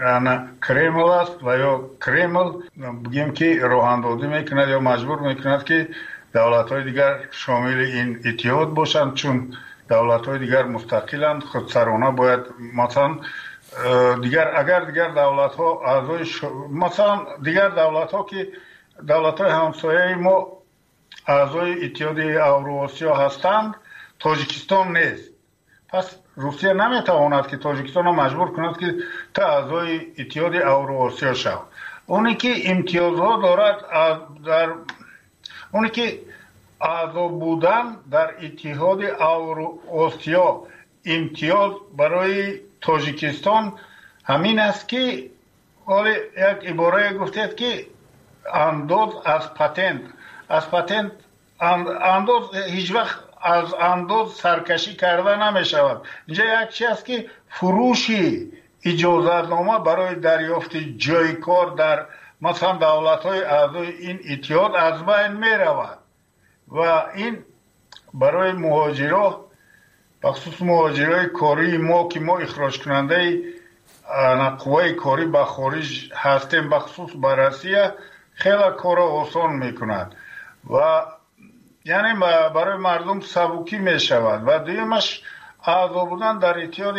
کرمل است و یا کرمل بگیم که راه اندازی میکند یا مجبور میکند که دولت های دیگر شامل این اتحاد باشند، چون دولت های دیگر مستقلند، خودسرانه باید مثلا دیگر اگر دیگر دولت ها اعضای ش... مثلا دیگر دولت ها که دولت های همسایه ما اعضای اتحاد اوراسیا هستند، تاجیکستان نیست. پس روسیه نمیتواند که تاجیکستان را مجبور کند که تا اعضای اتحاد اوراسیا شود. اونی که امتیازها دارد در اونی که اعضا بودن در اتحاد اوراسیا امتیاز برای تاجیکستان همین است که حالا یک عباره گفتید که انداز از پتنت از پتنت انداز هیچ وقت از انداز سرکشی کرده نمی شود. اینجا یک چیز است که فروشی اجازتنامه برای دریافت جای کار در مثلا دولت های اعضای این اتحاد از بین می رود و این برای مهاجران بخصوص مهاجرای کاری ما که ما اخراج کننده قوه کاری به خارج هستیم بخصوص به روسیه خیلی کار آسان میکند و یعنی برای مردم سبکی می شود و دویمش اعضا بودن در اتحاد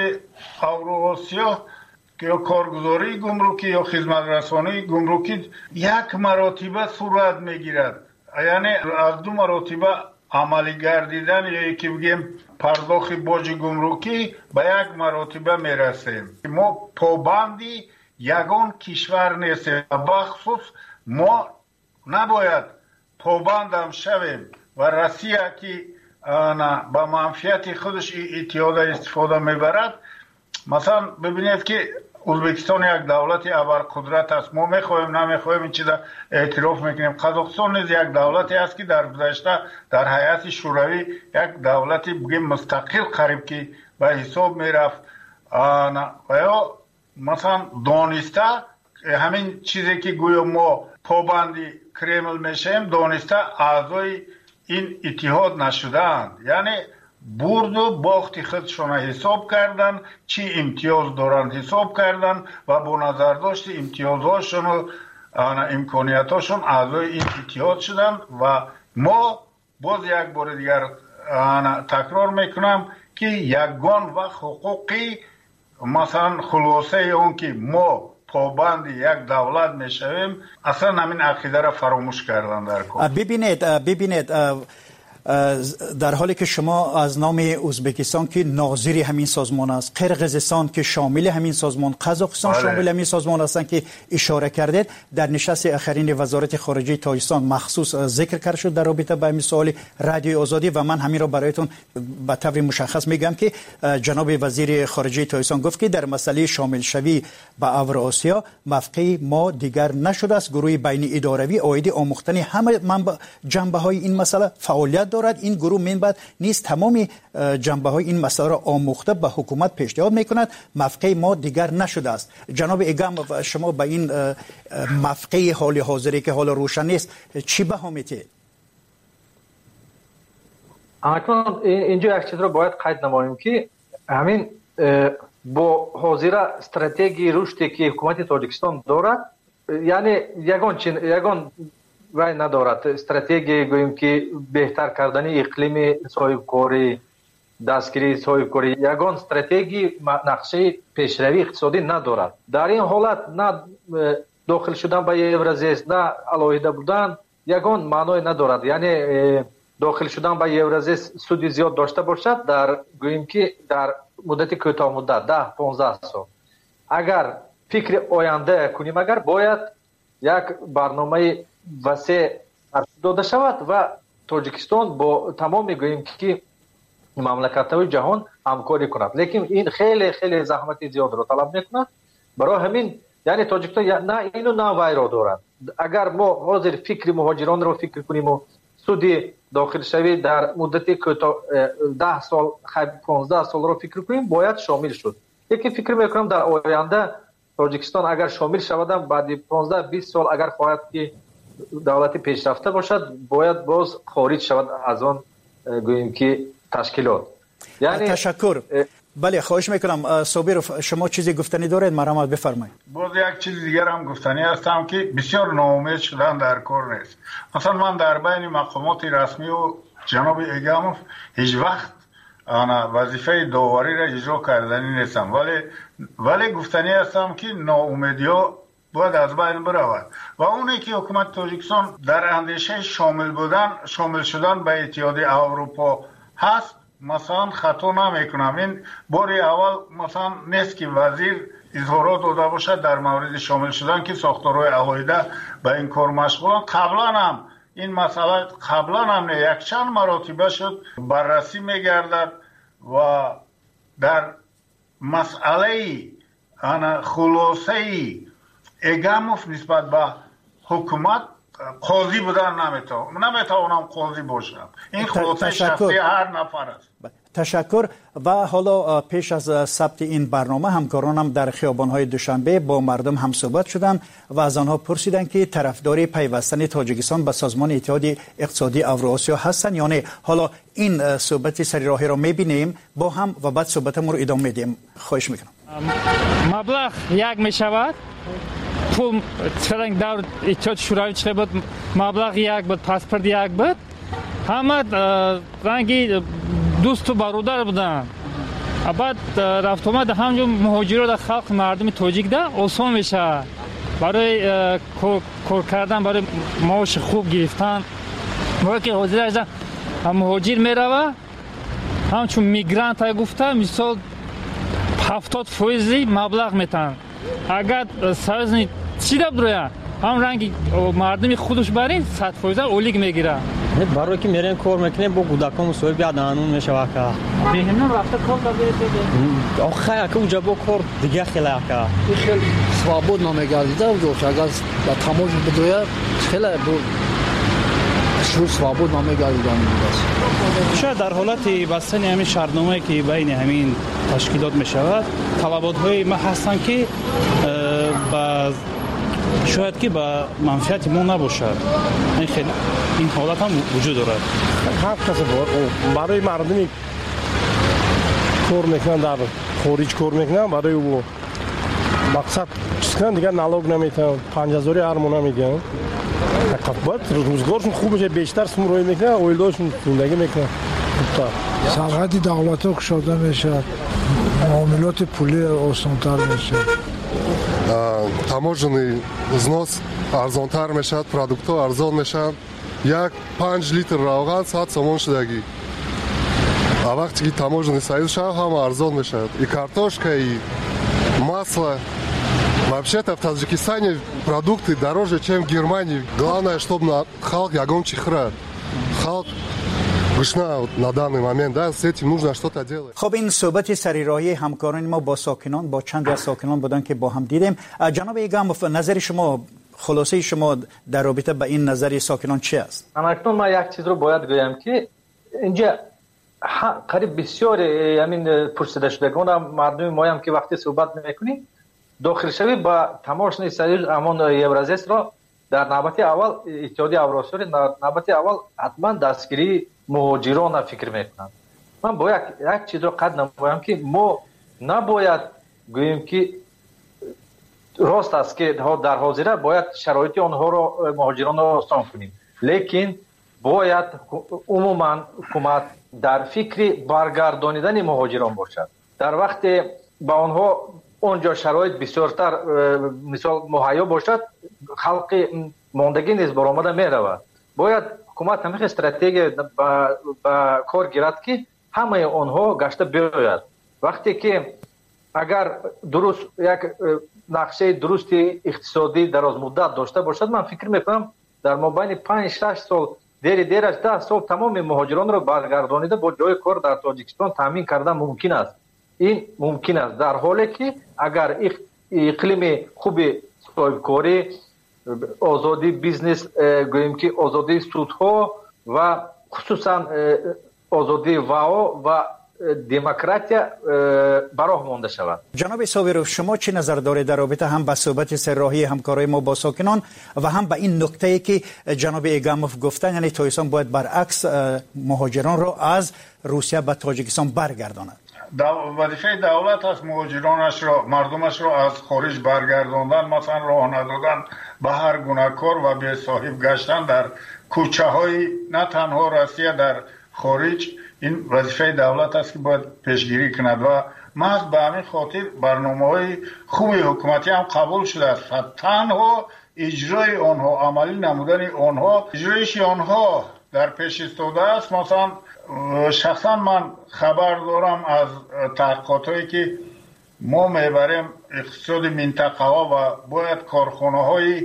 اوراسیا که یا کارگزاری گمرکی یا خدمت رسانی گمرکی یک مراتبه صورت میگیرد، یعنی از دو مراتبه عملی گردیدن یا یکی بگیم پرداخت باج گمرکی به یک مراتبه میرسیم. ما پابندی یگان کشور نیستیم، بخصوص ما نباید پابندم شویم و روسیه که با منفعت خودش اتحاد استفاده میبرد. مثلا ببینید که ازبکستان یک دولت ابرقدرت است، ما میخوایم نمیخوایم این چیزا اعتراف میکنیم. قزاقستان نیز یک دولتی است که در گذشته در هیئت شوروی یک دولتی بگیم مستقل قریب که به حساب میرفت و یا مثلا دانسته همین چیزی که گویا ما پابندی کرمل میشیم دانسته اعضای این اتحاد نشدند، یعنی برد و باخت خودشون حساب کردن، چی امتیاز دارند حساب کردن و با نظر داشت امتیازهاشون و امکانیتاشون اعضای این اتحاد شدن و ما باز یک بار دیگر تکرار میکنم که یگان و حقوقی مثلا خلاصه اون که ما پابند یک دولت میشویم اصلا همین عقیده را فراموش کردن در کار. ببینید ببینید در حالی که شما از نام ازبکستان که ناظر همین سازمان است، قرقیزستان که شامل همین سازمان، قزاقستان شامل همین سازمان هستند که اشاره کردید، در نشست آخرین وزارت خارجه تاجیکستان مخصوص ذکر کرده شد در رابطه با این سوال رادیو آزادی و من همین را برایتون به طور مشخص میگم که جناب وزیر خارجه تاجیکستان گفت که در مسئله شامل شوی به اوراسیا موقع ما دیگر نشده است. گروه بین اداروی عاید آموختن همه جنبه های این مسئله فعالیت دارد. این گروه منبعد نیز تمام جنبه های این مسئله را آموخته به حکومت پیشنهاد میکند. موقع ما دیگر نشده است. جناب اگم شما به این موقع حال حاضری که حال روشن نیست چی بها میتید؟ اکنون اینجا یک چیز را باید قید نماییم که همین با حاضر استراتژی رشدی که حکومت تاجیکستان دارد، یعنی یگان چین یگان وای ندارد استراتژی گوییم که بهتر کردن اقلیم صاحب کاری دستگیری صاحب کاری یگان استراتژی نقشه پیشروی اقتصادی ندارد. در این حالت نه داخل شدن به یورازیس نه علاوه بودن یگان معنی ندارد. یعنی داخل شدن به یورازیس سودی زیاد داشته باشد در گوییم که در مدت کوتاه مدت ده پانزده سال اگر فکر آینده کنیم اگر باید یک برنامه وسیع داده شود و تاجیکستان با تمام گوییم که مملکت‌های جهان همکاری کند. لیکن این خیلی خیلی زحمت زیاد را طلب میکند. برای همین یعنی تاجیکستان نه اینو نه وای را دارد. اگر ما حاضر فکر مهاجران را فکر کنیم و سودی داخل شوی در مدت کوتاه ده سال پانزده سال را فکر کنیم باید شامل شد. لیکن فکر میکنم در آینده تاجیکستان اگر شامل شود بعد پانزده بیست سال اگر خواهد که دولت پیشرفته باشد باید باز خارج شود از آن گوییم که تشکیلات. یعنی تشکر. بله خواهش میکنم صابر شما چیزی گفتنی دارید مرحمت بفرمایید. باز یک چیز دیگر هم گفتنی هستم که بسیار ناامید شدن در کار نیست. مثلا من در بین مقامات رسمی و جناب ایگاموف هیچ وقت انا وظیفه داوری را اجرا کردنی نیستم ولی ولی گفتنی هستم که ناامیدی ها باید از بین برود و اونی که حکومت تاجیکستان در اندیشه شامل بودن شامل شدن به اتحادیه اروپا هست مثلا خطا نمیکنم. این باری اول مثلا نیست که وزیر اظهارات داده باشد در مورد شامل شدن که ساختارهای علاحده به این کار مشغولن. قبلا هم این مسئله قبلا هم یک چند مراتبه شد بررسی میگردد و در مسئله انا خلاصه ایگاموف نسبت به حکومت قاضی بودن نمیتونم نمیتونم قاضی باشم. این خلاصه شخصی هر نفر است. تشکر. و حالا پیش از ثبت این برنامه همکارانم در خیابان‌های دوشنبه با مردم هم صحبت شدند و از آنها پرسیدند که طرفدار پیوستن تاجیکستان به سازمان اتحاد اقتصادی اوراسیا هستند یا نه. حالا این صحبت سری راهی را می‌بینیم با هم و بعد صحبتمون رو ادامه میدیم. خواهش میکنم. مبلغ یک میشود پول چرنگ دور اتحاد شوروی چه بود مبلغ یک بود پاسپورت یک بود همه رنگی دوست و برادر بودن. بعد رفت آمد همجور مهاجرات در خلق مردم تاجیک ده آسان میشه برای کار کردن برای معاش خوب گرفتن. موقعی که حاضر هستن مهاجر میروه همچون میگرانت های گفته مثال هفتاد فیصدی مبلغ میتن. اگر سرزنی چی دب درویه هم رنگی مردمی خودش برین صد فیصد اولیگ میگیره. برای که میرین کار میکنیم با کودکان مسئول بیاد قانون میشه واقعا. بهمون رفته کار داده. آخه که اونجا با کار دیگه خیلی واقعا. خیلی свободно نمیگردیده اونجا اگر با تماش بدویه خیلی با شروع свободно نمیگردیده اونجا. شاید در حالت بستن همین شرطنامه‌ای که بین همین تشکیلات میشود طلبات‌های ما هستن که با شاید که با منفعت ما نباشد. این خیلی این حالت هم وجود دارد. هر کسی برای مردمی کار میکنن در خارج کار میکنن برای او مقصد چیزکن دیگه نالوگ نمیتن پنج هزاری ارمون نمیگن. باید روزگارشون خوب میشه بیشتر سمروی میکنن اویلداشون زندگی میکنن. سرحد دولت ها کشاده میشه معاملات پولی آسانتر میشه таможенный взнос арзонтар мешавад, продуктҳо арзон мешаванд. Як панҷ литр равған сад сомон шудагӣ. А вақте ки таможенный союз шавад, ҳама арзон мешавад. И картошка, и масло. Вообще-то в Таджикистане продукты дороже, чем в Германии. Главное, чтобы халк ягон чихра. Халк گشنه на данный момент, да, с этим нужно что-то делать. خب این صحبت سریراهی همکاران ما با ساکنان با چند از ساکنان بودن که با هم دیدیم. جناب ایگاموف نظر شما خلاصه شما در رابطه با این نظر ساکنان چی است؟ اکنون ما یک چیز رو باید بگویم که اینجا قریب بسیار همین پرسیده شدگان مردم ما هم که وقتی صحبت میکنیم داخل شوی با تماشای سریع امان یورازیس را در نوبت اول اتحادیه اوراسیا در نوبت اول حتما دستگیری مهاجران فکر میکنم. من باید یک چیز رو قد نمایم که ما نباید گوییم که راست است که در حاضره باید شرایط آنها را مهاجران را آسان کنیم، لیکن باید عموما حکومت در فکر برگردانیدن مهاجران باشد. در وقتی با آنها اونجا شرایط بسیارتر مثال مهیا باشد، خلق ماندگی نیز برآمده می رود. باید حکومت همیشه استراتژی با کار گیرد که همه آنها گشته بیاید. وقتی که اگر درست یک نقشه درست اقتصادی دراز مدت داشته باشد، من فکر میکنم در مابین پنج شش سال دیر دیر از ده سال تمام مهاجران را برگردانیده با جای کار در تاجیکستان تامین کردن ممکن است. این ممکن است در حالی که اگر اقلیم خوب صاحبکاری، آزادی بیزنس، گوییم که آزادی سودها و خصوصا آزادی واو و دموکراتیا براه مانده شود. جناب صابرов، شما چه نظر دارید در رابطه هم با صحبت سرراهی همکاری ما با ساکنان و هم با این نکته که جناب ایگاموف گفتن، یعنی تاجیکستان باید برعکس مهاجران را از روسیه به تاجیکستان برگرداند؟ وظیفه دولت است مهاجرانش را، مردمش را از خارج برگرداندن، مثلا راه ندادن به هر گونه کار و به صاحب گشتن در کوچه های نه تنها روسیه در خارج. این وظیفه دولت است که باید پیشگیری کند و محض به همین خاطر برنامه‌های خوبی حکومتی هم قبول شده است. تنها اجرای آنها، عملی نمودن آنها، اجرایش آنها در پیش ایستاده است. مثلا شخصا من خبر دارم از تحقیقاتی که ما میبریم اقتصاد منطقه ها و باید کارخانه های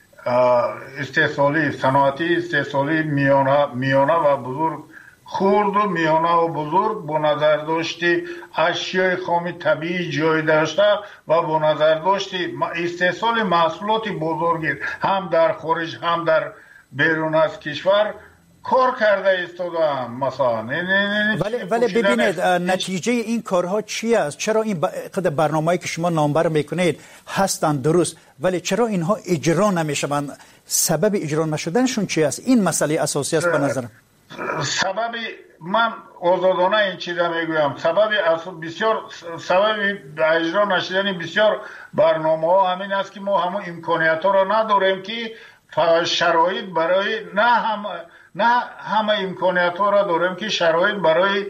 استحصالی، صنعتی استحصالی میانه, میانه و بزرگ، خرد و میانه و بزرگ با نظر داشتی اشیای خام طبیعی جای داشته و با نظر داشتی استحصال محصولات بزرگی هم در خارج هم در بیرون از کشور کار کرده ایستادن مثلا. ولی ولی ببینید نتیجه این کارها چی است؟ چرا این قدر برنامه‌ای که شما نامبر میکنید هستند درست، ولی چرا اینها اجرا نمیشوند؟ سبب اجرا نشدنشون چی است؟ این مسئله اساسی است به نظر سبب. من آزادانه این چیزا میگویم، سبب بسیار سبب اجرا نشدن بسیار برنامه‌ها همین است که ما همون امکانیت ها را نداریم که شرایط برای نه هم نه همه امکانیت ها را داریم که شرایط برای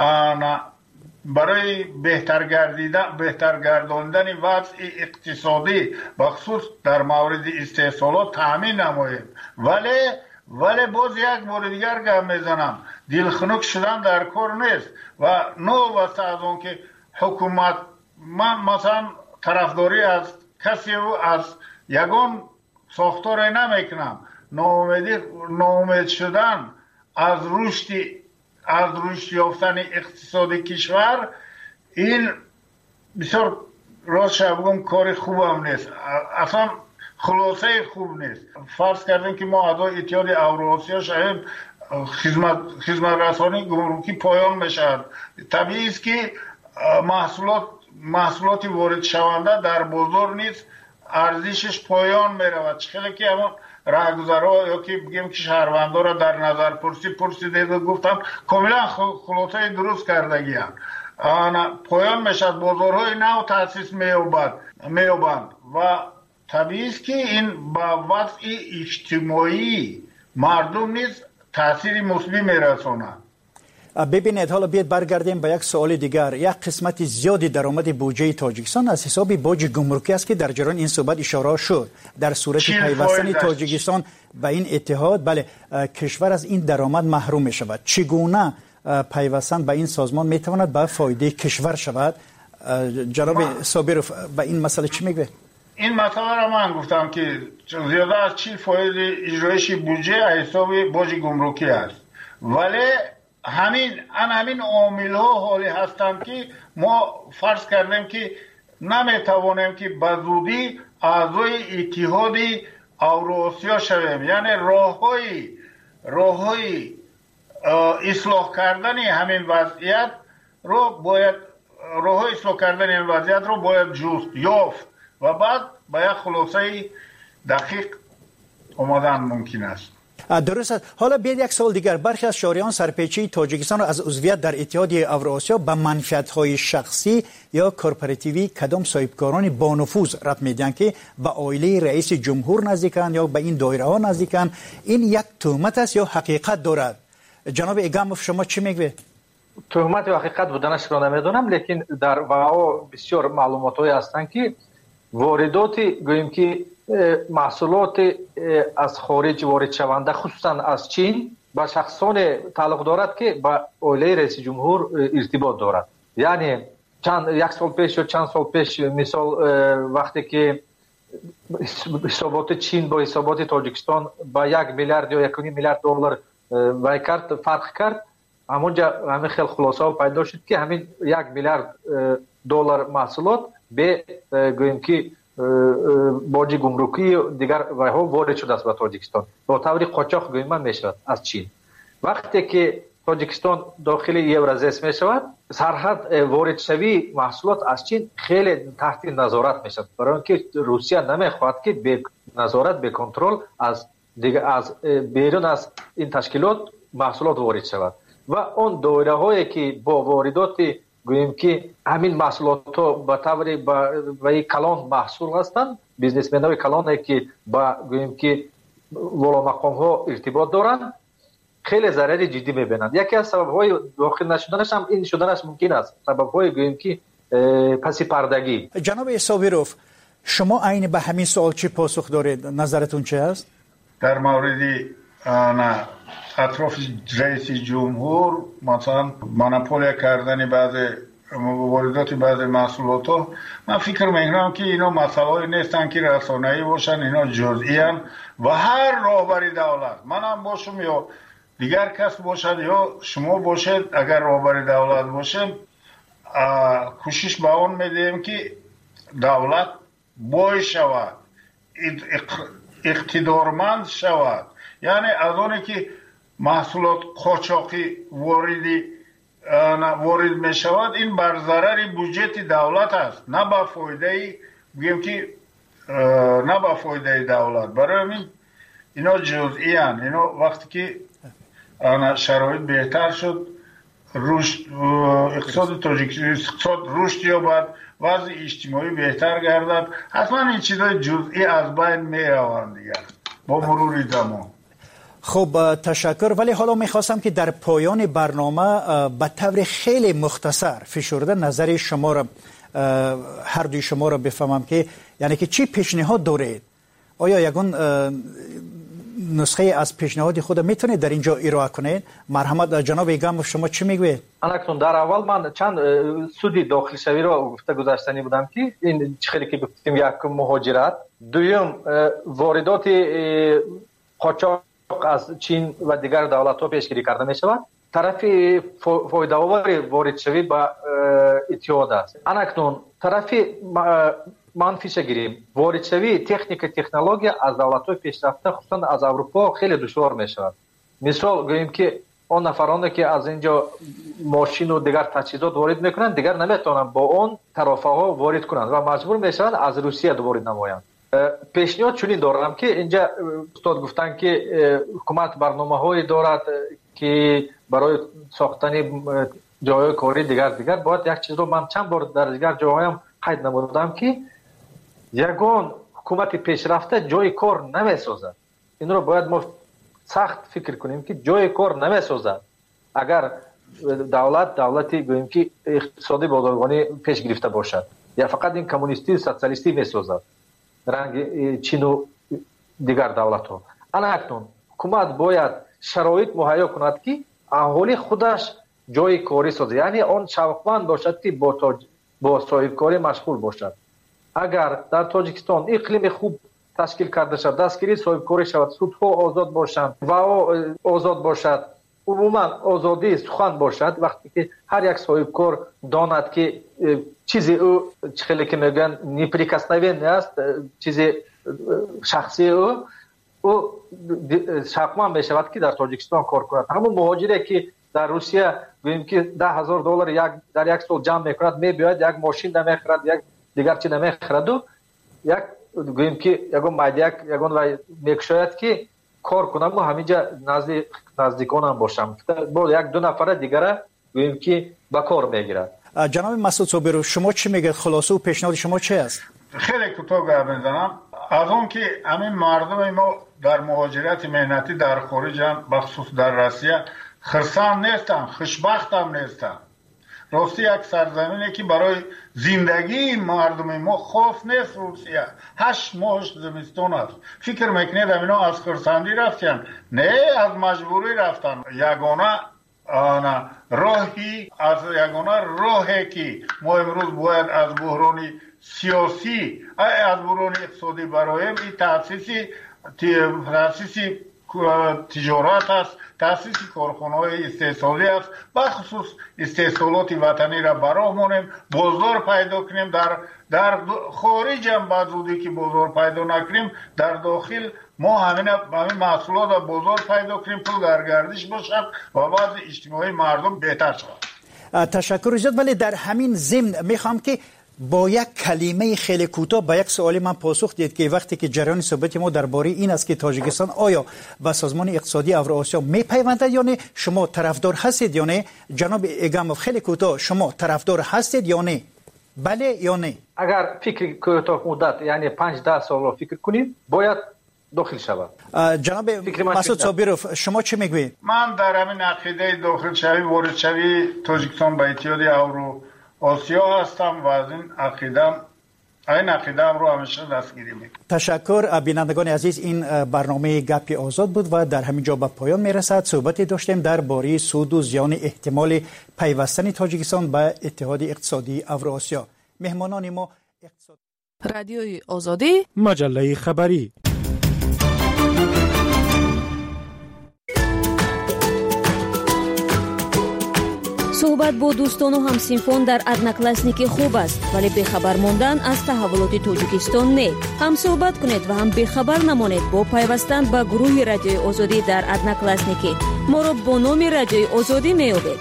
برای بهتر گردیدن بهتر گرداندن وضع اقتصادی بخصوص در مورد استحصالات تامین نماییم. ولی ولی باز یک بار دیگر گپ میزنم، دلخنک شدن در کار نیست و نو واسه از اون که حکومت، من مثلا طرفداری از کسی رو از یگان ساختار نمیکنم. ناامیدی ناامید شدن از رشد از رشد یافتن اقتصاد کشور، این بسیار راست بگم کار خوبم نیست، اصلا خلاصه خوب نیست. فرض کردیم که ما اعضای اتحاد اوراسیا شاید خدمت خدمت رسانی گمرکی پایان بشد. طبیعی است که محصولات محصولات وارد شونده در بازار نیست ارزشش پایان میرود. چخیلی که همون راهگذرها یا که بگیم که شهروندان را در نظر پرسی پرسیده و گفتم کاملا خلاصه درست کردگی هم پایان میشد، بازارهای نو تاسیس میوبند میوبند و طبیعی است که این با وضع اجتماعی مردم نیز تاثیر مثبت میرساند. ببینید حالا بیاید برگردیم به یک سوال دیگر. یک قسمت زیادی درآمد بودجه تاجیکستان از حساب باج گمرکی است که در جریان این صحبت اشاره شد. در صورت پیوستن تاجیکستان به این اتحاد، بله، کشور از این درآمد محروم می شود. چگونه پیوستن به این سازمان می تواند به فایده کشور شود؟ جناب صابرов به این مسئله چی میگه؟ این مسئله را من گفتم که زیاده از چی فایده اجرایش بودجه از حساب باج گمرکی است، ولی همین ان همین عامل ها حالی هستند که ما فرض کردیم که نمیتوانیم که به زودی اعضای اتحاد اوراسیا شویم. یعنی راههای راههای اصلاح کردن همین وضعیت رو باید راههای اصلاح کردن این وضعیت رو باید جست یافت و بعد به یک خلاصه دقیق آمدن ممکن است. درست است. حالا بیاید یک سوال دیگر. برخی از شهریان سرپیچی تاجیکستان از عضویت در اتحادیه اوراسیا به منفعت‌های شخصی یا کورپوراتیوی کدام صاحبکاران با نفوذ رد میدن که به عائله رئیس جمهور نزدیکن یا به این دایره ها نزدیکن. این یک تهمت است یا حقیقت دارد؟ جناب ایگاموف شما چی میگوید؟ تهمت و حقیقت بودنش را نمیدونم، لیکن در واقع بسیار معلوماتی هستند که واردات گوییم که محصولات از خارج وارد شونده خصوصا از چین با شخصان تعلق دارد که با عائله رئیس جمهور ارتباط دارد. یعنی چند یک سال پیش یا چند سال پیش مثال وقتی که حسابات چین با حسابات تاجیکستان با یک میلیارد یا یک و نیم میلیارد دلار وای کرد، فرق کرد، همونجا همین خیلی خلاصه پیدا شد که همین یک میلیارد دلار محصولات به گوییم که باج گمرکی دیگر وایها وارد شده است به تاجیکستان با طور قاچاق گویم میشود از چین. وقتی که تاجیکستان داخل یورازیس میشود، سرحد وارد شوی محصولات از چین خیلی تحت نظارت میشود، برای اینکه روسیه نمیخواهد که به نظارت به کنترل از دیگر از بیرون از این تشکیلات محصولات وارد شود و اون دایره هایی که با واردات گوییم که همین محصولات ها به طور با کلان محصول هستند، بیزنسمن های کلان که با گوییم که والا مقام ها ارتباط دارند، خیلی ضرر جدی میبینند. یکی از سبب های داخل نشدنش هم این شدنش ممکن است، سبب های گوییم که پسی پردگی. جناب ایساویروف، شما عین به همین سوال چی پاسخ دارید؟ نظرتون چه است؟ در مورد نه اطراف رئیس جمهور مثلا مونوپولیا کردن بعض واردات بعض محصولات ها، من فکر میکنم که اینا مسائلی نیستن که رسانه‌ای باشن، اینا جزئی ان و هر راهبر دولت، منم باشم یا دیگر کس باشد یا شما باشید، اگر راهبر دولت باشه کوشش به اون میدیم که دولت بای شود، اقتدارمند شود. یعنی از اونی که محصولات قاچاقی واردی وارد می شود، این بر ضرر بودجه دولت است، نه با فایده بگیم که نه با فایده دولت. برای همین اینا جزئی ان. اینا وقتی که شرایط بهتر شد، رشد اقتصاد تاجیکستان اقتصاد رشد یابد، وضع اجتماعی بهتر گردد، حتما این چیزای جزئی از بین می روند دیگر با مرور زمان. خب تشکر. ولی حالا میخواستم که در پایان برنامه به طور خیلی مختصر فشرده نظر شما را، هر دوی شما را بفهمم که یعنی که چی پیشنهاد دارید؟ آیا یگون نسخه از پیشنهاد خود میتونید در اینجا ارائه کنید؟ مرحمت جناب ایگاموف، شما چی میگوید؟ انکتون در اول من چند سودی داخل شوی را گفته گذاشتنی بودم که این خیلی که گفتیم یک مهاجرت، دوم واردات قاچاق از چین و دیگر دولت ها پیشگیری کرده می شود، طرف فایده آور وارد شوی با اتحاد است. انکتون طرف منفیش گیریم، وارد شوی تکنیک تکنولوژی از دولت های پیشرفته خصوصا از اروپا خیلی دشوار می شود. مثال گوییم که اون نفرانی که از اینجا ماشین و دیگر تجهیزات وارد میکنند دیگر نمیتونن با اون طرفه ها وارد کنند و مجبور میشوند از روسیه وارد نمایند. پیشنهاد چنین دارم که اینجا استاد گفتن که حکومت برنامه های دارد که برای ساختن جای کاری دیگر دیگر باید یک چیز رو من چند بار در دیگر جاهایم قید نمودم که یگان حکومت پیشرفته جای کار نمیسازد. این رو باید ما سخت فکر کنیم که جای کار نمیسازد. اگر دولت دولتی گوییم که اقتصادی بازرگانی پیش گرفته باشد یا فقط این کمونیستی سوسیالیستی میسازد رنگ چین و دیگر دولت ها. انا اکنون حکومت باید شرایط مهیا کند که اهالی خودش جای کاری سازد، یعنی آن شوقمند باشد که با تاج... با صاحب کاری مشغول باشد. اگر در تاجیکستان اقلیم خوب تشکیل کرده شد، دستگیری صاحب کاری شود، سودها آزاد باشند و آزاد باشد، عموما آزادی سخن باشد، وقتی که هر یک صاحب کار داند که چیزی او خیلی که میگن نیپریکسنوین است، چیزی شخصی او او شاقمان میشود که در تاجیکستان کار کند. همون مهاجری که در روسیه گوییم که ده هزار دلار یک در یک سال جمع میکند، میباید یک ماشین نمیخرد، یک دیگر چی نمیخرد و یک گوییم که یگون مایدیک یگون و میکشاید که کار کنم و همینجا نزد نزدیکانم باشم با یک دو نفر دیگه گوییم که به کار میگیرد. جناب مسعود صابرو شما چی میگید؟ خلاصه و پیشنهاد شما چی است؟ خیلی کوتاه گپ میزنم. از اون که همین مردم ما در مهاجرت مهنتی در خارج بخصوص در روسیه خرسان نیستن، خوشبخت هم نیستن. راستی یک سرزمینی که برای زندگی مردم ما خوف نیست روسیه. هشت ماهش زمستان است. فکر میکنید اینا از خرسندی رفتن؟ نه، از مجبوری رفتن. یگانه آنا راهی از یگانه راهی که ما امروز باید از بحران سیاسی از بحران اقتصادی برایم این تاسیسی تاسیسی تجارت است، تاسیس کارخانه‌های استحصالی است، بخصوص استحصالات وطنی را براهمونیم بازار پیدا کنیم. در در خارج هم بعد زودی که بازار پیدا نکنیم در داخل ما همین همین محصولات را بازار پیدا کنیم، پول در گردش باشد و وضع اجتماعی مردم بهتر شود. تشکر زیاد. ولی در همین ضمن میخوام که با یک کلمه خیلی کوتاه به یک سوالی من پاسخ دید که وقتی که جریان صحبت ما درباره این است که تاجیکستان آیا به سازمان اقتصادی اوراسیا میپیوندد یا نه، شما طرفدار هستید یا نه؟ جناب ایگاموف خیلی کوتاه شما طرفدار هستید یا نه؟ بله یا نه؟ اگر فکر کوتاه مدت یعنی پنج ده سال رو فکر کنید باید داخل شود. جناب مسعود صابروف شما چه میگویید؟ من در همین عقیده داخل شوی وارد شوی تاجیکستان به اتحاد اورو آسیا هستم و از این عقیدم این عقیدم رو همیشه دستگیری میکنم. تشکر. بینندگان عزیز، این برنامه گپی آزاد بود و در همین جا به پایان میرسد. صحبتی داشتیم درباره سود و زیان احتمال پیوستن تاجیکستان به اتحاد اقتصادی اوراسیا. مهمانان ما اقتصاد... رادیوی آزادی، مجله خبری. صحبت با دوستان و همسینفون در ادناکلاسنیک خوب است، ولی بخبر ماندن از تحولات تاجیکستان نه. هم صحبت کنید و هم بخبر نمانید با پیوستن به گروه رادیوی آزادی در ادناکلاسنیک. ما را با نام رادیوی آزادی میابید.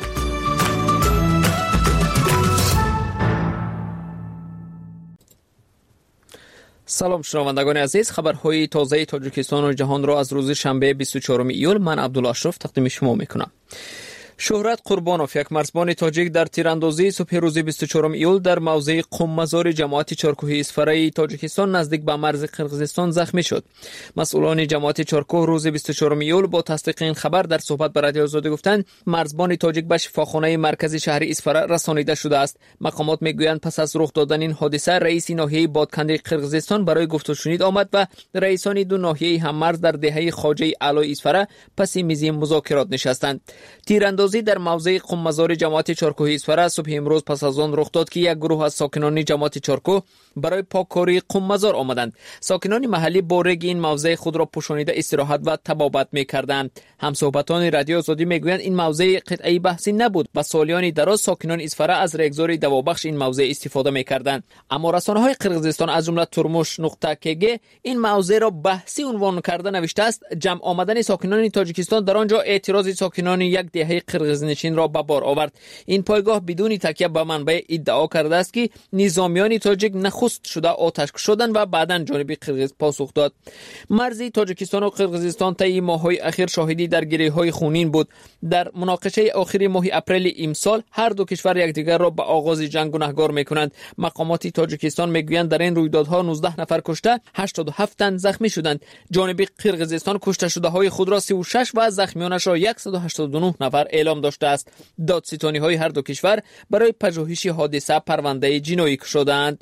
سلام شنوندگان عزیز، خبرهای تازه تاجیکستان و جهان را از روز شنبه بیست و چهارم ایول من عبدالله اشرف تقدیم شما میکنم. شهرت قربانوف، یک مرزبان تاجیک در تیراندازی صبح روز بیست و چهارم ایول در موضع قم مزار جماعت چارکوهی اسفرای تاجیکستان نزدیک به مرز قرقیزستان زخمی شد. مسئولان جماعت چارکوه روز بیست و چهارم ایول با تصدیق این خبر در صحبت با رادیو آزادی گفتند مرزبان تاجیک به شفاخانه مرکزی شهر اسفرا رسانیده شده است. مقامات میگویند پس از رخ دادن این حادثه رئیس ناحیه بادکنده قرقیزستان برای گفت و شنید آمد و رئیسان دو ناحیه هم مرز در دهه خواجه علای اسفرا پس میز مذاکرات نشستند. تیراندازی در موضع قم مزار جماعت چارکوهی اسفرا صبح امروز پس از آن رخ داد که یک گروه از ساکنان جماعت چارکوه برای پاککاری قم مزار آمدند. ساکنان محلی با رگ این موضع خود را پوشانیده استراحت و طبابت می‌کردند. همصحبتان رادیو آزادی میگویند این موضع قطعی بحثی نبود و سالیان دراز ساکنان اسفرا از رگزار دوابخش این موضع استفاده می‌کردند. اما رسانه‌های قرقیزستان از جمله ترموش نقطه کگ این موضع را بحثی عنوان کرده نوشته است جمع آمدن ساکنان تاجیکستان در آنجا اعتراض ساکنان یک دهه قرقیزنشین را به بار آورد. این پایگاه بدون تکیه به منبع ادعا کرده است که نظامیان تاجیک نخست شده آتش شدند و بعداً جانب قرقیز پاسخ داد. مرز تاجیکستان و قرقیزستان طی ماه‌های اخیر شاهدی درگیری‌های خونین بود. در مناقشه آخر ماه اپریل امسال هر دو کشور یکدیگر را به آغاز جنگ گناهکار می‌کنند. مقامات تاجیکستان می‌گویند در این رویدادها نوزده نفر کشته، هشتاد و هفت تن زخمی شدند. جانب قرقیزستان کشته شده‌های خود را سی و شش و زخمیانش را صد و هشتاد و نه نفر اعلام داشته است. دادستانی‌های هر دو کشور برای پژوهش حادثه پرونده جنایی شدند.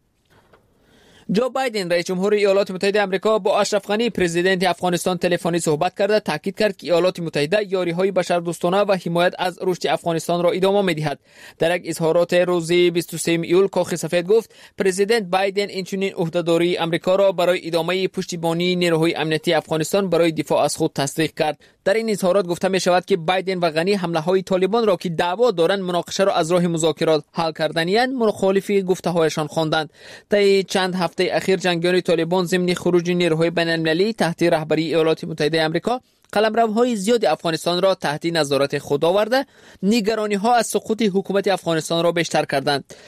جو بایدن رئیس جمهور ایالات متحده آمریکا با اشرف غنی پرزیدنت افغانستان تلفنی صحبت کرده تاکید کرد که ایالات متحده یاری‌های بشردوستانه و حمایت از رشد افغانستان را ادامه می‌دهد. در یک اظهارات روز بیست و سوم ایول کاخ سفید گفت پرزیدنت بایدن اینچنین عهدهداری آمریکا را برای ادامه پشتیبانی نیروهای امنیتی افغانستان برای دفاع از خود تصدیق کرد. در این اظهارات گفته می شود که بایدن و غنی حمله‌های طالبان را که دعوا دارند مناقشه را از راه مذاکرات حل کردنی‌اند مخالف گفته‌هایشان خواندند. طی چند هفته اخیر جنگیان طالبان ضمن خروج نیروهای بین‌المللی تحت رهبری ایالات متحده آمریکا قلمروهای زیاد افغانستان را تحت نظارت خود آورده، نگرانی‌ها از سقوط حکومت افغانستان را بیشتر کردند.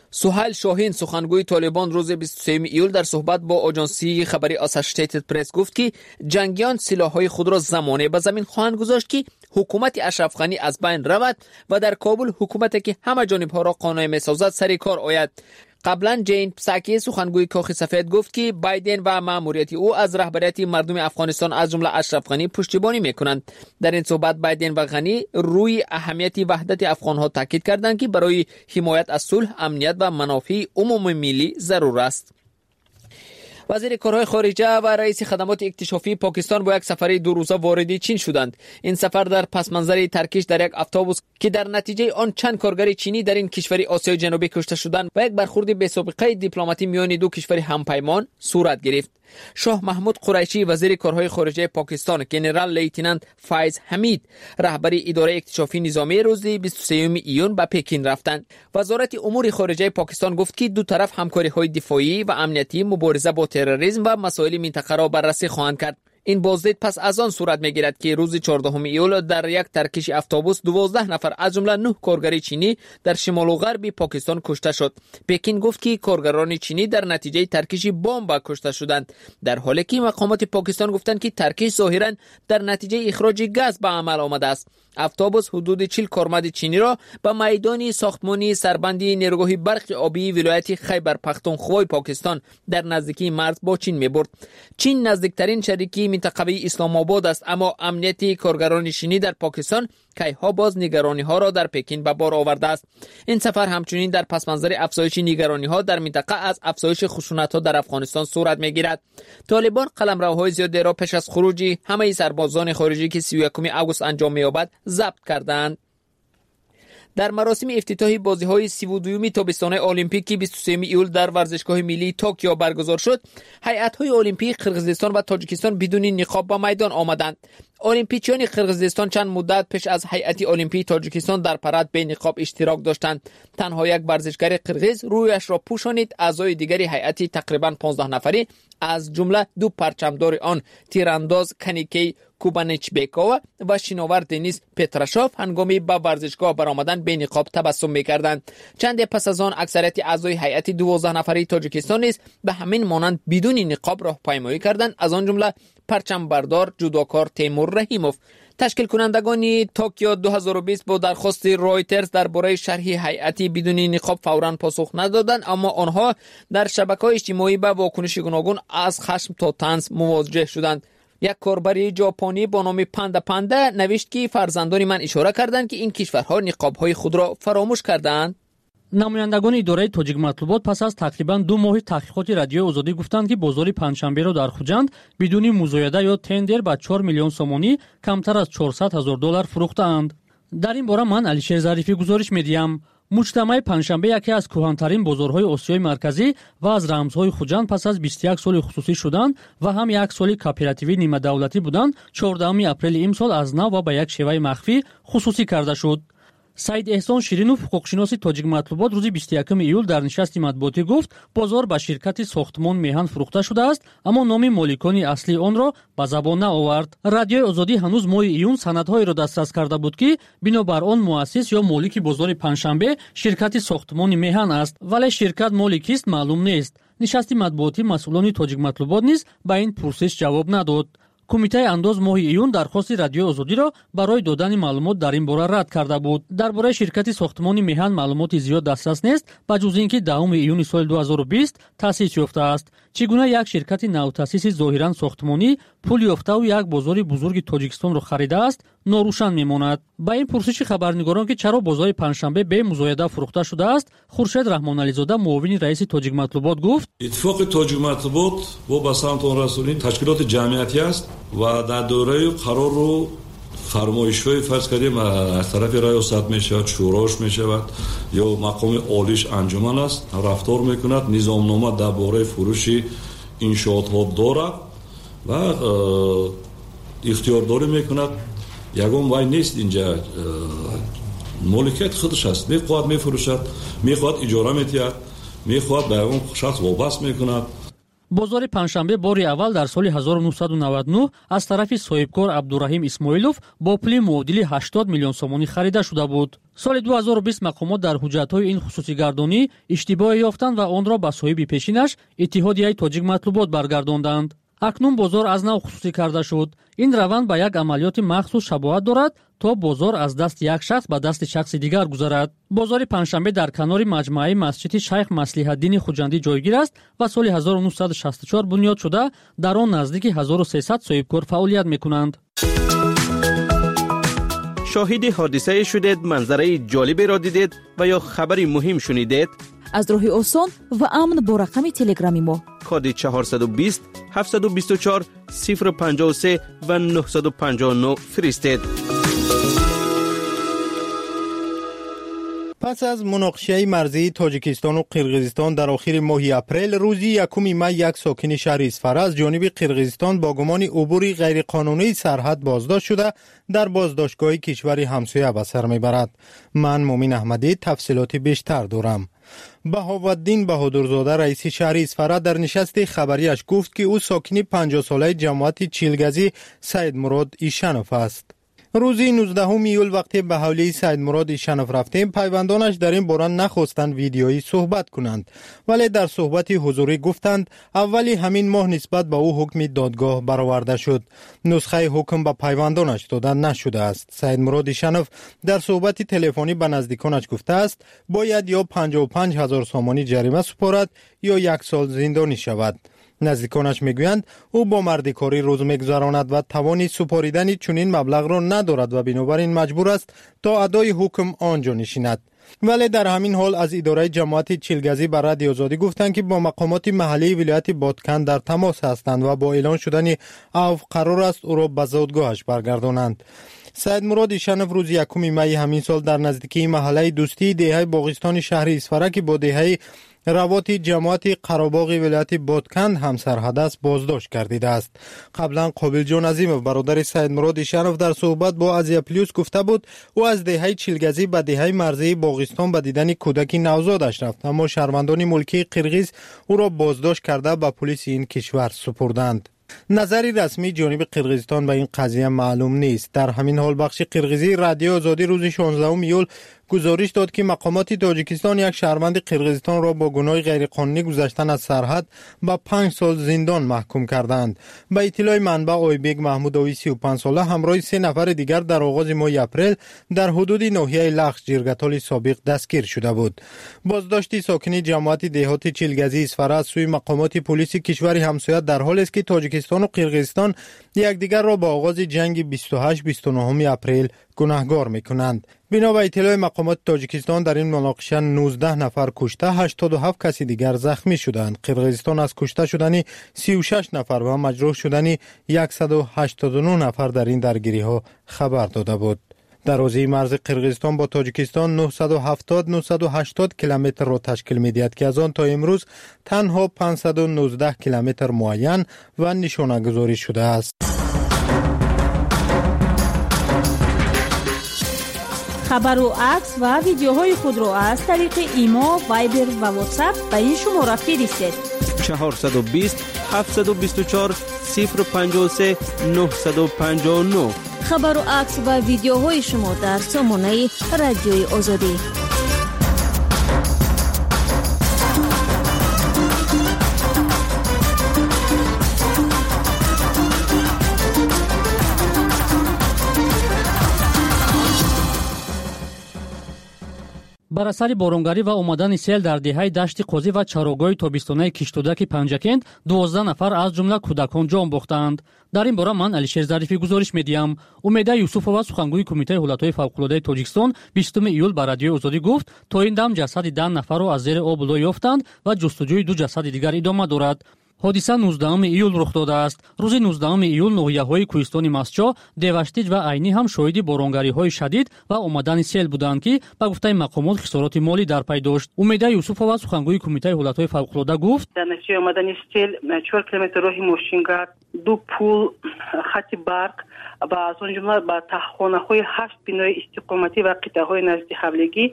سهیل شاهین سخنگوی طالبان روز بیست و سوم ایول در صحبت با آژانسی خبری آسوسییتد پرس گفت که جنگیان سلاح‌های خود را زمانه به زمین خواهند گذاشت که حکومت اشرف غنی از بین رود و در کابل حکومتی که همه جانب‌ها را قانع می‌سازد سر کار آید. قبلا جین پساکی سخنگوی کاخ سفید گفت که بایدن و مأموریت او از رهبریت مردم افغانستان از جمله اشرف غنی پشتیبانی میکنند. در این صحبت بایدن و غنی روی اهمیت وحدت افغانها تاکید کردند که برای حمایت از صلح، امنیت و منافع عمومی ملی ضرور است. وزیر کارهای خارجه و رئیس خدمات اکتشافی پاکستان با یک سفر دو روزه وارد چین شدند. این سفر در پس منظر ترکش در یک اتوبوس که در نتیجه آن چند کارگر چینی در این کشور آسیای جنوبی کشته شدند و یک برخورد بی‌سابقه دیپلماتی میان دو کشور همپیمان صورت گرفت. شاه محمود قریشی وزیر کارهای خارجه پاکستان، ژنرال لیتنانت فایز حمید رهبر اداره اکتشافی نظامی روز بیست و سوم ایون به پکین رفتند. وزارت امور خارجه پاکستان گفت که دو طرف همکاری‌های دفاعی و امنیتی، مبارزه با تروریسم و مسائل منطقه را بررسی خواهند کرد. این بازدید پس از آن صورت می‌گیرد که روز چهاردهم ایول در یک ترکش اتوبوس دوازده نفر از جمله نه کارگر چینی در شمال و غرب پاکستان کشته شد. پکین گفت که کارگران چینی در نتیجه ترکش بمب کشته شدند، در حالی که مقامات پاکستان گفتند که ترکش ظاهراً در نتیجه اخراج گاز به عمل آمده است. اتوبوس حدود چهل کارمند چینی را به میدان ساختمانی سربندی نیروگاه برق آبی ولایت خیبر پختونخوا پاکستان در نزدیکی مرز با چین می‌برد. چین نزدیکترین شریک منطقوی اسلام آباد است، اما امنیت کارگران چینی در پاکستان کیها باز نگرانی‌ها را در پکین به بار آورده است. این سفر همچنین در پس منظر افزایش نگرانی‌ها در منطقه از افزایش خشونت‌ها در افغانستان صورت می‌گیرد. طالبان قلمروهای زیادی را پیش از خروج همه سربازان خارجی که سی و یکم آگوست انجام می‌یابد ضبط کردند. در مراسم افتتاحی بازی‌های سی و دوم تابستانه المپیک بیست و سوم ایول در ورزشگاه ملی توکیو برگزار شد. هیئت‌های المپیک قرقیزستان و تاجیکستان بدون نقاب به میدان آمدند. المپیچیان قرقیزستان چند مدت پیش از هیئت المپیک تاجیکستان در پرد به نقاب اشتراک داشتند. تنها یک ورزشگر قرقیز رویش را پوشانید. اعضای دیگری هیئت تقریباً پانزده نفری از جمله دو پرچمدار آن تیرانداز کنیکی کوبانچبکووا و شناور دنیس پتراشوف هنگامی به ورزشگاه برآمدن به نقاب تبسم می‌کردند. چند پس از آن اکثریت اعضای هیئت دوازده نفری تاجیکستان نیز به همین مانند بدون نقاب راهپیمایی کردند، از آن جمله پرچم بردار جودوکار تیمور رحیموف. تشکیل کنندگان توکیو دو هزار و بیست با درخواست رویترز درباره شرح هیئتی بدون نقاب فوراً پاسخ ندادند، اما آنها در شبکه‌های اجتماعی به واکنش گوناگون از خشم تا طنز مواجه شدند. یک کاربر ژاپنی با نام پاندا پاندا نوشت که فرزندان من اشاره کردند که این کشورها نقاب‌های خود را فراموش کردند. намояндагони идораи тоҷикматлубот пас аз тақрибан ду моҳи таҳқиқоти радиои озодӣ гуфтанд ки бозори панҷшанберо дар хуҷанд бидуни музояда ё тендер ба чор миллион сомонӣ камтар аз чорсад ҳазор доллар фурӯхтаанд. дар ин бора ман алишер зарифӣ гузориш медиҳам. муҷтамаи панҷшанбе яке аз кӯҳантарин бозорҳои осиёи марказӣ ва аз рамзҳои хуҷанд пас аз бисту як соли хусусӣ шуданд ва ҳам як соли кооперативӣ нимадавлатӣ буданд, чордаҳуми апрели имсол аз нав ва ба як шеваи махфӣ хусусӣ карда шуд. саид эҳсон ширинов ҳуқуқшиноси тоҷикматлубот рӯзи бисту якум июл дар нишасти матбуотӣ гуфт бозор ба ширкати сохтмон меҳан фурӯхта шудааст, аммо номи моликони аслии онро ба забон наовард. радиои озодӣ ҳанӯз моҳи июн санадҳоеро дастрас карда буд ки бинобар он муассис ё молики бозори панҷшанбе ширкати сохтмони меҳан аст, вале ширкат моли кист маълум нест. нишасти матбуотӣ масъулони тоҷикматлубот низ ба ин пурсиш ҷавоб надод. кумитаи андоз моҳи июн дархости радиои озодиро барои додани маълумот дар ин бора рад карда буд. дар бораи ширкати сохтмони меҳан маълумоти зиёд дастрас нест, ба ҷуз ин ки даҳуми июни соли ду ҳазору бист таъсис ёфтааст. чӣ гуна як ширкати навтаъсиси зоҳиран сохтмонӣ пул ёфтаву як бозори бузурги тоҷикистонро харидааст, норӯшан мемонад. ба ин пурсиши хабарнигорон ки чаро бозори панҷшанбе бе музояда фурӯхта шудааст, хуршед раҳмонализода муовини раиси тоҷикматлубот гуфт: иттифоқи тоҷикматлубот бо ба самтон расонии ташкилоти ҷамъиятӣ аст ва дар дораи қарору фармоишҳои фарз кардем аз тарафи раёсат мешавад, шӯрош мешавад ё мақоми олиш анҷуман аст рафтор мекунад, низомнома дар бораи фурӯши иншоотҳо дорад ва ихтиёрдорӣ мекунад. ягон вай нест инҷа моликияти худаш аст, мехоҳад мефурӯшад, мехоҳад иҷора метиҳад, мехоҳад ба ягон шахс вобаст мекунад. бозори панҷшанбе бори аввал дар соли ҳазору нуҳсаду наваду нӯҳ аз тарафи соҳибкор Абдураҳим Исмоилов бо пули муодили ҳаштод миллион сомонӣ харида шуда буд. соли ду ҳазору бист мақомот дар ҳуҷҷатҳои ин хусусигардонӣ иштибоҳе ёфтанд ва онро ба соҳиби пешинаш Иттиҳодияи тоҷик матлубот баргардонданд. акнун бозор аз нав хусусӣ карда шуд. ин раванд ба як амалиёти махсус шабоҳат дорад, то бозор аз дасти як шахс ба дасти шахси дигар гузарад. бозори панҷшанбе дар канори маҷмӯаи масҷиди Шайх Маслиҳатдини Хуҷандӣ ҷойгир аст ва соли ҳазору нуҳсаду шасту чор бунёд шуда, дар он наздики ҳазору сесад соҳибкор фаъолият мекунанд. шоҳиди ҳодисае шудед, манзараи ҷолиберо дидед ва ё хабари муҳим шунидед? аз роҳи осон ва амн бо рақами телеграми мо коди чаҳорсаду бист ҳафтсаду бисту чор сифр панҷоҳу се ва нуҳсаду панҷоҳу нӯ фиристед. پس از مناقشه مرزی تاجیکستان و قرقیزستان در آخر ماه اپریل، روزی یکم می یک ساکن شهر اصفهان از جانب قرقیزستان با گمان عبور غیرقانونی سرحد بازداشت شده در بازداشتگاه کشور همسایه به سر میبرد. من مومن احمدی تفصیلات بیشتر دارم. بهاءالدین بهادرزاده رئیس شهر اصفهان در نشست خبریش گفت که او ساکن پنجاه ساله جماعت چیلگزی سید مراد ایشنوف است. روزی نوزدهم ایول وقتی به حوالی سید مراد ایشنوف رفتیم، پیوندانش در این باره نخواستند ویدیویی صحبت کنند، ولی در صحبتی حضوری گفتند اولی همین ماه نسبت به او حکم دادگاه برآورده شد. نسخه حکم به پیوندانش داده نشده است. سید مراد ایشنوف در صحبت تلفنی به نزدیکانش گفته است باید یا پنجاه و پنج هزار سامانی جریمه سپارد یا یک سال زندانی شود. نزدیکانش میگویند او با مردکاری روز میگذراند و توانی سپاریدن چنین مبلغ را ندارد و بنابراین مجبور است تا ادای حکم آنجا نشیند. ولی در همین حال از اداره جماعت چیلگزی بر رادیو آزادی گفتند که با مقامات محلی ولایت بادکن در تماس هستند و با اعلان شدن عفو قرار است او را به زادگاهش برگردانند. سید مراد ایشنوف روز یکم می همین سال در نزدیکی محله دوستی دهه باغستان شهر اصفهان که با دهه روات جماعت قراباغ ولایت بادکند هم سرحد است بازداشت گردیده است. قبلا قابل جان عظیمov برادر سید مراد ایشنوف در صحبت با آزیا پلیوس گفته بود او از دهه چیلگزی به دهه مرزی باغستان به دیدن کودک نوزادش رفت، اما شهروندان ملکی قرقیز او را بازداشت کرده به پلیس این کشور سپردند. نظری رسمی جانب قرقیزستان به این قضیه معلوم نیست. در همین حال بخش قرقیزی رادیو آزادی روز شانزدهم ایول گزارش داد که مقامات تاجیکستان یک شهروند قرقیزستان را با گناه غیرقانونی گذشتن از سرحد به پنج سال زندان محکوم کردند. به اطلاع منبع آیبگ محمودوی سی و پنج ساله همراه سه نفر دیگر در آغاز ماه اپریل در حدود ناحیه لخش جرگتال سابق دستگیر شده بود. بازداشت ساکن جماعت دهات چیلگزی اصفهان از سوی مقامات پلیس کشور همسایه در حالی است که تاجیکستان و قرقیزستان یکدیگر را با آغاز جنگ بیست و هشت بیست و نه اپریل گناهگار میکنند. بنا به اطلاع مقامات تاجیکستان در این مناقشه نوزده نفر کشته، هشتاد و هفت کسی دیگر زخمی شدند. قرقیزستان از کشته شدن سی و شش نفر و مجروح شدن صد و هشتاد و نه نفر در این درگیری ها خبر داده بود. درازی مرز قرقیزستان با تاجیکستان نهصد و هفتاد نهصد و هشتاد کیلومتر را تشکیل می‌دهد که از آن تا امروز تنها پانصد و نوزده کیلومتر معین و نشانه گذاری شده است. خبر و عکس و ویدیوهای خود را از طریق ایما، وایبر و واتساپ به این شماره فرستید. چهارصد و بیست هفتصد و بیست و چهار صفر پنجاه و سه نهصد و پنجاه و نه. خبر و عکس و ویدیوهای شما در سامانه رادیوی آزادی. бар асари боронгарӣ ва омадани сел дар деҳаи дашти қозӣ ва чарогоҳи тобистонаи киштодаки панҷакент дувоздаҳ нафар аз ҷумла кӯдакон ҷон бохтаанд. дар ин бора ман алишер зарифӣ гузориш медиҳам. умеда юсуфова сухангӯи кумитаи ҳолатҳои фавқулодаи тоҷикистон бистум июл ба радиои озодӣ гуфт то ин дам ҷасади даҳ нафарро аз зери об ло ёфтанд ва ҷустуҷӯи ду ҷасади дигар идома дорад. ҳодиса нуздаҳуми июл рух додааст. рӯзи нуздаҳуми июл ноҳияҳои кӯҳистони Масчо, Деваштиҷ ва Айнӣ ҳам шоҳиди боронгариҳои шадид ва омадани сел буданд, ки ба гуфтаи мақомот хисороти молӣ дар пай дошт. умеда юсуфова сухангӯи кумитаи ҳолатҳои фавқулода гуфт: дар натиҷаи омадани сел чор километр роҳи мошингард, ду пул, хати барқ ва аз он ҷумла ба таҳхонаҳои ҳашт бинои истиқоматӣ ва қитъаҳои назди ҳавлигӣ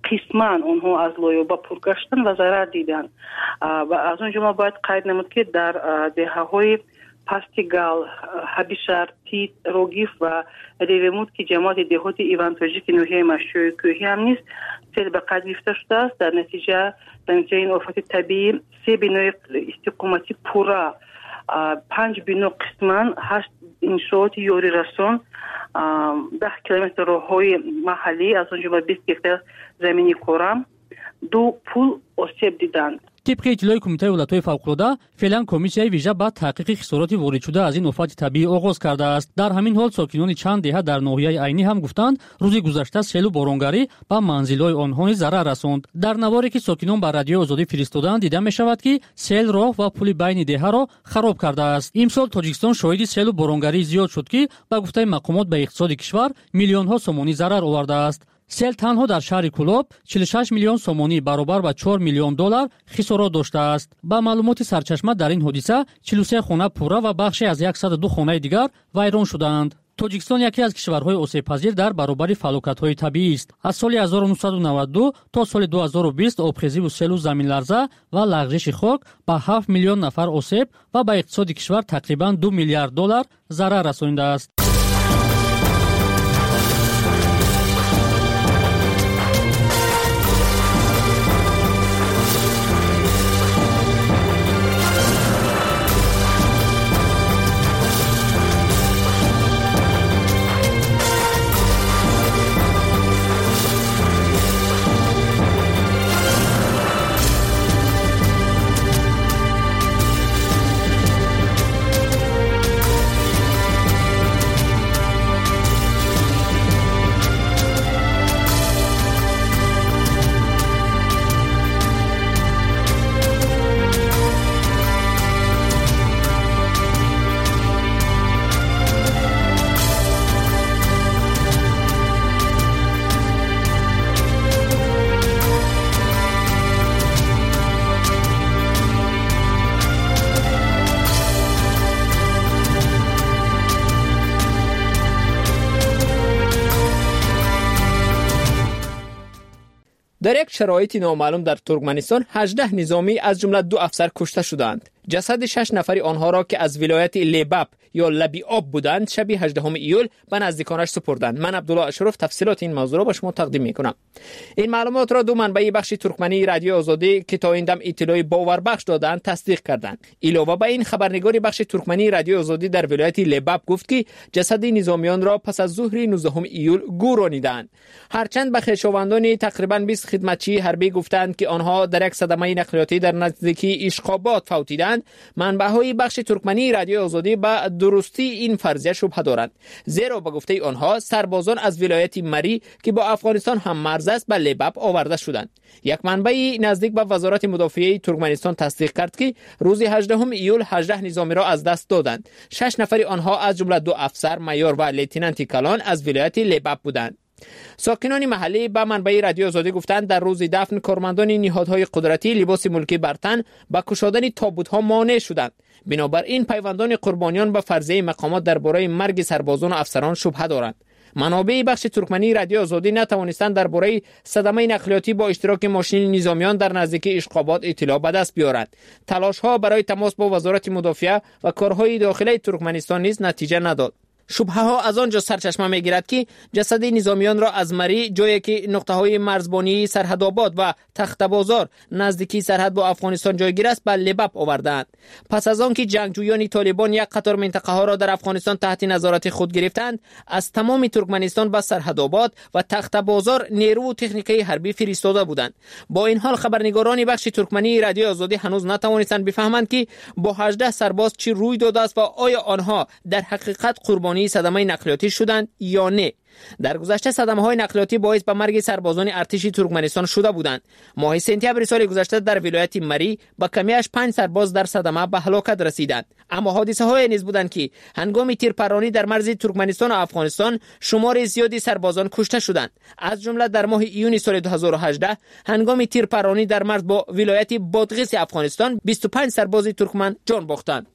قسما آنها از لایوبه پر گشتن و ضرر دیدن. و از اونجا ما باید قید نمود که در دهه‌های پاستیگال، حبیشر، تیت، روگیف و ریومود که جماعت دهات ایوان تاجیک نوحیه مشروع کوهی هم نیست سیل به قید گرفته شده است. در نتیجه در نتیجه این آفات طبیعی سه بینای استقامتی پورا، پنج بینو قسمان، هشت انشاءات یوری رسون، ده کیلومتر راههای محلی از اونجا به بیست گکتر زمینی کورم، دو پول آسیب دیدند. طبق اطلاع کمیته ولایت‌های فوق‌العاده، فعلا کمیسیای ویژه با تحقیق خسارات وارد شده از این آفات طبیعی آغاز کرده است. در همین حال ساکنان چند دهه در ناحیه عینی هم گفتند روزی گذشته سیل و بارانگری به منزل‌های آنها ضرر رساند. در نواری که ساکنان به رادیو آزادی فرستادند دیده می‌شود که سیل راه و پل بین دهه را خراب کرده است. امسال تاجیکستان شاهد سیل و بارانگری زیاد شد که به گفته مقامات به اقتصاد کشور میلیون‌ها سومانی ضرر آورده است. سیل تنها در شهر کلوب چهل و شش میلیون سومانی برابر با چهار میلیون دلار خسارات داشته است. با معلومات سرچشمه در این حادثه چهل و سه خانه پوره و بخشی از صد و دو خانه دیگر ویران شدند. تاجیکستان یکی از کشورهای آسیب‌پذیر در برابر فلاکت‌های طبیعی است. از سال هزار و نهصد و نود و دو تا سال دو هزار و بیست آبخیزی و سیل و زمین لرزه و لغزش خاک به هفت میلیون نفر آسیب و به اقتصاد کشور تقریباً دو میلیارد دلار ضرر رسانیده است. در یک شرایط نامعلوم در ترکمنستان هجده نظامی از جمله دو افسر کشته شدند. جسد شش نفر آنها را که از ولایت لیباب یا لبی آب بودند شب هجدهم ایول به نزدیکانش سپردند. من عبدالله اشرف تفصیلات این موضوع را به شما تقدیم میکنم. این معلومات را دو منبع بخش ترکمنی رادیو آزادی که تا این دم اطلاع باوربخش دادند تصدیق کردند. علاوه بر این خبرنگار بخش ترکمنی رادیو آزادی در ولایت لیباب گفت که جسد نظامیان را پس از ظهر نوزدهم ایول گورانیدند. هرچند به خویشاوندان تقریبا بیست خدمتچی حربی گفتند که آنها در یک صدمه نقلیاتی در نزدیکی اشقاباد فوتیدند، منبع‌های بخش ترکمنی رادیو آزادی به درستی این فرضیه شبهه دارند، زیرا به گفته آنها سربازان از ولایت مری که با افغانستان هم مرز است به لیباب آورده شدند. یک منبع نزدیک به وزارت مدافعه ترکمنستان تصدیق کرد که روز هجدهم ایول هجده نظامی را از دست دادند. شش نفر آنها از جمله دو افسر مایور و لیتنانت کلان از ولایت لیباب بودند. ساکنان محلی به منبع رادیو آزادی گفتند در روز دفن کارمندان نهادهای قدرتی لباس ملکی بر تن با کشادن تابوت‌ها مانع شدند. بنابراین پیوندان قربانیان به فرضیه مقامات درباره مرگ سربازان و افسران شبهه دارند. منابع بخش ترکمنی رادیو آزادی نتوانستند درباره صدمه نقلیاتی با اشتراک ماشین نظامیان در نزدیکی اشقاباد اطلاع به دست بیارند. تلاش‌ها برای تماس با وزارت مدافعه و کارهای داخلی ترکمنستان نیز نتیجه نداد. شبهه ها از آنجا سرچشمه میگیرد که جسد نظامیان را از مری، جایی که نقطه های مرزبانی سرحدآباد و تخت بازار نزدیکی سرحد با افغانستان جایگیر است به لیباب آوردند. پس از آنکه جنگجویان طالبان یک قطار منطقه ها را در افغانستان تحت نظارت خود گرفتند، از تمام ترکمنستان به سرحدآباد و تخت بازار نیرو و تکنیکی حربی فرستاده بودند. با این حال خبرنگاران بخش ترکمنی رادیو آزادی هنوز نتوانستند بفهمند که با هجده سرباز چی روی داده است و آیا آنها در حقیقت قربانی صدمه نقلیاتی شدند یا نه. در گذشته صدمه های نقلیاتی باعث به مرگ سربازان ارتش ترکمنستان شده بودند. ماه سپتامبر سال گذشته در ولایت مری با کمیش پنج سرباز در صدمه به هلاکت رسیدند. اما حادثه های نیز بودند که هنگام تیرپرانی در مرز ترکمنستان و افغانستان شمار زیادی سربازان کشته شدند. از جمله در ماه ایون سال دو هزار و هجده هنگام تیرپرانی در مرز با ولایت بادغیس افغانستان بیست و پنج سرباز ترکمن جان باختند.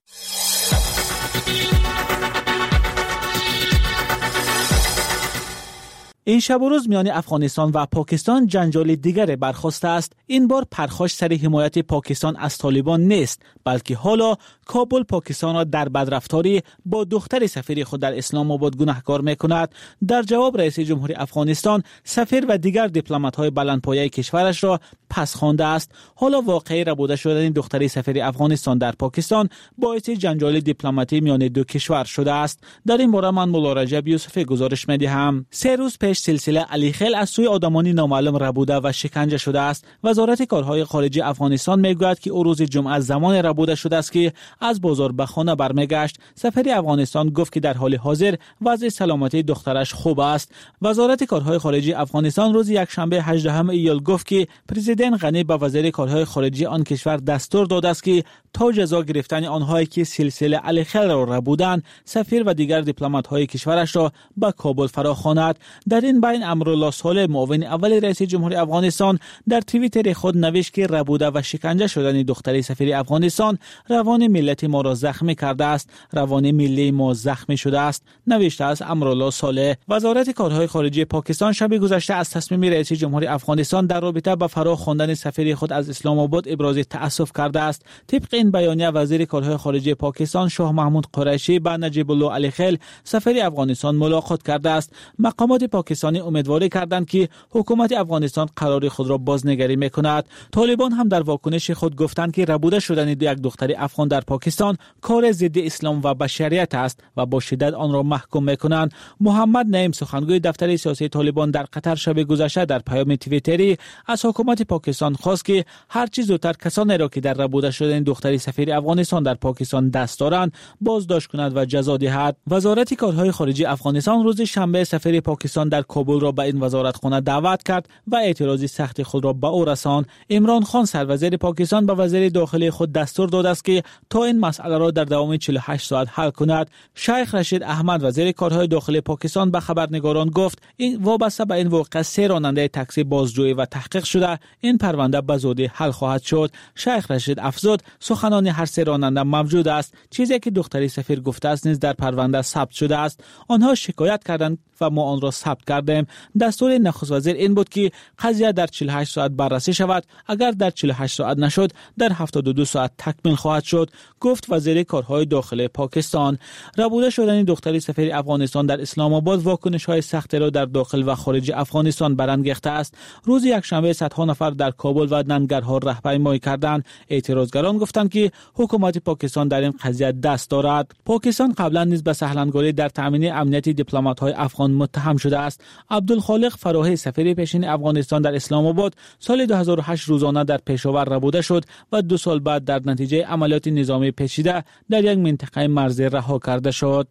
این شب و روز میان افغانستان و پاکستان جنجال دیگر برخاسته است. این بار پرخاش سر حمایت پاکستان از طالبان نیست، بلکه حالا کابل پاکستان را در بدرفتاری با دختر سفیر خود در اسلام آباد گناهکار میکند. در جواب رئیس جمهوری افغانستان سفیر و دیگر دیپلمات‌های بلندپایه کشورش را پس خوانده است. حالا واقعه ربوده شدن دختر سفیر افغانستان در پاکستان باعث جنجال دیپلماتی میان دو کشور شده است. در این باره من مولا رجب یوسفی گزارش می‌دهم. سه روز پیش سلسله علی خیل از سوی آدمانی نامعلوم ربوده و شکنجه شده است. وزارت کارهای خارجه افغانستان میگوید که او روز جمعه زمان ربوده شده است که از بازار به خانه برمیگشت. سفیر افغانستان گفت که در حال حاضر وضع سلامتی دخترش خوب است. وزارت کارهای خارجه افغانستان روز یکشنبه هجدهم ایول گفت که پرزیدنت غنی به وزیر کارهای خارجه آن کشور دستور داده است که تا جزا گرفتن آنهایی که سلسله علی خیل را ربودند، سفیر و دیگر دیپلمات‌های کشورش را به کابل فراخواند. در این بین امرالله صالح معاون اول رئیس جمهوری افغانستان در توییتر خود نوشت که ربوده و شکنجه شدن دختر سفیر افغانستان روان ملت ما را زخمی کرده است. روان ملی ما زخمی شده است، نوشته است امرالله صالح. وزارت کارهای خارجه پاکستان شب گذشته از تصمیم رئیس جمهوری افغانستان در رابطه با فراخواندن سفیر خود از اسلام آباد ابراز تأسف کرده است. طبق این بیانیه وزیر کارهای خارجه پاکستان شاه محمود قریشی با نجیب الله علی خیل سفیر افغانستان ملاقات کرده است. مقامات پاکستانی امیدواری کردند که حکومت افغانستان قرار خود را بازنگری میکند. طالبان هم در واکنش خود گفتند که ربوده شدن یک دختر افغان در پاکستان کار ضد اسلام و بشریت است و با شدت آن را محکوم میکنند. محمد نعیم سخنگوی دفتر سیاسی طالبان در قطر شب گذشته در پیام توییتری از حکومت پاکستان خواست که هر چیز زودتر کسانی را که در ربوده شدن دختر سفیر افغانستان در پاکستان دست دارند بازداشت کند و جزا دهد. وزارت کارهای خارجه افغانستان روز شنبه سفیر پاکستان در کابل را به این وزارتخانه دعوت کرد و اعتراضی سخت خود را به او رساند. عمران خان سروزیر پاکستان به وزیر داخلی خود دستور داده است که تا این مسئله را در دوام چهل و هشت ساعت حل کند. شیخ رشید احمد وزیر کارهای داخلی پاکستان به خبرنگاران گفت این وابسته به این واقعه سه راننده تاکسی بازجویی و تحقیق شده، این پرونده به زودی حل خواهد شد. شیخ رشید افزود سخنان هر سه راننده موجود است. چیزی که دختری سفیر گفته است نیز در پرونده ثبت شده است. آنها شکایت کردند و ما آن را ثبت کردیم. دستور نخست وزیر این بود که قضیه در چهل و هشت ساعت بررسی شود. اگر در چهل و هشت ساعت نشد در هفتاد و دو ساعت تکمیل خواهد شد، گفت وزیر کارهای داخلی پاکستان. ربوده شدن دختری سفیر افغانستان در اسلام آباد واکنش‌های سخت را در داخل و خارج افغانستان برانگیخته است. روز یکشنبه صدها نفر در کابل و ننگرهار راهپیمایی کردند. اعتراضگران گفتند که حکومت پاکستان در این قضیه دست دارد. پاکستان قبلا نیز به سهلنگاری در تامین امنیت دیپلمات‌های افغان متهم شده است. عبدالخالق فراهی سفیر پیشین افغانستان در اسلام آباد سال دو هزار و هشت روزانه در پشاور ربوده شد و دو سال بعد در نتیجه عملیات نظامی پیچیده در یک منطقه مرزی رها کرده شد.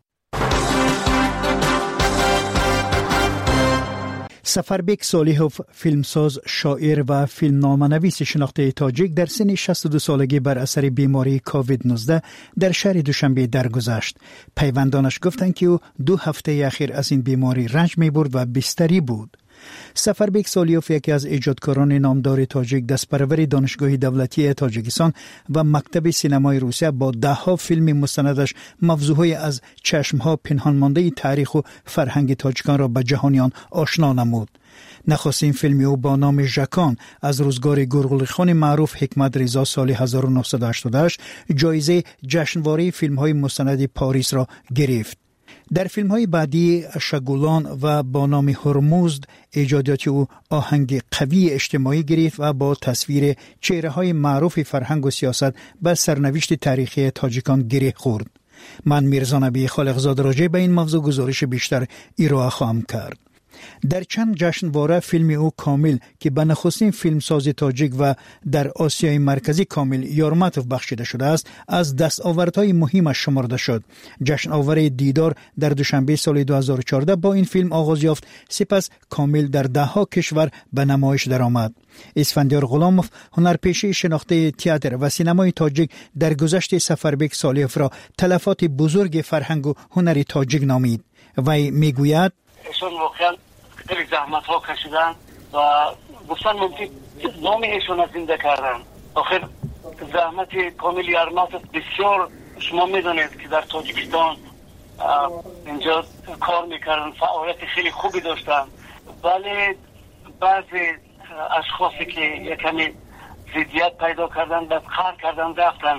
سفربک صالحوف فیلمساز، شاعر و فیلمنامه‌نویس شناخته تاجیک در سن شصت و دو سالگی بر اثر بیماری کووید نوزده در شهر دوشنبه درگذشت. پیوندانش گفتند که او دو هفته اخیر از این بیماری رنج می‌برد و بستری بود. سفربک صالحوف یکی از ایجادکاران نامدار تاجیک، دستپرور دانشگاه دولتی تاجیکستان و مکتب سینمای روسیه با ده ها فیلم مستندش موضوعهای از چشمها پنهان مانده تاریخ و فرهنگ تاجیکان را به جهانیان آشنا نمود. نخستین فیلم او با نام ژکان از روزگار گرگولی خان معروف حکمت رضا سال هزار و نهصد و هشتاد و هشت جایزه جشنواره فیلم‌های مستند پاریس را گرفت. در فیلم‌های بعدی شگولان و با نام هرمزد ایجادات او آهنگ قوی اجتماعی گرفت و با تصویر چهره‌های معروف فرهنگ و سیاست به سرنوشت تاریخی تاجیکان گره خورد. من میرزا نبی خالقزاد راجع به این موضوع گزارش بیشتر ارائه خواهم کرد. در چند جشنواره فیلم او کامل که به نخستین فیلمساز تاجیک و در آسیای مرکزی کامل یارماتوف بخشیده شده است از دستاوردهای مهمش شمرده شد. جشن آور دیدار در دوشنبه سال دو هزار و چهارده با این فیلم آغاز یافت، سپس کامل در ده ها کشور به نمایش درآمد. اسفندیار غلاموف هنرپیشه شناخته تئاتر و سینمای تاجیک در گذشته سفربک صالحوف را تلفات بزرگ فرهنگ و هنر تاجیک نامید. وی میگوید ایشون واقعا خیلی زحمت ها کشیدن و گفتن ممکن نام ایشون را زنده کردن. آخر زحمت کامل یارماتوف بسیار، شما میدونید که در تاجیکستان اینجا کار میکردن، فعالیت خیلی خوبی داشتن ولی بعضی اشخاصی که یکمی ضدیت پیدا کردن بعد خار کردن رفتن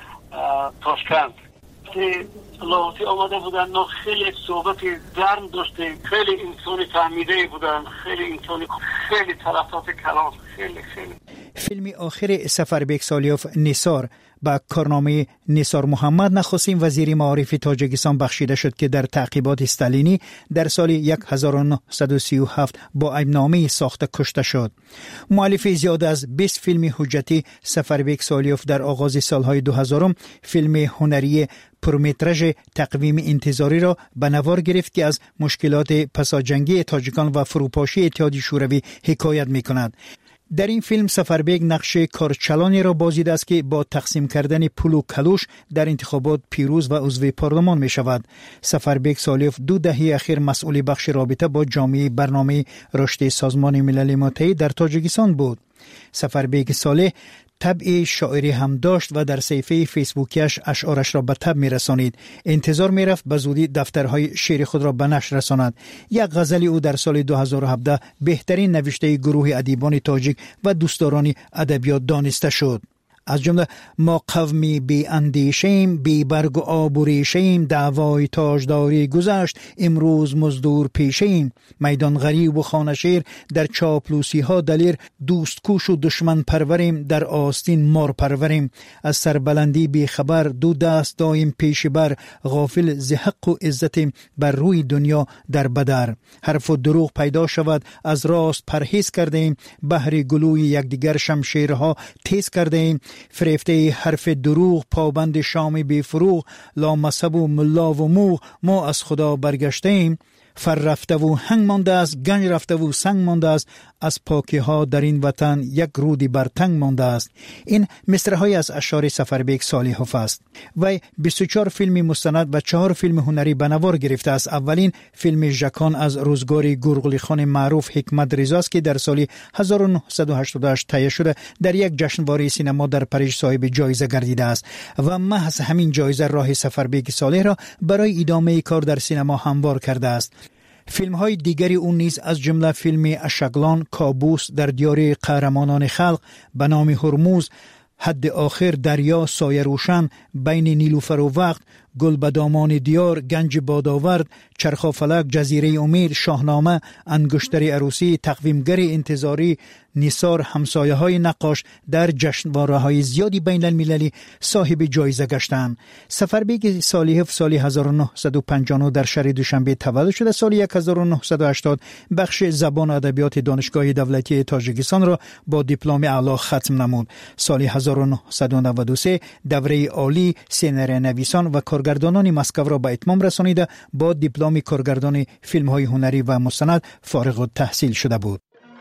تاشکند که لاهوتی آمده بودن نه خیلی صحبت گرم داشته، خیلی انسانی فهمیده بودن، خیلی انسانی خیلی طرفات کلام، خیلی خیلی. فیلم آخر سفربک سالیوف نثار با کارنامه نثار محمد نخستین وزیر معارف تاجیکستان بخشیده شد که در تعقیبات استالینی در سال هزار و نهصد و سی و هفت با عیبنامه ساخته کشته شد. مؤلف زیاد از بیست فیلم حجتی سفربک سالیوف در آغاز سالهای دو هزار فیلم هنری پرمترژ تقویم انتظاری را به نوار گرفت که از مشکلات پساجنگی تاجیکان و فروپاشی اتحادیه شوروی حکایت می‌کند. در این فیلم سفربک نقش کارچلانی را بازیده است که با تقسیم کردن پول و کلوش در انتخابات پیروز و عضو پارلمان می شود. سفربک سالیوف دو دهه اخیر مسئول بخش رابطه با جامعه برنامه رشد سازمان ملل متحد در تاجیکستان بود. سفربک صالح طبع شاعری هم داشت و در صفحه فیسبوکیش اشعارش را به تب می رسانید. انتظار می رفت به زودی دفترهای شعر خود را به نشر رساند. یک غزل او در سال دو هزار و هفده بهترین نوشته گروه ادیبان تاجیک و دوستداران ادبیات دانسته شد. از جمله ما قومی بی اندیشیم، بی برگ و آب و ریشیم، دعوای تاجداری گذشت، امروز مزدور پیشیم. میدان غریب و خانه شیر، در چاپلوسی ها دلیر، دوست کوش و دشمن پروریم، در آستین مار پروریم. از سربلندی بی خبر، دو دست دایم پیش بر، غافل ز حق و عزتیم، بر روی دنیا در بدر. حرف و دروغ پیدا شود، از راست پرهیز کردیم، بهر گلوی یکدیگر شمشیرها تیز کردیم. فریفته حرف دروغ، پابند شام بی فروغ، لا مذهب و ملا و موغ، ما از خدا برگشتیم. فر رفته و هنگ مانده است، گنج رفته و سنگ مانده است، از پاکی ها در این وطن یک رودی بر تنگ مانده است. این مصرع‌های از اشعار سفربک سالیوف است. و بیست و چهار فیلم مستند و چهار فیلم هنری به نوار گرفته است. اولین فیلم ژکان از روزگار گورگلی خان معروف حکمت رضا است که در سال هزار و نهصد و هشتاد و هشت تهیه شده در یک جشنواره سینما در پاریس صاحب جایزه گردیده است و محض همین جایزه راه سفربک صالح را برای ادامه کار در سینما هموار کرده است. فیلم های دیگری اون نیز از جمله فیلم اشغلان، کابوس، در دیار قهرمانان خلق، به نام هرموز، حد آخر، دریا، سایه روشن، بین نیلوفر و وقت، گل به دامان دیار، گنج بادآورد، چرخ و فلک، جزیره امید، شاهنامه، انگشتر عروسی، تقویمگر انتظاری، نثار، همسایه های نقاش در جشنواره های زیادی بین المللی صاحب جایزه گشتند. سفربک سالیوف سال هزار و نهصد و پنجاه و نه در شهر دوشنبه تولد شده. سال هزار و نهصد و هشتاد بخش زبان و ادبیات دانشگاه دولتی تاجیکستان را با دیپلم اعلی ختم نمود. سال هزار و نهصد و نود و سه دوره عالی سینری نویسان و کارگردانان مسکو را به اتمام رسانیده با دیپلم کارگردان فیلم های هنری و مستند فارغ التحصیل شده بود.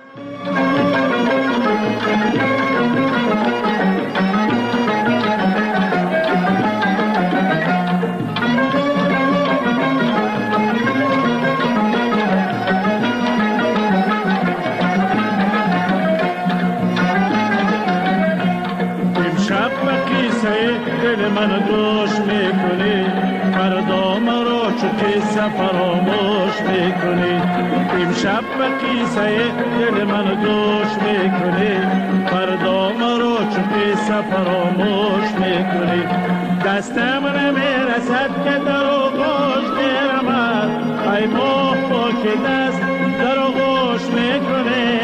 من گوش میکنی فردا مرا چو قصه فراموش میکنی امشب به قصه دل من گوش میکنی فردا مرا چو قصه فراموش میکنی دستم نمیرسد که در آغوش میرمد ای ماه با که دست در آغوش میکنی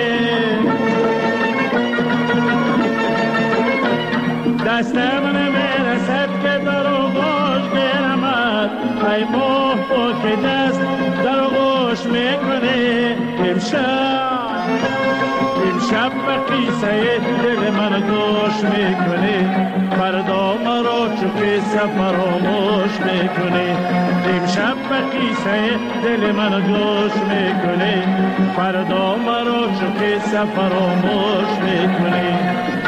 دستم نمیرسد که در آغوش میرمد ای ماه با که دست در آغوش میکنه امشب امشب به قصه دل من گوش میکنی فردا مرا چو قصه فراموش میکنی امشب به قصه دل من گوش میکنی فردا مرا چو قصه فراموش میکنی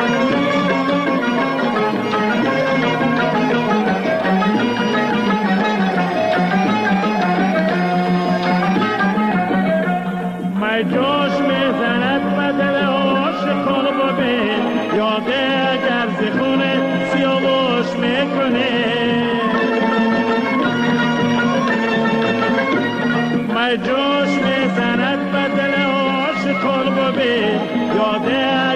جوش میزند بدل عاشقان ببین یاده اگر زخونه سیاوش میکنه می جوش میزند بدل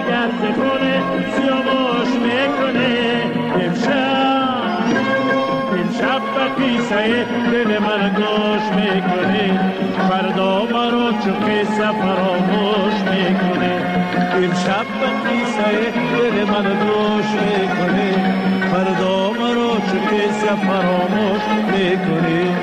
اگر ز خون سیاوش میکنه امشب امشب به قصه دل من گوش میکنه فردا مرا چو قصه فراموش میکنه امشب به قصه دل من گوش میکنه فردا مرا چو قصه فراموش میکنه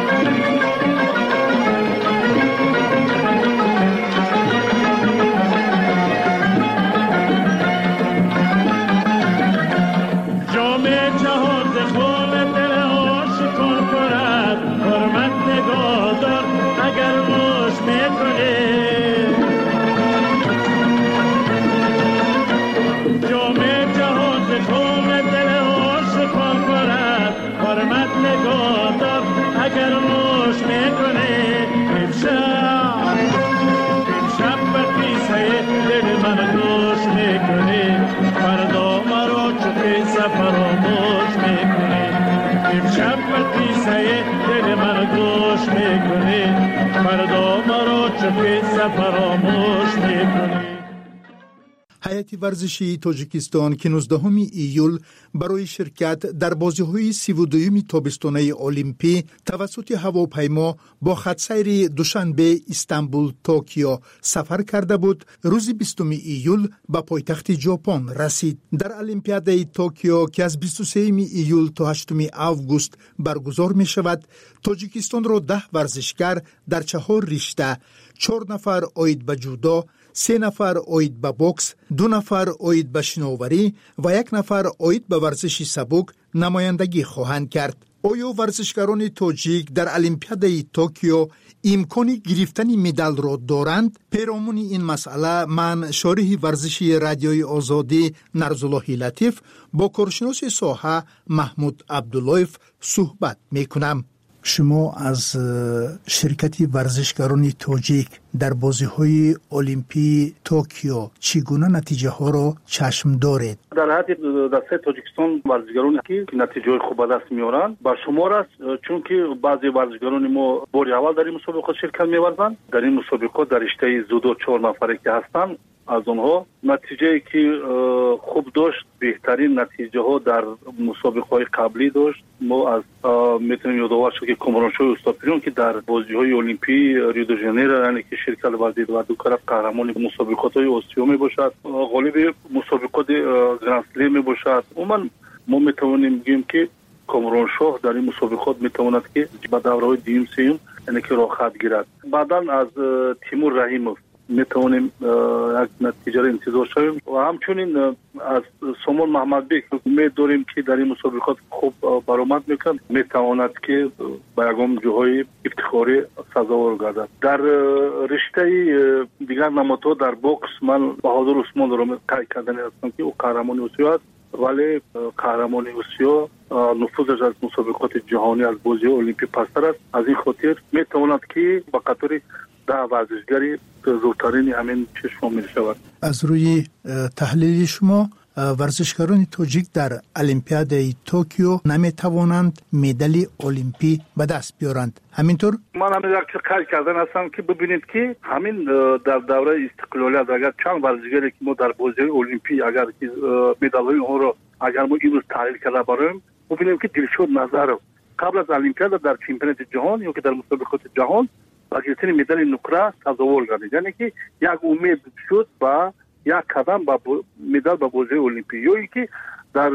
اگر موش میکنه امشب امشب به قصه دل من گوش میکنه فردا مرا چو قصه فراموش میکنه امشب به قصه دل من گوش میکنه فردا مرا چو قصه فراموش میکنه. هیئت ورزشی تاجیکستان که نوزدهم ایول برای شرکت در بازی‌های سی و دوم تابستانه المپی توسط هواپیما با خطسیر دوشنبه استانبول توکیو سفر کرده بود، روز بیستم ایول به پایتخت ژاپن رسید. در المپیاد توکیو که از بیست و سوم ایول تا هشتم آگوست برگزار می شود، تاجیکستان را ده ورزشکار در چهار رشته، چهار نفر عاید به جودو، سه نفر عاید به بوکس، دو نفر عاید به شناوری و یک نفر عاید به ورزش سبک نمایندگی خواهند کرد. آیا ورزشکاران تاجیک در المپیاد توکیو امکان گرفتن مدال را دارند؟ پیرامون این مسئله من شارح ورزشی رادیوی آزادی نرزالله لطیف با کارشناس ساحه محمود عبداللهیف صحبت میکنم. شما از شرکت ورزشکاران تاجیک در بازی‌های المپی توکیو چگونه نتیجه ها را چشم دارید؟ در حد دسته تاجیکستان ورزشکارانی که نتیجه خوب به دست میارند با شمار است، چون که بعضی ورزشکاران ما بار اول در این مسابقات شرکت می‌ورزند. در این مسابقات در رشته جودو چهار نفره که هستند، از آنها نتیجه که خوب داشت، بهترین نتیجه ها در مسابقه های قبلی داشت. ما از میتونیم یادآور شد که کامرانشاه استاپیرون که در بازی های المپی ریو دو ژانیرو یعنی که شرکت ورزید و دو طرف قهرمان مسابقات های آسیا می باشد، غالب مسابقات گرند اسلم می باشد. عموما ما میتوانیم بگیم که کامرانشاه در این مسابقات میتواند که به دوره های دیم سیم یعنی که راحت گیرد. بعدا از تیمور رحیموف میتوانیم یک نتیجه را انتظار شویم و همچنین از سامان محمد بیگ امید داریم که در این مسابقات خوب برآمد میکند، میتواند که به یگام جاهای افتخاری سزاوار گردد. در رشته دیگر نمادها در بوکس من بهادر عثمان را قید کردن هستم که او قهرمان آسیا است، ولی قهرمان آسیا نفوذش از مسابقات جهانی از بازی المپی پستر است. از این خاطر میتواند که به قطار ده ورزشگری زودترین همین چشم می شود. از روی تحلیل شما ورزشکاران تاجیک در المپیاد توکیو نمی توانند مدال المپی به دست بیارند، همینطور؟ من همین یک قید کردن هستم که ببینید که همین در دوره استقلالیت اگر چند ورزشگری که ما در بازی المپی اگر که مدال های اون رو اگر ما امروز تحلیل کرده باشیم، ببینیم که دلشاد نظر قبل از المپیاد در چمپیونات جهان یا که در مسابقات جهان با گرفتن مدال نقره سزاوار گردید، یعنی که یک امید شد با یک قدم با مدال به بازی المپی. یا اینکه در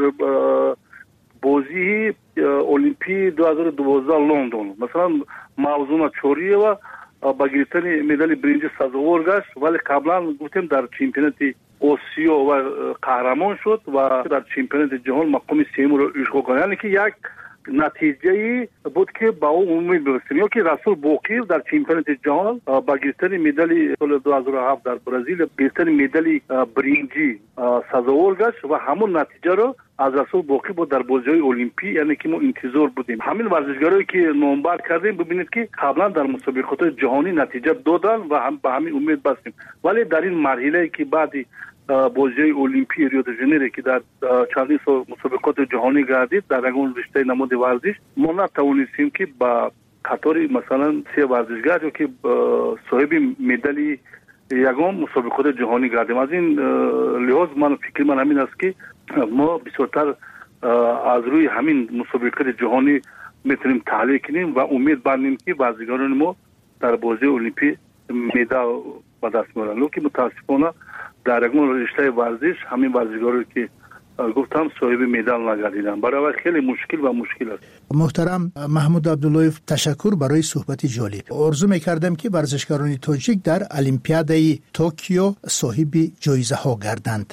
بازی المپی دو هزار و دوازده لندن مثلا موضوع چوری و با گرفتن مدال برنج سزاوار گشت، ولی قبلا گفتیم در چمپیونات آسیا و قهرمان شد و در چمپیونات جهان مقام سوم را اشغال کرد. یعنی که یک نتیجه بود که با او امید بستیم. یا که رسول باقیر در چمپیونات جهان با گرفتن مدال سال دو هزار و هفت در برزیل گرفتن مدال برنجی سزاوار گشت و همون نتیجه رو از رسول باقی بود در بازی‌های المپی، یعنی که ما انتظار بودیم. همین ورزشکارایی که نامبر کردیم ببینید که قبلا در مسابقات جهانی نتیجه دادن و هم به همین امید بستیم، ولی در این مرحله که بعدی بازی المپی ریو دو ژانیرو که در چندین سال مسابقات جهانی گردید در اون رشته نماد ورزش ما نتوانستیم که با قطار مثلا سه ورزشگر که صاحب مدال یگام مسابقات جهانی گردیم. از این لحاظ من فکر من همین است که ما بسیارتر از روی همین مسابقات جهانی میتونیم تحلیل کنیم و امید بندیم که بازیگران ما در بازی المپیک مدال به دست میارن. لکه متاسفانه در یگان رشته ورزش همین بازیگرانی که گفتم صاحب مدال نگردیدن، برای خیلی مشکل و مشکل است. محترم محمود عبداللهیف، تشکر برای صحبت جالب. آرزو میکردم که ورزشکاران تاجیک در المپیادای توکیو صاحب جایزه ها گردند.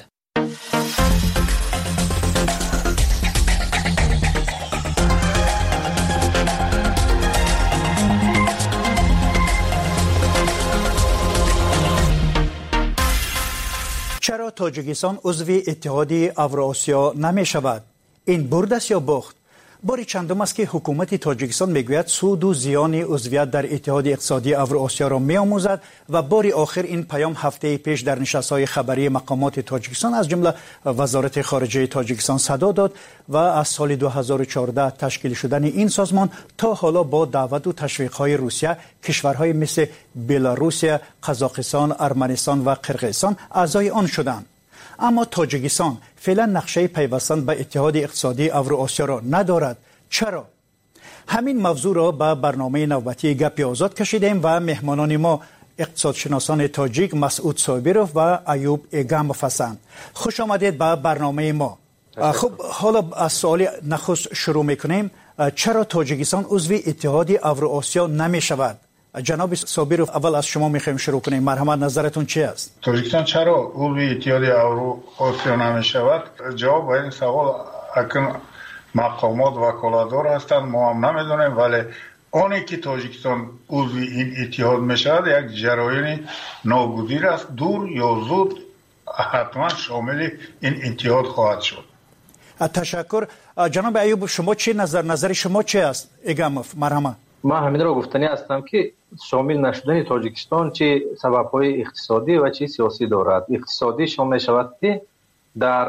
چرا تاجیکستان عضو اتحاد اوراسیا نمی شود؟ این برد است یا باخت؟ بار چندم است که حکومت تاجیکستان میگوید سود و زیان عضویت در اتحاد اقتصادی اوراسیا را میآموزد و بار آخر این پیام هفته پیش در نشست‌های خبری مقامات تاجیکستان از جمله وزارت خارجه تاجیکستان صدا داد و از سال دو هزار و چهارده تشکیل شدن این سازمان تا حالا با دعوت و تشویق‌های روسیه کشورهای مثل بلاروسیه، قزاقستان، ارمنستان و قرقیزستان اعضای آن شدند. اما تاجیکستان فعلا نقشه پیوستن به اتحاد اقتصادی اوراسیا را ندارد. چرا؟ همین موضوع را به برنامه نوبتی گپی آزاد کشیدیم و مهمانان ما اقتصادشناسان تاجیک مسعود صابروف و ایوب ایگاموف هستند. خوش آمدید به برنامه ما. خب حالا از سوال نخست شروع میکنیم. چرا تاجیکستان عضو اتحاد اوراسیا نمی شود؟ جناب صابروف، اول از شما میخوایم شروع کنیم. مرحمت، نظرتون چی است؟ تاجیکستان چرا عضو اتحاد اوراسیا نمی شود؟ جواب به این سوال اکنون مقامات وکالتدار هستند، ما هم نمیدونیم، ولی آنی که تاجیکستان عضو این اتحاد می شود یک جریان ناگزیر است. دور یا زود حتما شامل این اتحاد خواهد شد. تشکر. جناب ایوب، شما چی نظر نظر شما چی است؟ ایگاموف، مرحمت. ما همین را گفتنی هستم که شامل نشدن تاجیکستان چه سبب‌های اقتصادی و چه سیاسی دارد. اقتصادی شامل شود که در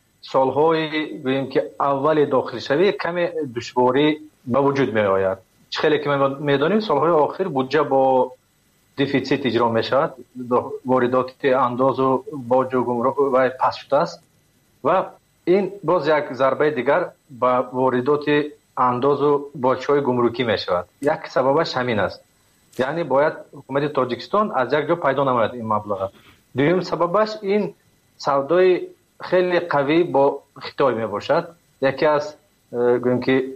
سالهای بگیم که اول داخل شوی کمی دشواری به وجود می آید. خیلی که میدانیم سالهای آخر بودجه با دیفیسیت اجرا می شود، واردات انداز و باج و گمرک و پس شده است و این باز یک ضربه دیگر به واردات انداز و باج‌های گمرکی می شود. یک سببش همین است، یعنی باید حکومت تاجیکستان از یک جا پیدا نماید این مبلغ. دوم سببش این سودای خیلی قوی با خیتای می باشد. یکی از گویم که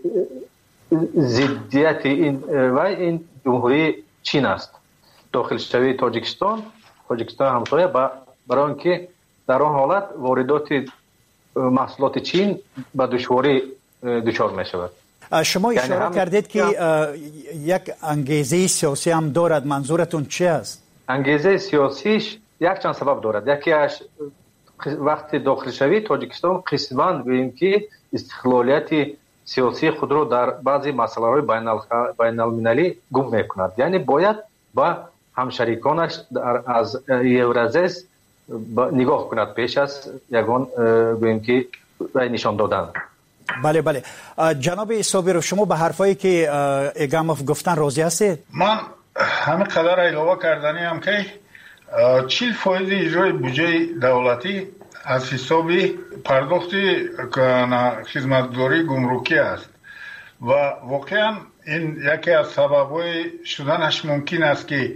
ضدیت این و این جمهوری چین است. داخل شوی تاجیکستان تاجیکستان همسایه برای اینکه در آن حالت واردات محصولات چین به دشواری دچار می شود. شما اشاره یعنی کردید که یک انگیزه سیاسی هم دارد. منظورتون چی است؟ انگیزه سیاسیش یک چند سبب دارد. یکی از وقتی داخل شوی تاجیکستان قسماً بگیم که استقلالیت سیاسی خود را در بعضی مسائل بین المللی گم میکند. یعنی باید با همشریکانش از یورازیس نگاه کند پیش از یگان بگیم که نشان دادن. بله بله. جناب صابروف، شما به حرفایی که ایگاموف گفتن راضی هستید؟ من همه قدر علاوه کردنی هم که چهل فایز اجرای بودجه دولتی از حساب پرداخت خدمتگزاری گمرکی است و واقعا این یکی از سبب‌های شدنش ممکن است که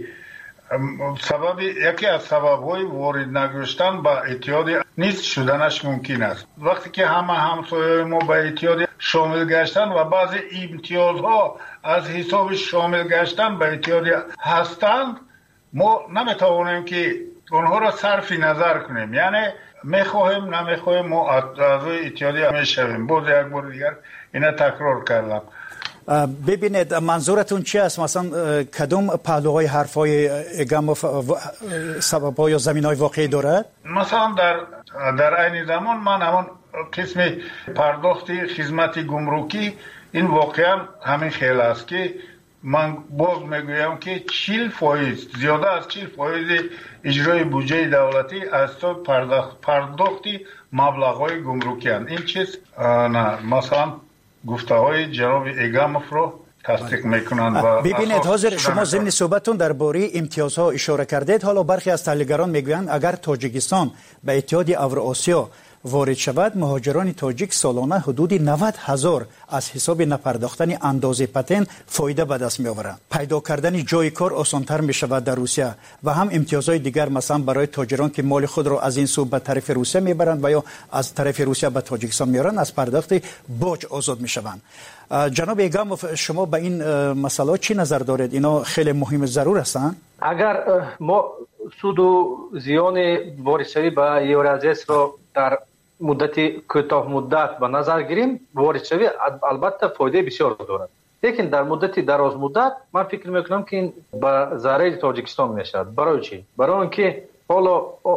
سبب یکی از سبب‌های وارد نگشتن به اتحاد نیست شدنش ممکن است. وقتی که همه همسایه‌های ما به اتحاد شامل گشتن و بعضی امتیازها از حساب شامل گشتن به اتحاد هستند، ما نمیتوانیم که آنها را صرف نظر کنیم. یعنی میخواهیم نمیخواهیم ما اعضای اتحاد میشویم. باز یک بار دیگر اینا تکرار کردم. ببینید منظورتون چی است؟ مثلا کدوم پهلوهای حرفای ایگاموف سبب‌ها یا زمین‌های واقعی دارد؟ مثلا در در عین زمان من همون قسم پرداخت خدمت گمرکی این واقعا همین خیلی است که من باز میگویم که چهل فایز زیاده از چهل فایز اجرای بودجه دولتی از تو پرداخت پرداختی مبلغ‌های گمرکی هست. این چیز نه مثلا گفته های جناب ایگاموف رو تصدیق میکنند. و ببینید حاضر شما ضمن صحبتتون درباره امتیازها اشاره کردید. حالا برخی از تحلیلگران میگویند اگر تاجیکستان به اتحاد اوراسیا وارد شود، مهاجران تاجیک سالانه حدود نود هزار از حساب نپرداختن اندازه پتن فایده به دست می آورند. پیدا کردن جای کار آسانتر می شود در روسیه و هم امتیازهای دیگر مثلا برای تاجران که مال خود را از این سو به طرف روسیه می برند و یا از طرف روسیه به تاجیکستان می آورند از پرداخت باج آزاد می شوند. جناب ایگاموف، شما به این مسئله چی نظر دارید؟ اینا خیلی مهم ضرور هستند. اگر ما سود و زیان واردشوی به یورازیس را در مدت کوتاه مدت به نظر گیریم، واردشوی البته فایده بسیار دارد، لیکن در مدت دراز مدت من فکر میکنم که این به ضرر تاجیکستان میشود. برای چی؟ برای اینکه حالا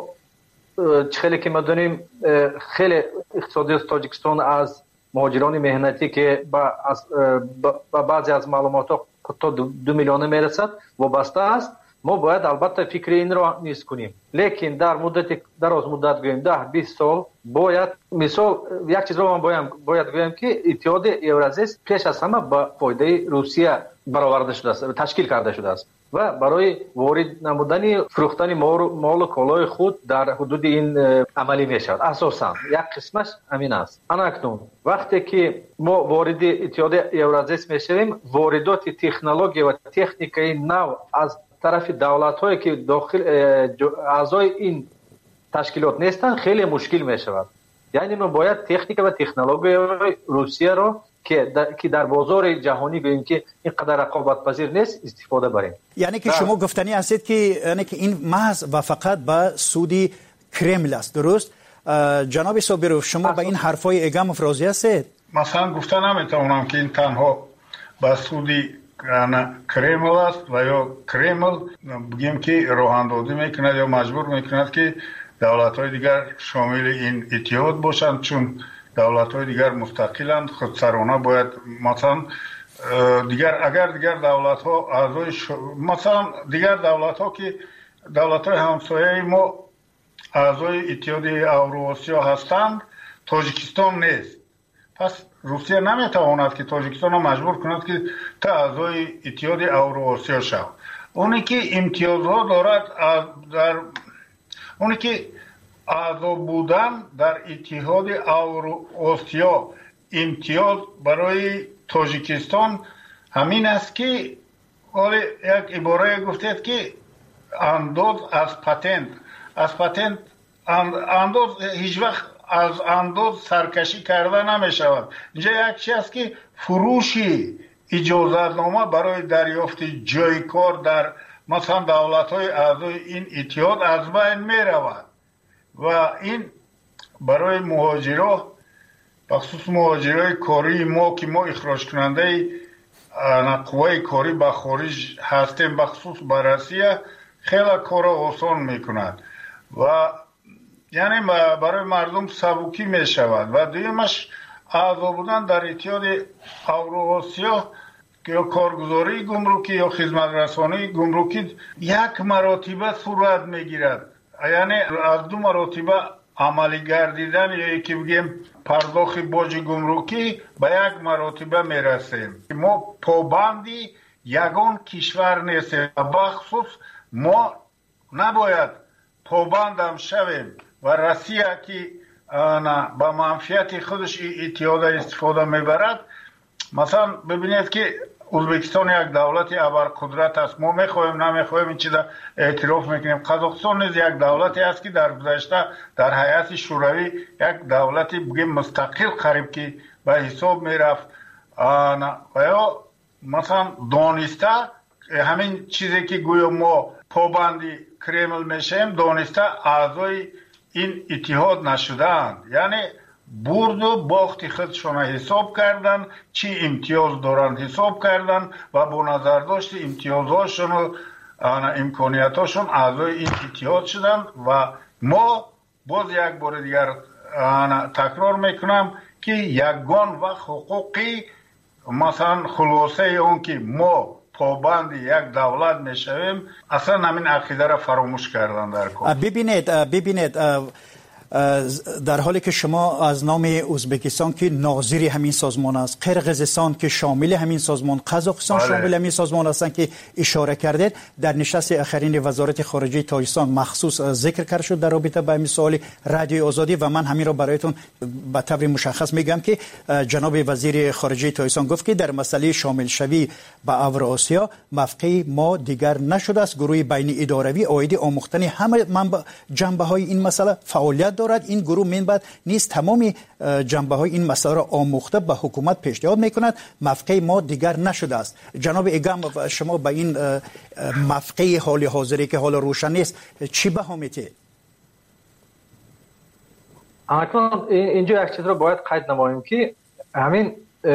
خیلی که ما دونیم خیلی اقتصادی تاجیکستان از مهاجران مهنتی که با, با بعضی از معلومات تا دو, دو میلیون میرسد وابسته است. ما باید البته فکر این را نیست کنیم، لیکن در مدت دراز مدت گویم ده بیست سال باید مثال یک چیز را من باید, باید گویم که اتحاد اورازیس پیش از همه با فایده روسیه برآورده شده است، تشکیل کرده شده است و برای وارد نمودن فروختن مال و کالای خود در حدود این عملی می شود. اساسا یک قسمش همین است. اکنون وقتی که ما وارد اتحاد اورازیس می شویم، واردات تکنولوژی و تکنیکی نو از طرف دولت هایی که داخل اعضای این تشکیلات نیستن خیلی مشکل می شود. یعنی ما باید تکنیک و تکنولوژی روسیه را که در, که در بازار جهانی ببینیم که اینقدر رقابت پذیر نیست استفاده بریم. یعنی که شما گفتنی هستید که یعنی که این محض و فقط به سودی کرمل است، درست؟ جناب صابروف، شما به این حرفای ایگاموف راضی هستید؟ مثلا گفتن نمیتونم که این تنها به سودی کرمل است و یا کرمل بگیم که راه اندازی میکند یا مجبور میکند که دولت های دیگر شامل این اتحاد باشند، چون دولت های دیگر مستقلند، خودسرانه باید مثلا دیگر اگر دیگر دولت ها اعضای ش... مثلا دیگر دولت ها که دولت های همسایه ما اعضای اتحاد اوراسیا هستند، تاجیکستان نیست. پس روسیه نمیتواند که تاجیکستان را مجبور کند که تا اعضای اتحاد اوراسیا شود. اونی که امتیازها دارد در اونی که اعضا بودن در اتحاد اوراسیا امتیاز برای تاجیکستان همین است که ولی یک عباره گفتید که انداز از پتنت از پتنت انداز هیچ وقت از انداز سرکشی کرده نمی شود. اینجا یک چیز است که فروشی اجازتنامه برای دریافت جای کار در مثلا دولت های اعضای این اتحاد از بین می رود و این برای مهاجرا بخصوص مهاجرای کاری ما که ما اخراج کننده قوای کاری به خارج هستیم بخصوص به روسیه خیلی کار آسان میکند و یعنی برای مردم سبکی می شود و دویمش اعضا بودن در اتحاد اوراسیا یا کارگزاری گمرکی یا خدمت رسانی گمرکی یک مراتبه صورت میگیرد، یعنی از دو مراتبه عملی گردیدن یا یکی بگیم پرداخت باج گمرکی به یک مراتبه میرسیم. ما پابندی یگان کشور نیستیم و بخصوص ما نباید پابندم شویم و روسیه که با منفعت خودش اتحاد استفاده میبرد. مثلا ببینید که ازبکستان یک دولت ابرقدرت است، ما میخوایم نمیخوایم این چیزا اعتراف میکنیم. قزاقستان نیز یک دولتی است که در گذشته در هیئت شوروی یک دولتی بگیم مستقل قریب که به حساب میرفت و یا مثلا دانسته همین چیزی که گویا ما پابندی کرمل میشیم دانسته اعضای این اتحاد نشدند، یعنی برد و باخت خودشون حساب کردن، چی امتیاز دارن حساب کردن و با نظر داشت امتیازهاشون و امکانیتاشون اعضای این اتحاد شدن و ما باز یک بار دیگر تکرار میکنم که یگان و حقوقی مثلا خلاصه اون که ما پابند یک دولت میشویم اصلا همین عقیده را فراموش کردن در کار. ببینید ببینید در حالی که شما از نام ازبکستان که ناظر همین سازمان است، قرقیزستان که شامل همین سازمان، قزاقستان شامل همین سازمان هستند که اشاره کردید، در نشست اخرین وزارت خارجه تاجیکستان مخصوص ذکر کرد شد در رابطه با همین سوال رادیو آزادی و من همین را برایتون به طور مشخص میگم که جناب وزیر خارجه تاجیکستان گفت که در مسئله شامل شوی به اوراسیا موقع ما دیگر نشده است. گروه بین اداروی عاید آموختن همه جنبه های این مسئله فعالیت دارد. این گروه منبع نیست تمام جنبه های این مسئله را آموخته به حکومت پیشنهاد میکند. موقع ما دیگر نشده است. جناب ایگام شما به این موقع حال حاضری که حال روشن نیست چی بها میتید؟ اکنون اینجا یک چیز را باید قید نماییم که همین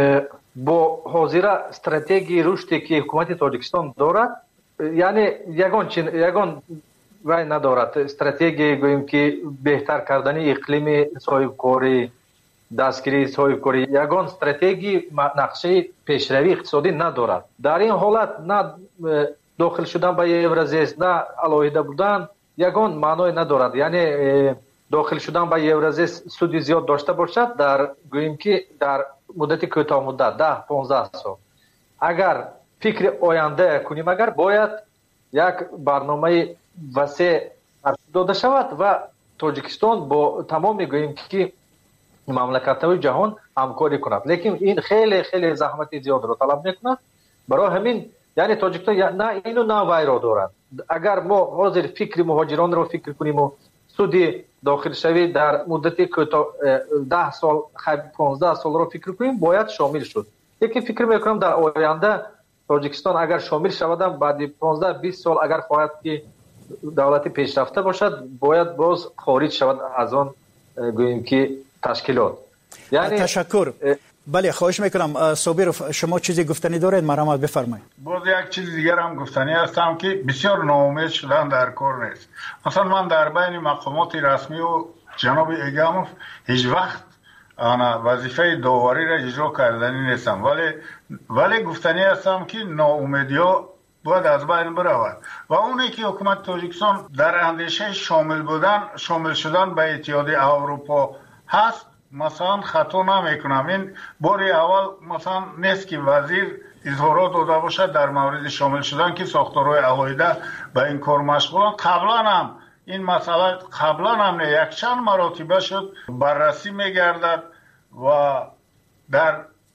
با حاضر استراتژی رشدی که حکومت تاجیکستان دارد، یعنی یگان چین یگان وای ندارد استراتژی گوییم که بهتر کردن اقلیم صاحبکاری، دستگیری صاحبکاری، یگان استراتژی نقشه پیشروی اقتصادی ندارد. در این حالت نه داخل شدن به یورازیس نه علاهیده بودن یگان معنای ندارد. یعنی داخل شدن به یورازیس سودی زیاد داشته باشد در گوییم که در مدت کوتاه مدت ده پانزده سال اگر فکر آینده کنیم، اگر باید یک برنامه وسیع داده شود و تاجیکستان با تمام میگوییم که مملکت‌های جهان همکاری کند، لیکن این خیلی خیلی زحمت زیاد را طلب میکند. برای همین یعنی تاجیکستان نه اینو نه وای را دارد. اگر ما حاضر فکر مهاجران را فکر کنیم و سودی داخل شوی در مدت کوتاه ده سال پانزده سال را فکر کنیم باید شامل شد. یکی فکر میکنم در آینده تاجیکستان اگر شامل شود بعد پانزده بیست سال اگر خواهد که دولت پیشرفته باشد باید باز خارج شود از آن گوییم که تشکیلات. یعنی تشکر. بله خواهش میکنم صابر شما چیزی گفتنی دارید مرحمت بفرمایید. باز یک چیز دیگر هم گفتنی هستم که بسیار ناامید شدن در کار نیست. مثلا من در بین مقامات رسمی و جناب ایگاموف هیچ وقت انا وظیفه داوری را اجرا کردنی نیستم، ولی ولی گفتنی هستم که ناامیدی ها باید از بین برود و اونی که حکومت تاجیکستان در اندیشه شامل بودن شامل شدن به اتحادیه اروپا هست، مثلا خطا نمیکنم این باری اول مثلا نیست که وزیر اظهارات داده باشد در مورد شامل شدن که ساختارهای علاهیده به این کار مشغولند. قبلا هم این مسئله قبلا هم یک چند مراتبه شد بررسی میگردد و در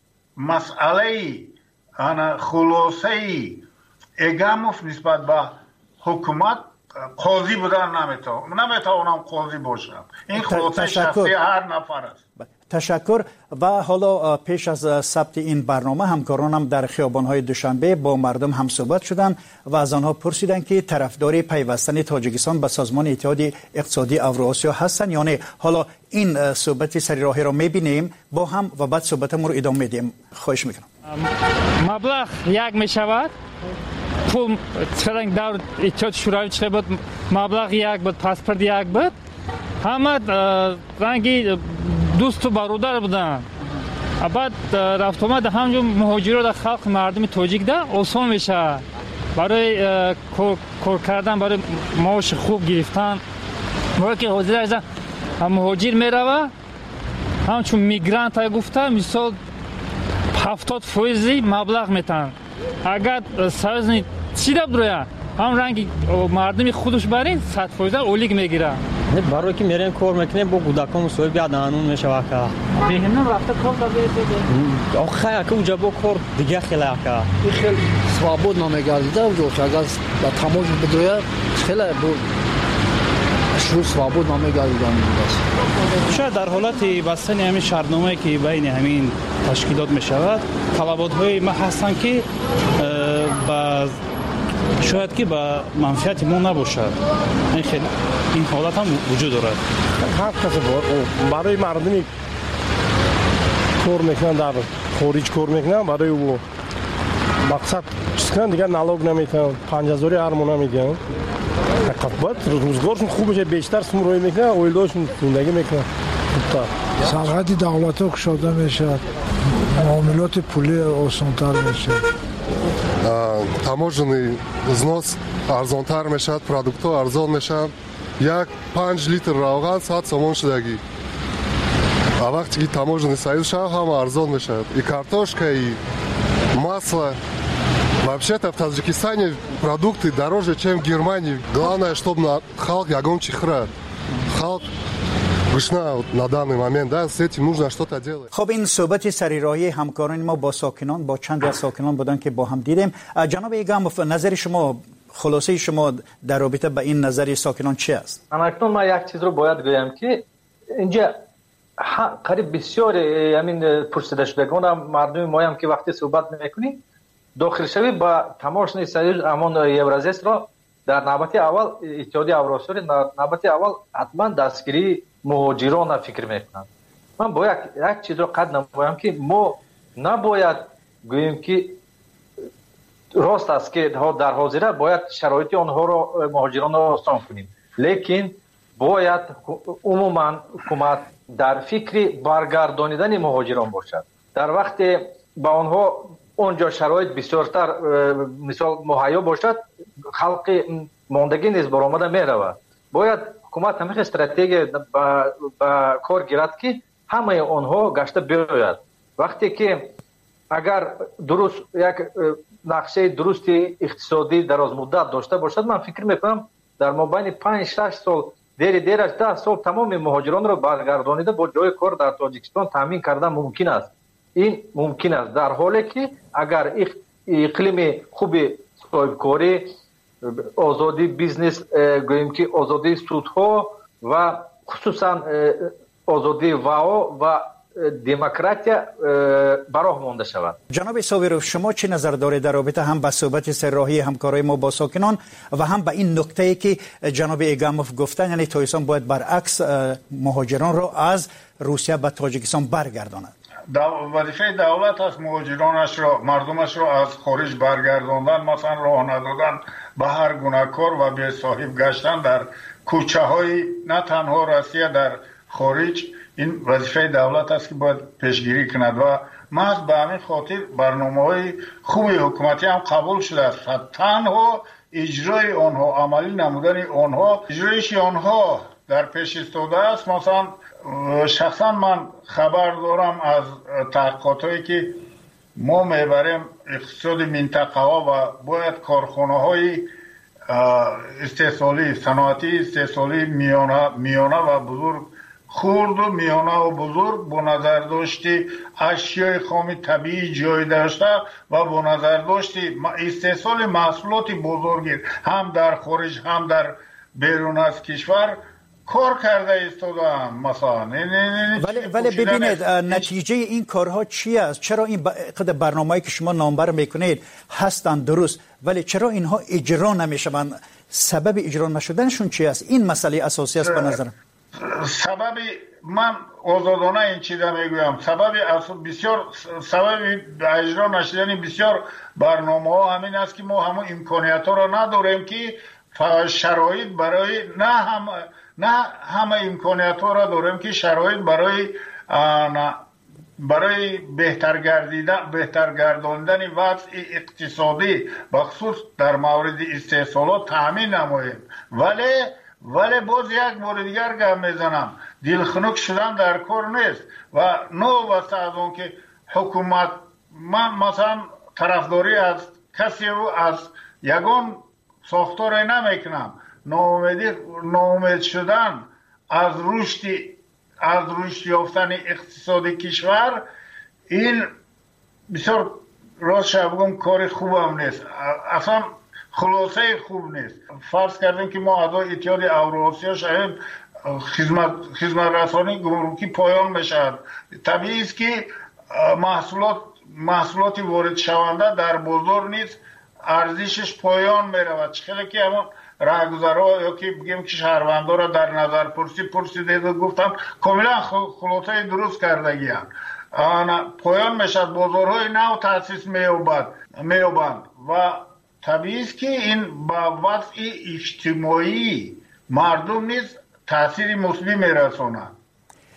مسئله انا خلاصه ایگاموف نسبت به حکومت قاضی بودن نمیتونم نمیتونم قاضی باشم. این خلاصه شخصی هر نفر است. تشکر. و حالا پیش از ثبت این برنامه همکارانم در خیابان‌های دوشنبه با مردم هم صحبت شدند و از آنها پرسیدند که طرفدار پیوستن تاجیکستان به سازمان اتحاد اقتصادی اوراسیا هستند یا نه. حالا این صحبت سری راهی را می‌بینیم با هم و بعد صحبتمون رو ادامه میدیم. خواهش می‌کنم. مبلغ یک میشود پول فرنگ دور اتحاد شوروی چه بود مبلغ یک بود پاسپورت یک بود همه رنگی دوست و برادر بودن. بعد رفت آمد همجور مهاجرات در خلق مردم تاجیک ده آسان میشه برای کار کردن، برای معاش خوب گرفتن. برای که حاضر از مهاجر میروه همچون میگرانت های گفته مثال هفتاد فیصدی مبلغ میتن. اگر سازنی چیده برویه هم رنگی مردمی خودش برین صد فیصد اولیگ میگیره. برای که میریم کار میکنیم با کودکان مسئول بیاد قانون میشه واقعا بهمون رفته کار داده آخه که اونجا با کار دیگه خیلی واقعا این خیلی سوابود نمیگرده اونجا که اگر با تماش بدویه خیلی بود شروع سوابود نمیگرده شاید در حالت بستن همین شرطنامه که بین همین تشکیلات میشود طلبات های ما هستن که با شاید که با منفعت ما نباشد. این خیلی این حالت هم وجود دارد. هر کسی برای مردمی کار میکنن در خارج کار میکنن برای او مقصد چیز کنن دیگه نالوگ نمیتن پنج هزاری هر ماه نمیدن. باید روزگارشون خوب بشه بیشتر سمروی میکنن اویلداشون زندگی میکنن. سرحد دولت ها کشاده میشه معاملات پولی آسانتر میشه таможенный взнос арзонтар мешавад, продуктҳо арзон мешаванд як панҷ литр равған сад сомон шудагӣ. А вақте ки таможенный союз шав ҳама арзон мешавад. И картошка, и масло. Вообще-то в Таджикистане продукты дороже, чем в Германии. Главное, чтобы халк ягон чихра. Халк гушна на данный момент, да, с этим нужно что-то делать. خب این صحبت سریراهی همکاران ما با ساکنان با چند از ساکنان بودن که با هم دیدیم. جناب ایگاموف، نظر شما، خلاصه شما در رابطه با این نظر ساکنان چی است؟ اکنون ما یک چیز رو باید گویم که اینجا قریب بسیار همین پرسیده شدگان مردم ما هم که وقتی صحبت میکنیم داخل شوی با تماشای سریع امان یورازیس را در نوبت اول اتحادیه اوراسیایی در نوبت اول حتما دستگیری مهاجران فکر میکنند. من باید یک چیز رو قد نمایم که ما نباید گوییم که راست است که در حاضره باید شرایط آنها را مهاجران را آسان کنیم، لیکن باید عموما حکومت در فکر برگردانیدن مهاجران باشد. در وقت با آنها اونجا شرایط بسیارتر مثال مهیا باشد، خلق ماندگی نیز برآمده می رود. باید حکومت همه استراتژی با کار گیرد که همه آنها گشته بیاید. وقتی که اگر درست یک نقشه درست اقتصادی دراز مدت داشته باشد، من فکر میکنم در مابین پنج شش سال دیر دیرش ده سال تمام مهاجران را برگردانیده با جای کار در تاجیکستان تامین کردن ممکن است. این ممکن است در حالی که اگر اقلیم خوب صاحبکاری، آزادی بیزنس، گوییم که آزادی سودها و خصوصا آزادی واو و دموکراتیا براه مانده شود. جناب صابرو، شما چه نظر دارید در رابطه هم با صحبت سرراهی همکارای ما با ساکنان و هم با این نکته‌ای که جناب ایگاموف گفتن، یعنی تاجیکستان باید برعکس مهاجران را از روسیه به تاجیکستان برگرداند؟ وظیفه دولت است مهاجرانش را، مردمش را از خارج برگرداندن، مثلا راه ندادن به هر گونه کار و بی صاحب گشتن در کوچه های نه تنها روسیه در خارج. این وظیفه دولت است که باید پیشگیری کند و محض به همین خاطر برنامه های خوبی حکومتی هم قبول شده است. تنها اجرای آنها، عملی نمودن آنها، اجرایش آنها در پیش ایستاده است. مثلا شخصا من خبر دارم از تحقیقاتی که ما میبریم اقتصاد منطقه ها و باید کارخانه های استحصالی، صنعتی استحصالی میانه, میانه و بزرگ، خرد و میانه و بزرگ با نظر داشتی اشیای خام طبیعی جای داشته و با نظر داشتی استحصال محصولات بزرگی هم در خارج هم در بیرون از کشور کار کرده ایستادن. مثلا ولی ولی ببینید نتیجه این کارها چی است؟ چرا این قدر برنامه‌ای که شما نامبر میکنید هستند درست، ولی چرا اینها اجرا نمیشوند؟ سبب اجرا نشدنشون چی است؟ این مسئله اساسی است به نظرم. سبب من آزادانه این چیزا میگویم، سبب بسیار سبب اجرا نشدن بسیار برنامه ها همین است که ما همون امکانیت ها را نداریم که شرایط برای نه هم نه همه امکانیت ها را داریم که شرایط برای برای بهتر گردیدن بهتر گرداندن وضع اقتصادی بخصوص در مورد استحصالات تامین نماییم. ولی ولی باز یک بار دیگر گم میزنم، دلخنک شدن در کار نیست و نو واسه از اون که حکومت، من مثلا طرفداری از کسی رو از یگان ساختار نمیکنم. ناامیدی ناامید شدن از رشد از رشد یافتن اقتصادی کشور، این بسیار راست بگم کار خوب هم نیست، اصلا خلاصه خوب نیست. فرض کردیم که ما اعضای اتحادیه اوراسیایی شاید خدمت خدمت رسانی گمرکی پایان بشد. طبیعی است که محصولات محصولات وارد شونده در بازار نیست، ارزشش پایان می رود. چخیلی که همون راهگذرها یا که بگیم که شهروندها را در نظر پرسی پرسیده و گفتم کاملا خلاصه درست کردگی هم. پایان می شد، بازارهای نو تأسیس می یابند و طبیعی است که این با وضع اجتماعی مردم نیز تأثیر مثبت می رساند.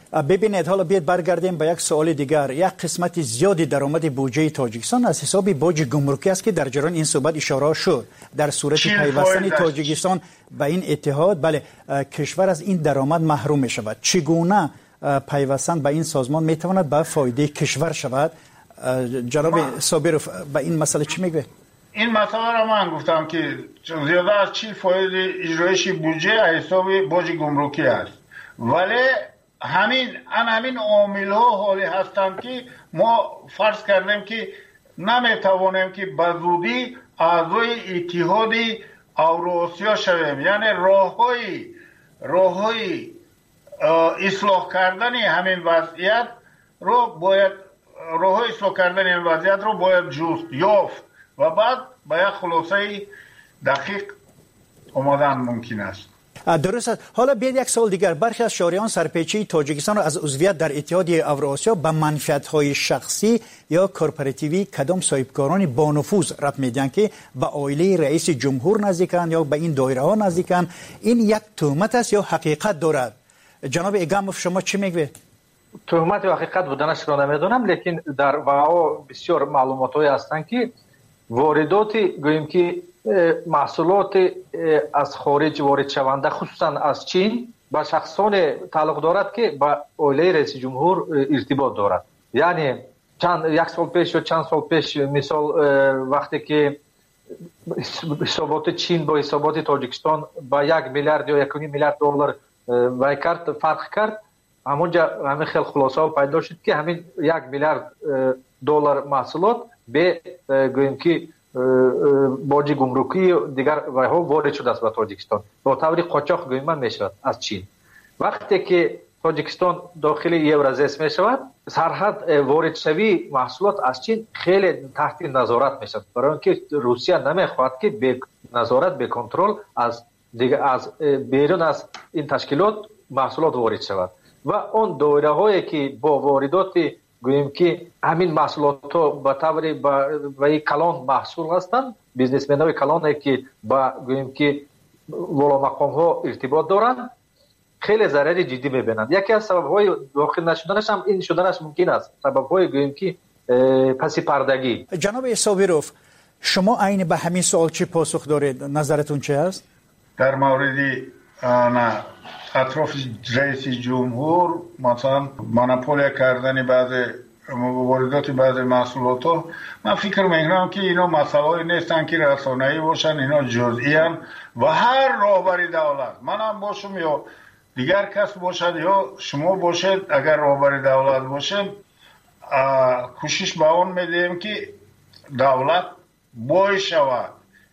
ببینید حالا بیاید برگردیم به یک سوال دیگر. یک قسمت زیادی درآمد بودجه تاجیکستان از حساب باج گمرکی است که در جریان این صحبت اشاره شد. در صورت پیوستن تاجیکستان به این اتحاد، بله، کشور از این درآمد محروم می شود. چگونه پیوستن به این سازمان می تواند به فایده کشور شود؟ جناب صابرов به این مسئله چی میگه؟ این مسئله را من گفتم که زیاده از چی فایده اجرایش بودجه حساب باج گمرکی است، ولی همین ان همین عامل ها حالی هستند که ما فرض کردیم که نمیتوانیم که به زودی اعضای اتحاد اوراسیا شویم. یعنی راههای راههای اصلاح کردن همین وضعیت رو باید راههای اصلاح کردن این وضعیت رو باید جست یافت و بعد به یک خلاصه دقیق آمدن ممکن است. درست است. حالا بیاید یک سوال دیگر. برخی از شهریان سرپیچی تاجیکستان را از عضویت در اتحاد اوراسیا به منفعت‌های شخصی یا کورپوراتیوی کدام صاحبکاران با نفوذ ربط میدن که به عائله رئیس جمهور نزدیکن یا به این دایره ها نزدیکن. این یک تهمت است یا حقیقت دارد؟ جناب ایگاموف شما چی میگوید؟ تهمت و حقیقت بودنش را نمیدونم، لیکن در واقع بسیار معلوماتی هستند که واردات گوییم که محصولات از خارج وارد شونده خصوصا از چین با شخصان تعلق دارد که با عائله رئیس جمهور ارتباط دارد. یعنی چند یک سال پیش یا چند سال پیش مثال وقتی که حسابات چین با حسابات تاجیکستان با یک میلیارد یا یک میلیارد دلار وای کرد فرق کرد، همونجا همین خیلی خلاصه پیدا شد که همین یک میلیارد دلار محصولات به گوییم که باج گمرکی دیگر وایها وارد شده است به تاجیکستان با طور قاچاق گویم میشود از چین. وقتی که تاجیکستان داخل یورازیس میشود، سرحد وارد شوی محصولات از چین خیلی تحت نظارت میشود، برای اینکه روسیه نمیخواهد که به نظارت به کنترل از دیگر از بیرون از این تشکیلات محصولات وارد شود و اون دایره هایی که با واردات گوییم که همین محصولات ها به طور با کلان محصول هستند، بیزنسمن های کلان که با گوییم که والا مقام ها ارتباط دارند، خیلی ضرر جدی میبینند. یکی از سبب های داخل نشدنش هم این شدنش ممکن است، سبب های گوییم که پسی پردگی. جناب صابرов شما عین به همین سوال چی پاسخ دارید؟ نظرتون چه است؟ در مورد نه اطراف رئیس جمهور مثلا مونوپول کردن بعض واردات بعض محصولات ها، من فکر میکنم که اینا مسائلی نیستن که رسانه‌ای باشن، اینا جزئی ان و هر راهبر دولت، منم باشم یا دیگر کس باشد یا شما باشید، اگر راهبر دولت باشیم کوشش به اون میدیم که دولت بای شود،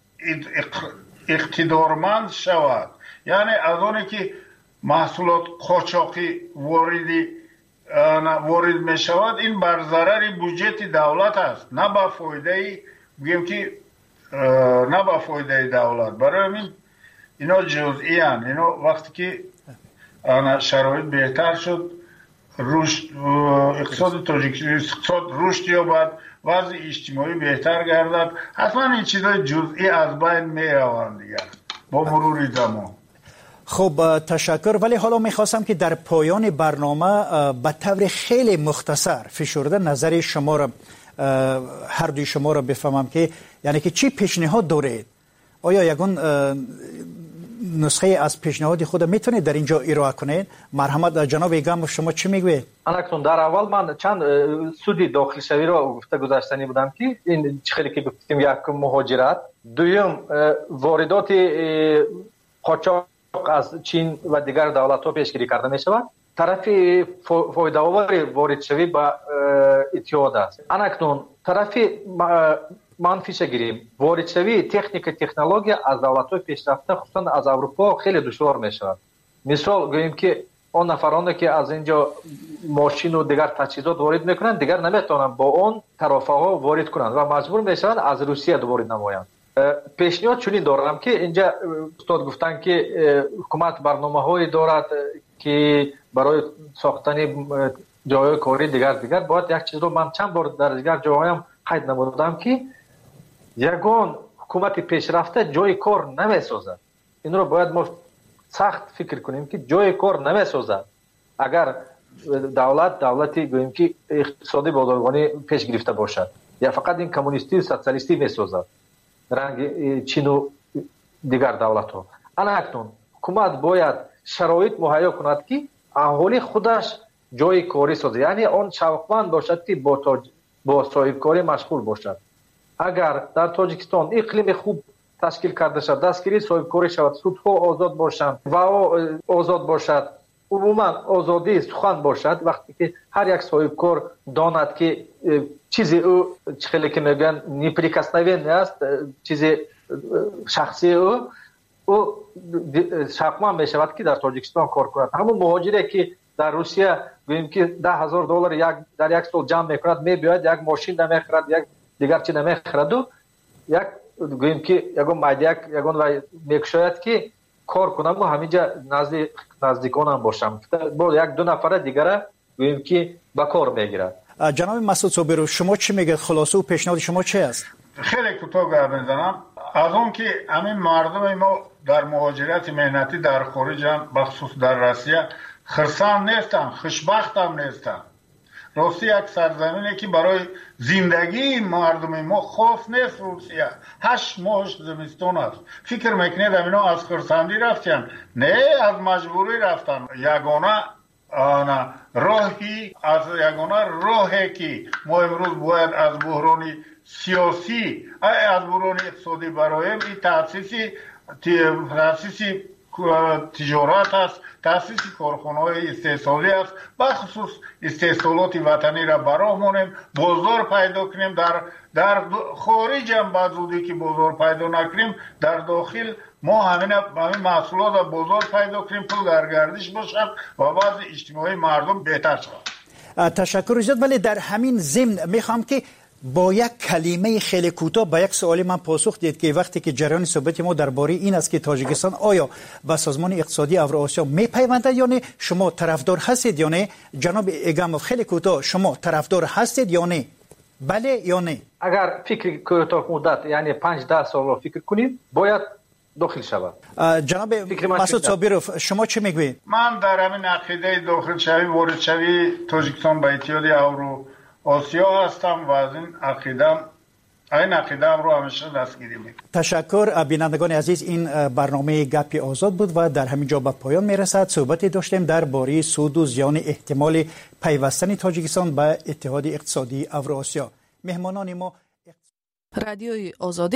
اقتدارمند شود. یعنی از اونی که محصولات قاچاقی واردی وارد می شود، این بر ضرر بودجه دولت است، نه با فایده بگیم که نه با فایده دولت. برای همین اینا جزئی ان. اینا وقتی که شرایط بهتر شد، رشد اقتصاد تاجیکستان اقتصاد رشد یابد، وضع اجتماعی بهتر گردد، حتما این چیزای جزئی از بین می روند دیگر با مرور زمان. خب تشکر. ولی حالا میخواستم که در پایان برنامه به طور خیلی مختصر فشرده نظر شما را، هر دوی شما را بفهمم که یعنی که چی پیشنهاد دارید؟ آیا یگان نسخه از پیشنهاد خود میتونید در اینجا ارائه کنید؟ مرحمت جناب ایگاموف شما چی میگوید؟ الان در اول من چند سودی داخل شوی را گفته گذاشتنی بودم که این خیلی که گفتیم، یک مهاجرت، دوم واردات قاچاق از چین و دیگر دولت ها پیشگیری کرده می شود. طرف فایده آور وارد شوی به اتحاد است. اکنون طرف منفیش گیریم، وارد شوی تکنیک تکنولوژی از دولت های پیشرفته خصوصا از اروپا خیلی دشوار می شود. مثال گوییم که اون نفرانی که از اینجا ماشین و دیگر تجهیزات وارد میکنند دیگر نمیتونن با اون طرفه ها وارد کنند و مجبور میشوند از روسیه وارد نمایند. پیشنهاد چنین دارم که اینجا استاد گفتن که حکومت برنامه هایی دارد که برای ساختن جای کاری دیگر دیگر باید یک چیز رو من چند بار در دیگر جاهایم قید نمودم که یگان حکومت پیشرفته جای کار نمیسازد. این رو باید ما سخت فکر کنیم که جای کار نمیسازد. اگر دولت دولتی گوییم که اقتصادی بازرگانی پیش گرفته باشد یا فقط این کمونیستی و سوسیالیستی میسازد رنگ چین و دیگر دولت ها. اکنون حکومت باید شرایط مهیا کند که اهالی خودش جای کاری سازد، یعنی آن شوقمند باشد که با تاج... با صاحب کاری مشغول باشد. اگر در تاجیکستان اقلیم خوب تشکیل کرده شد، دستگیری صاحب کاری شود، سودها آزاد باشند و آزاد باشد، عموما آزادی سخن باشد، وقتی که هر یک صاحب کار داند که چیزی او خیلی که میگن نیپریکسنوین است، چیزی شخصی او او شوقمند می شود که در تاجیکستان کار کند. همون مهاجری که در روسیه گوییم که ده هزار دلار یک در یک سال جمع میکند، میباید یک ماشین نمیخرد، یک دیگر چی نمیخرد و یک گوییم که یگون مایدیک یگون و میکشاید که کار کنم و همینجا نزدیک نزدیکانم باشم با یک دو نفر دیگر گوییم که با کار میگیرد. جناب مسعود صابرو، شما چی میگید؟ خلاصه و پیشنهاد شما چی است؟ خیلی کوتاه گپ میزنم. از اون که همین مردم ما در مهاجرت مهنتی در خارج، بخصوص در روسیه، خرسند نیستن، خوشبخت هم نیستن. روسیه یک سرزمینی که برای زندگی مردم ما خاص نیست. روسیه هشت ماهش زمستان است. فکر میکنید اینا از خرسندی رفتن؟ نه، از مجبوری رفتن. یگانه آنا راهی از یگانه راهی که ما امروز باید از بحران سیاسی از بحران اقتصادی برایم این تاسیسی تاسیسی تجارت است، تاسیس کارخانه‌های استحصالی است، بخصوص استحصالات وطنی را برامونیم، بازار پیدا کنیم. در در خارج هم بعد زودی که بازار پیدا نکنیم، در داخل ما همین همین محصولات بازار پیدا کنیم، پول در گردش باشد و بعد اجتماعی مردم بهتر شود. تشکر زیاد. ولی در همین ضمن میخوام که با یک کلمه خیلی کوتاه با یک سوالی من پاسخ دید که وقتی که جریان صحبت ما درباره این است که تاجیکستان آیا به سازمان اقتصادی اوراسیا میپیونده یا نه، شما طرفدار هستید یا نه؟ جناب اگاموف خیلی کوتاه، شما طرفدار هستید یا نه؟ بله یا نه؟ اگر فکر کوتاه مدت یعنی پنج ده سال رو فکر کنیم باید داخل شود. جناب مسعود صابروف شما چی میگویید؟ من در همین عقیده داخل شوی وارد شوی تاجیکستان به اتحاد اورو آسیا هستم و از این عقیدم این عقیدم رو همیشه دستگیری میکنم. تشکر. بینندگان عزیز، این برنامه گپ آزاد بود و در همین جا به پایان میرسد. صحبتی داشتیم درباره سود و زیان احتمال پیوستن تاجیکستان به اتحاد اقتصادی اوراسیا. مهمانان ما رادیوی آزادی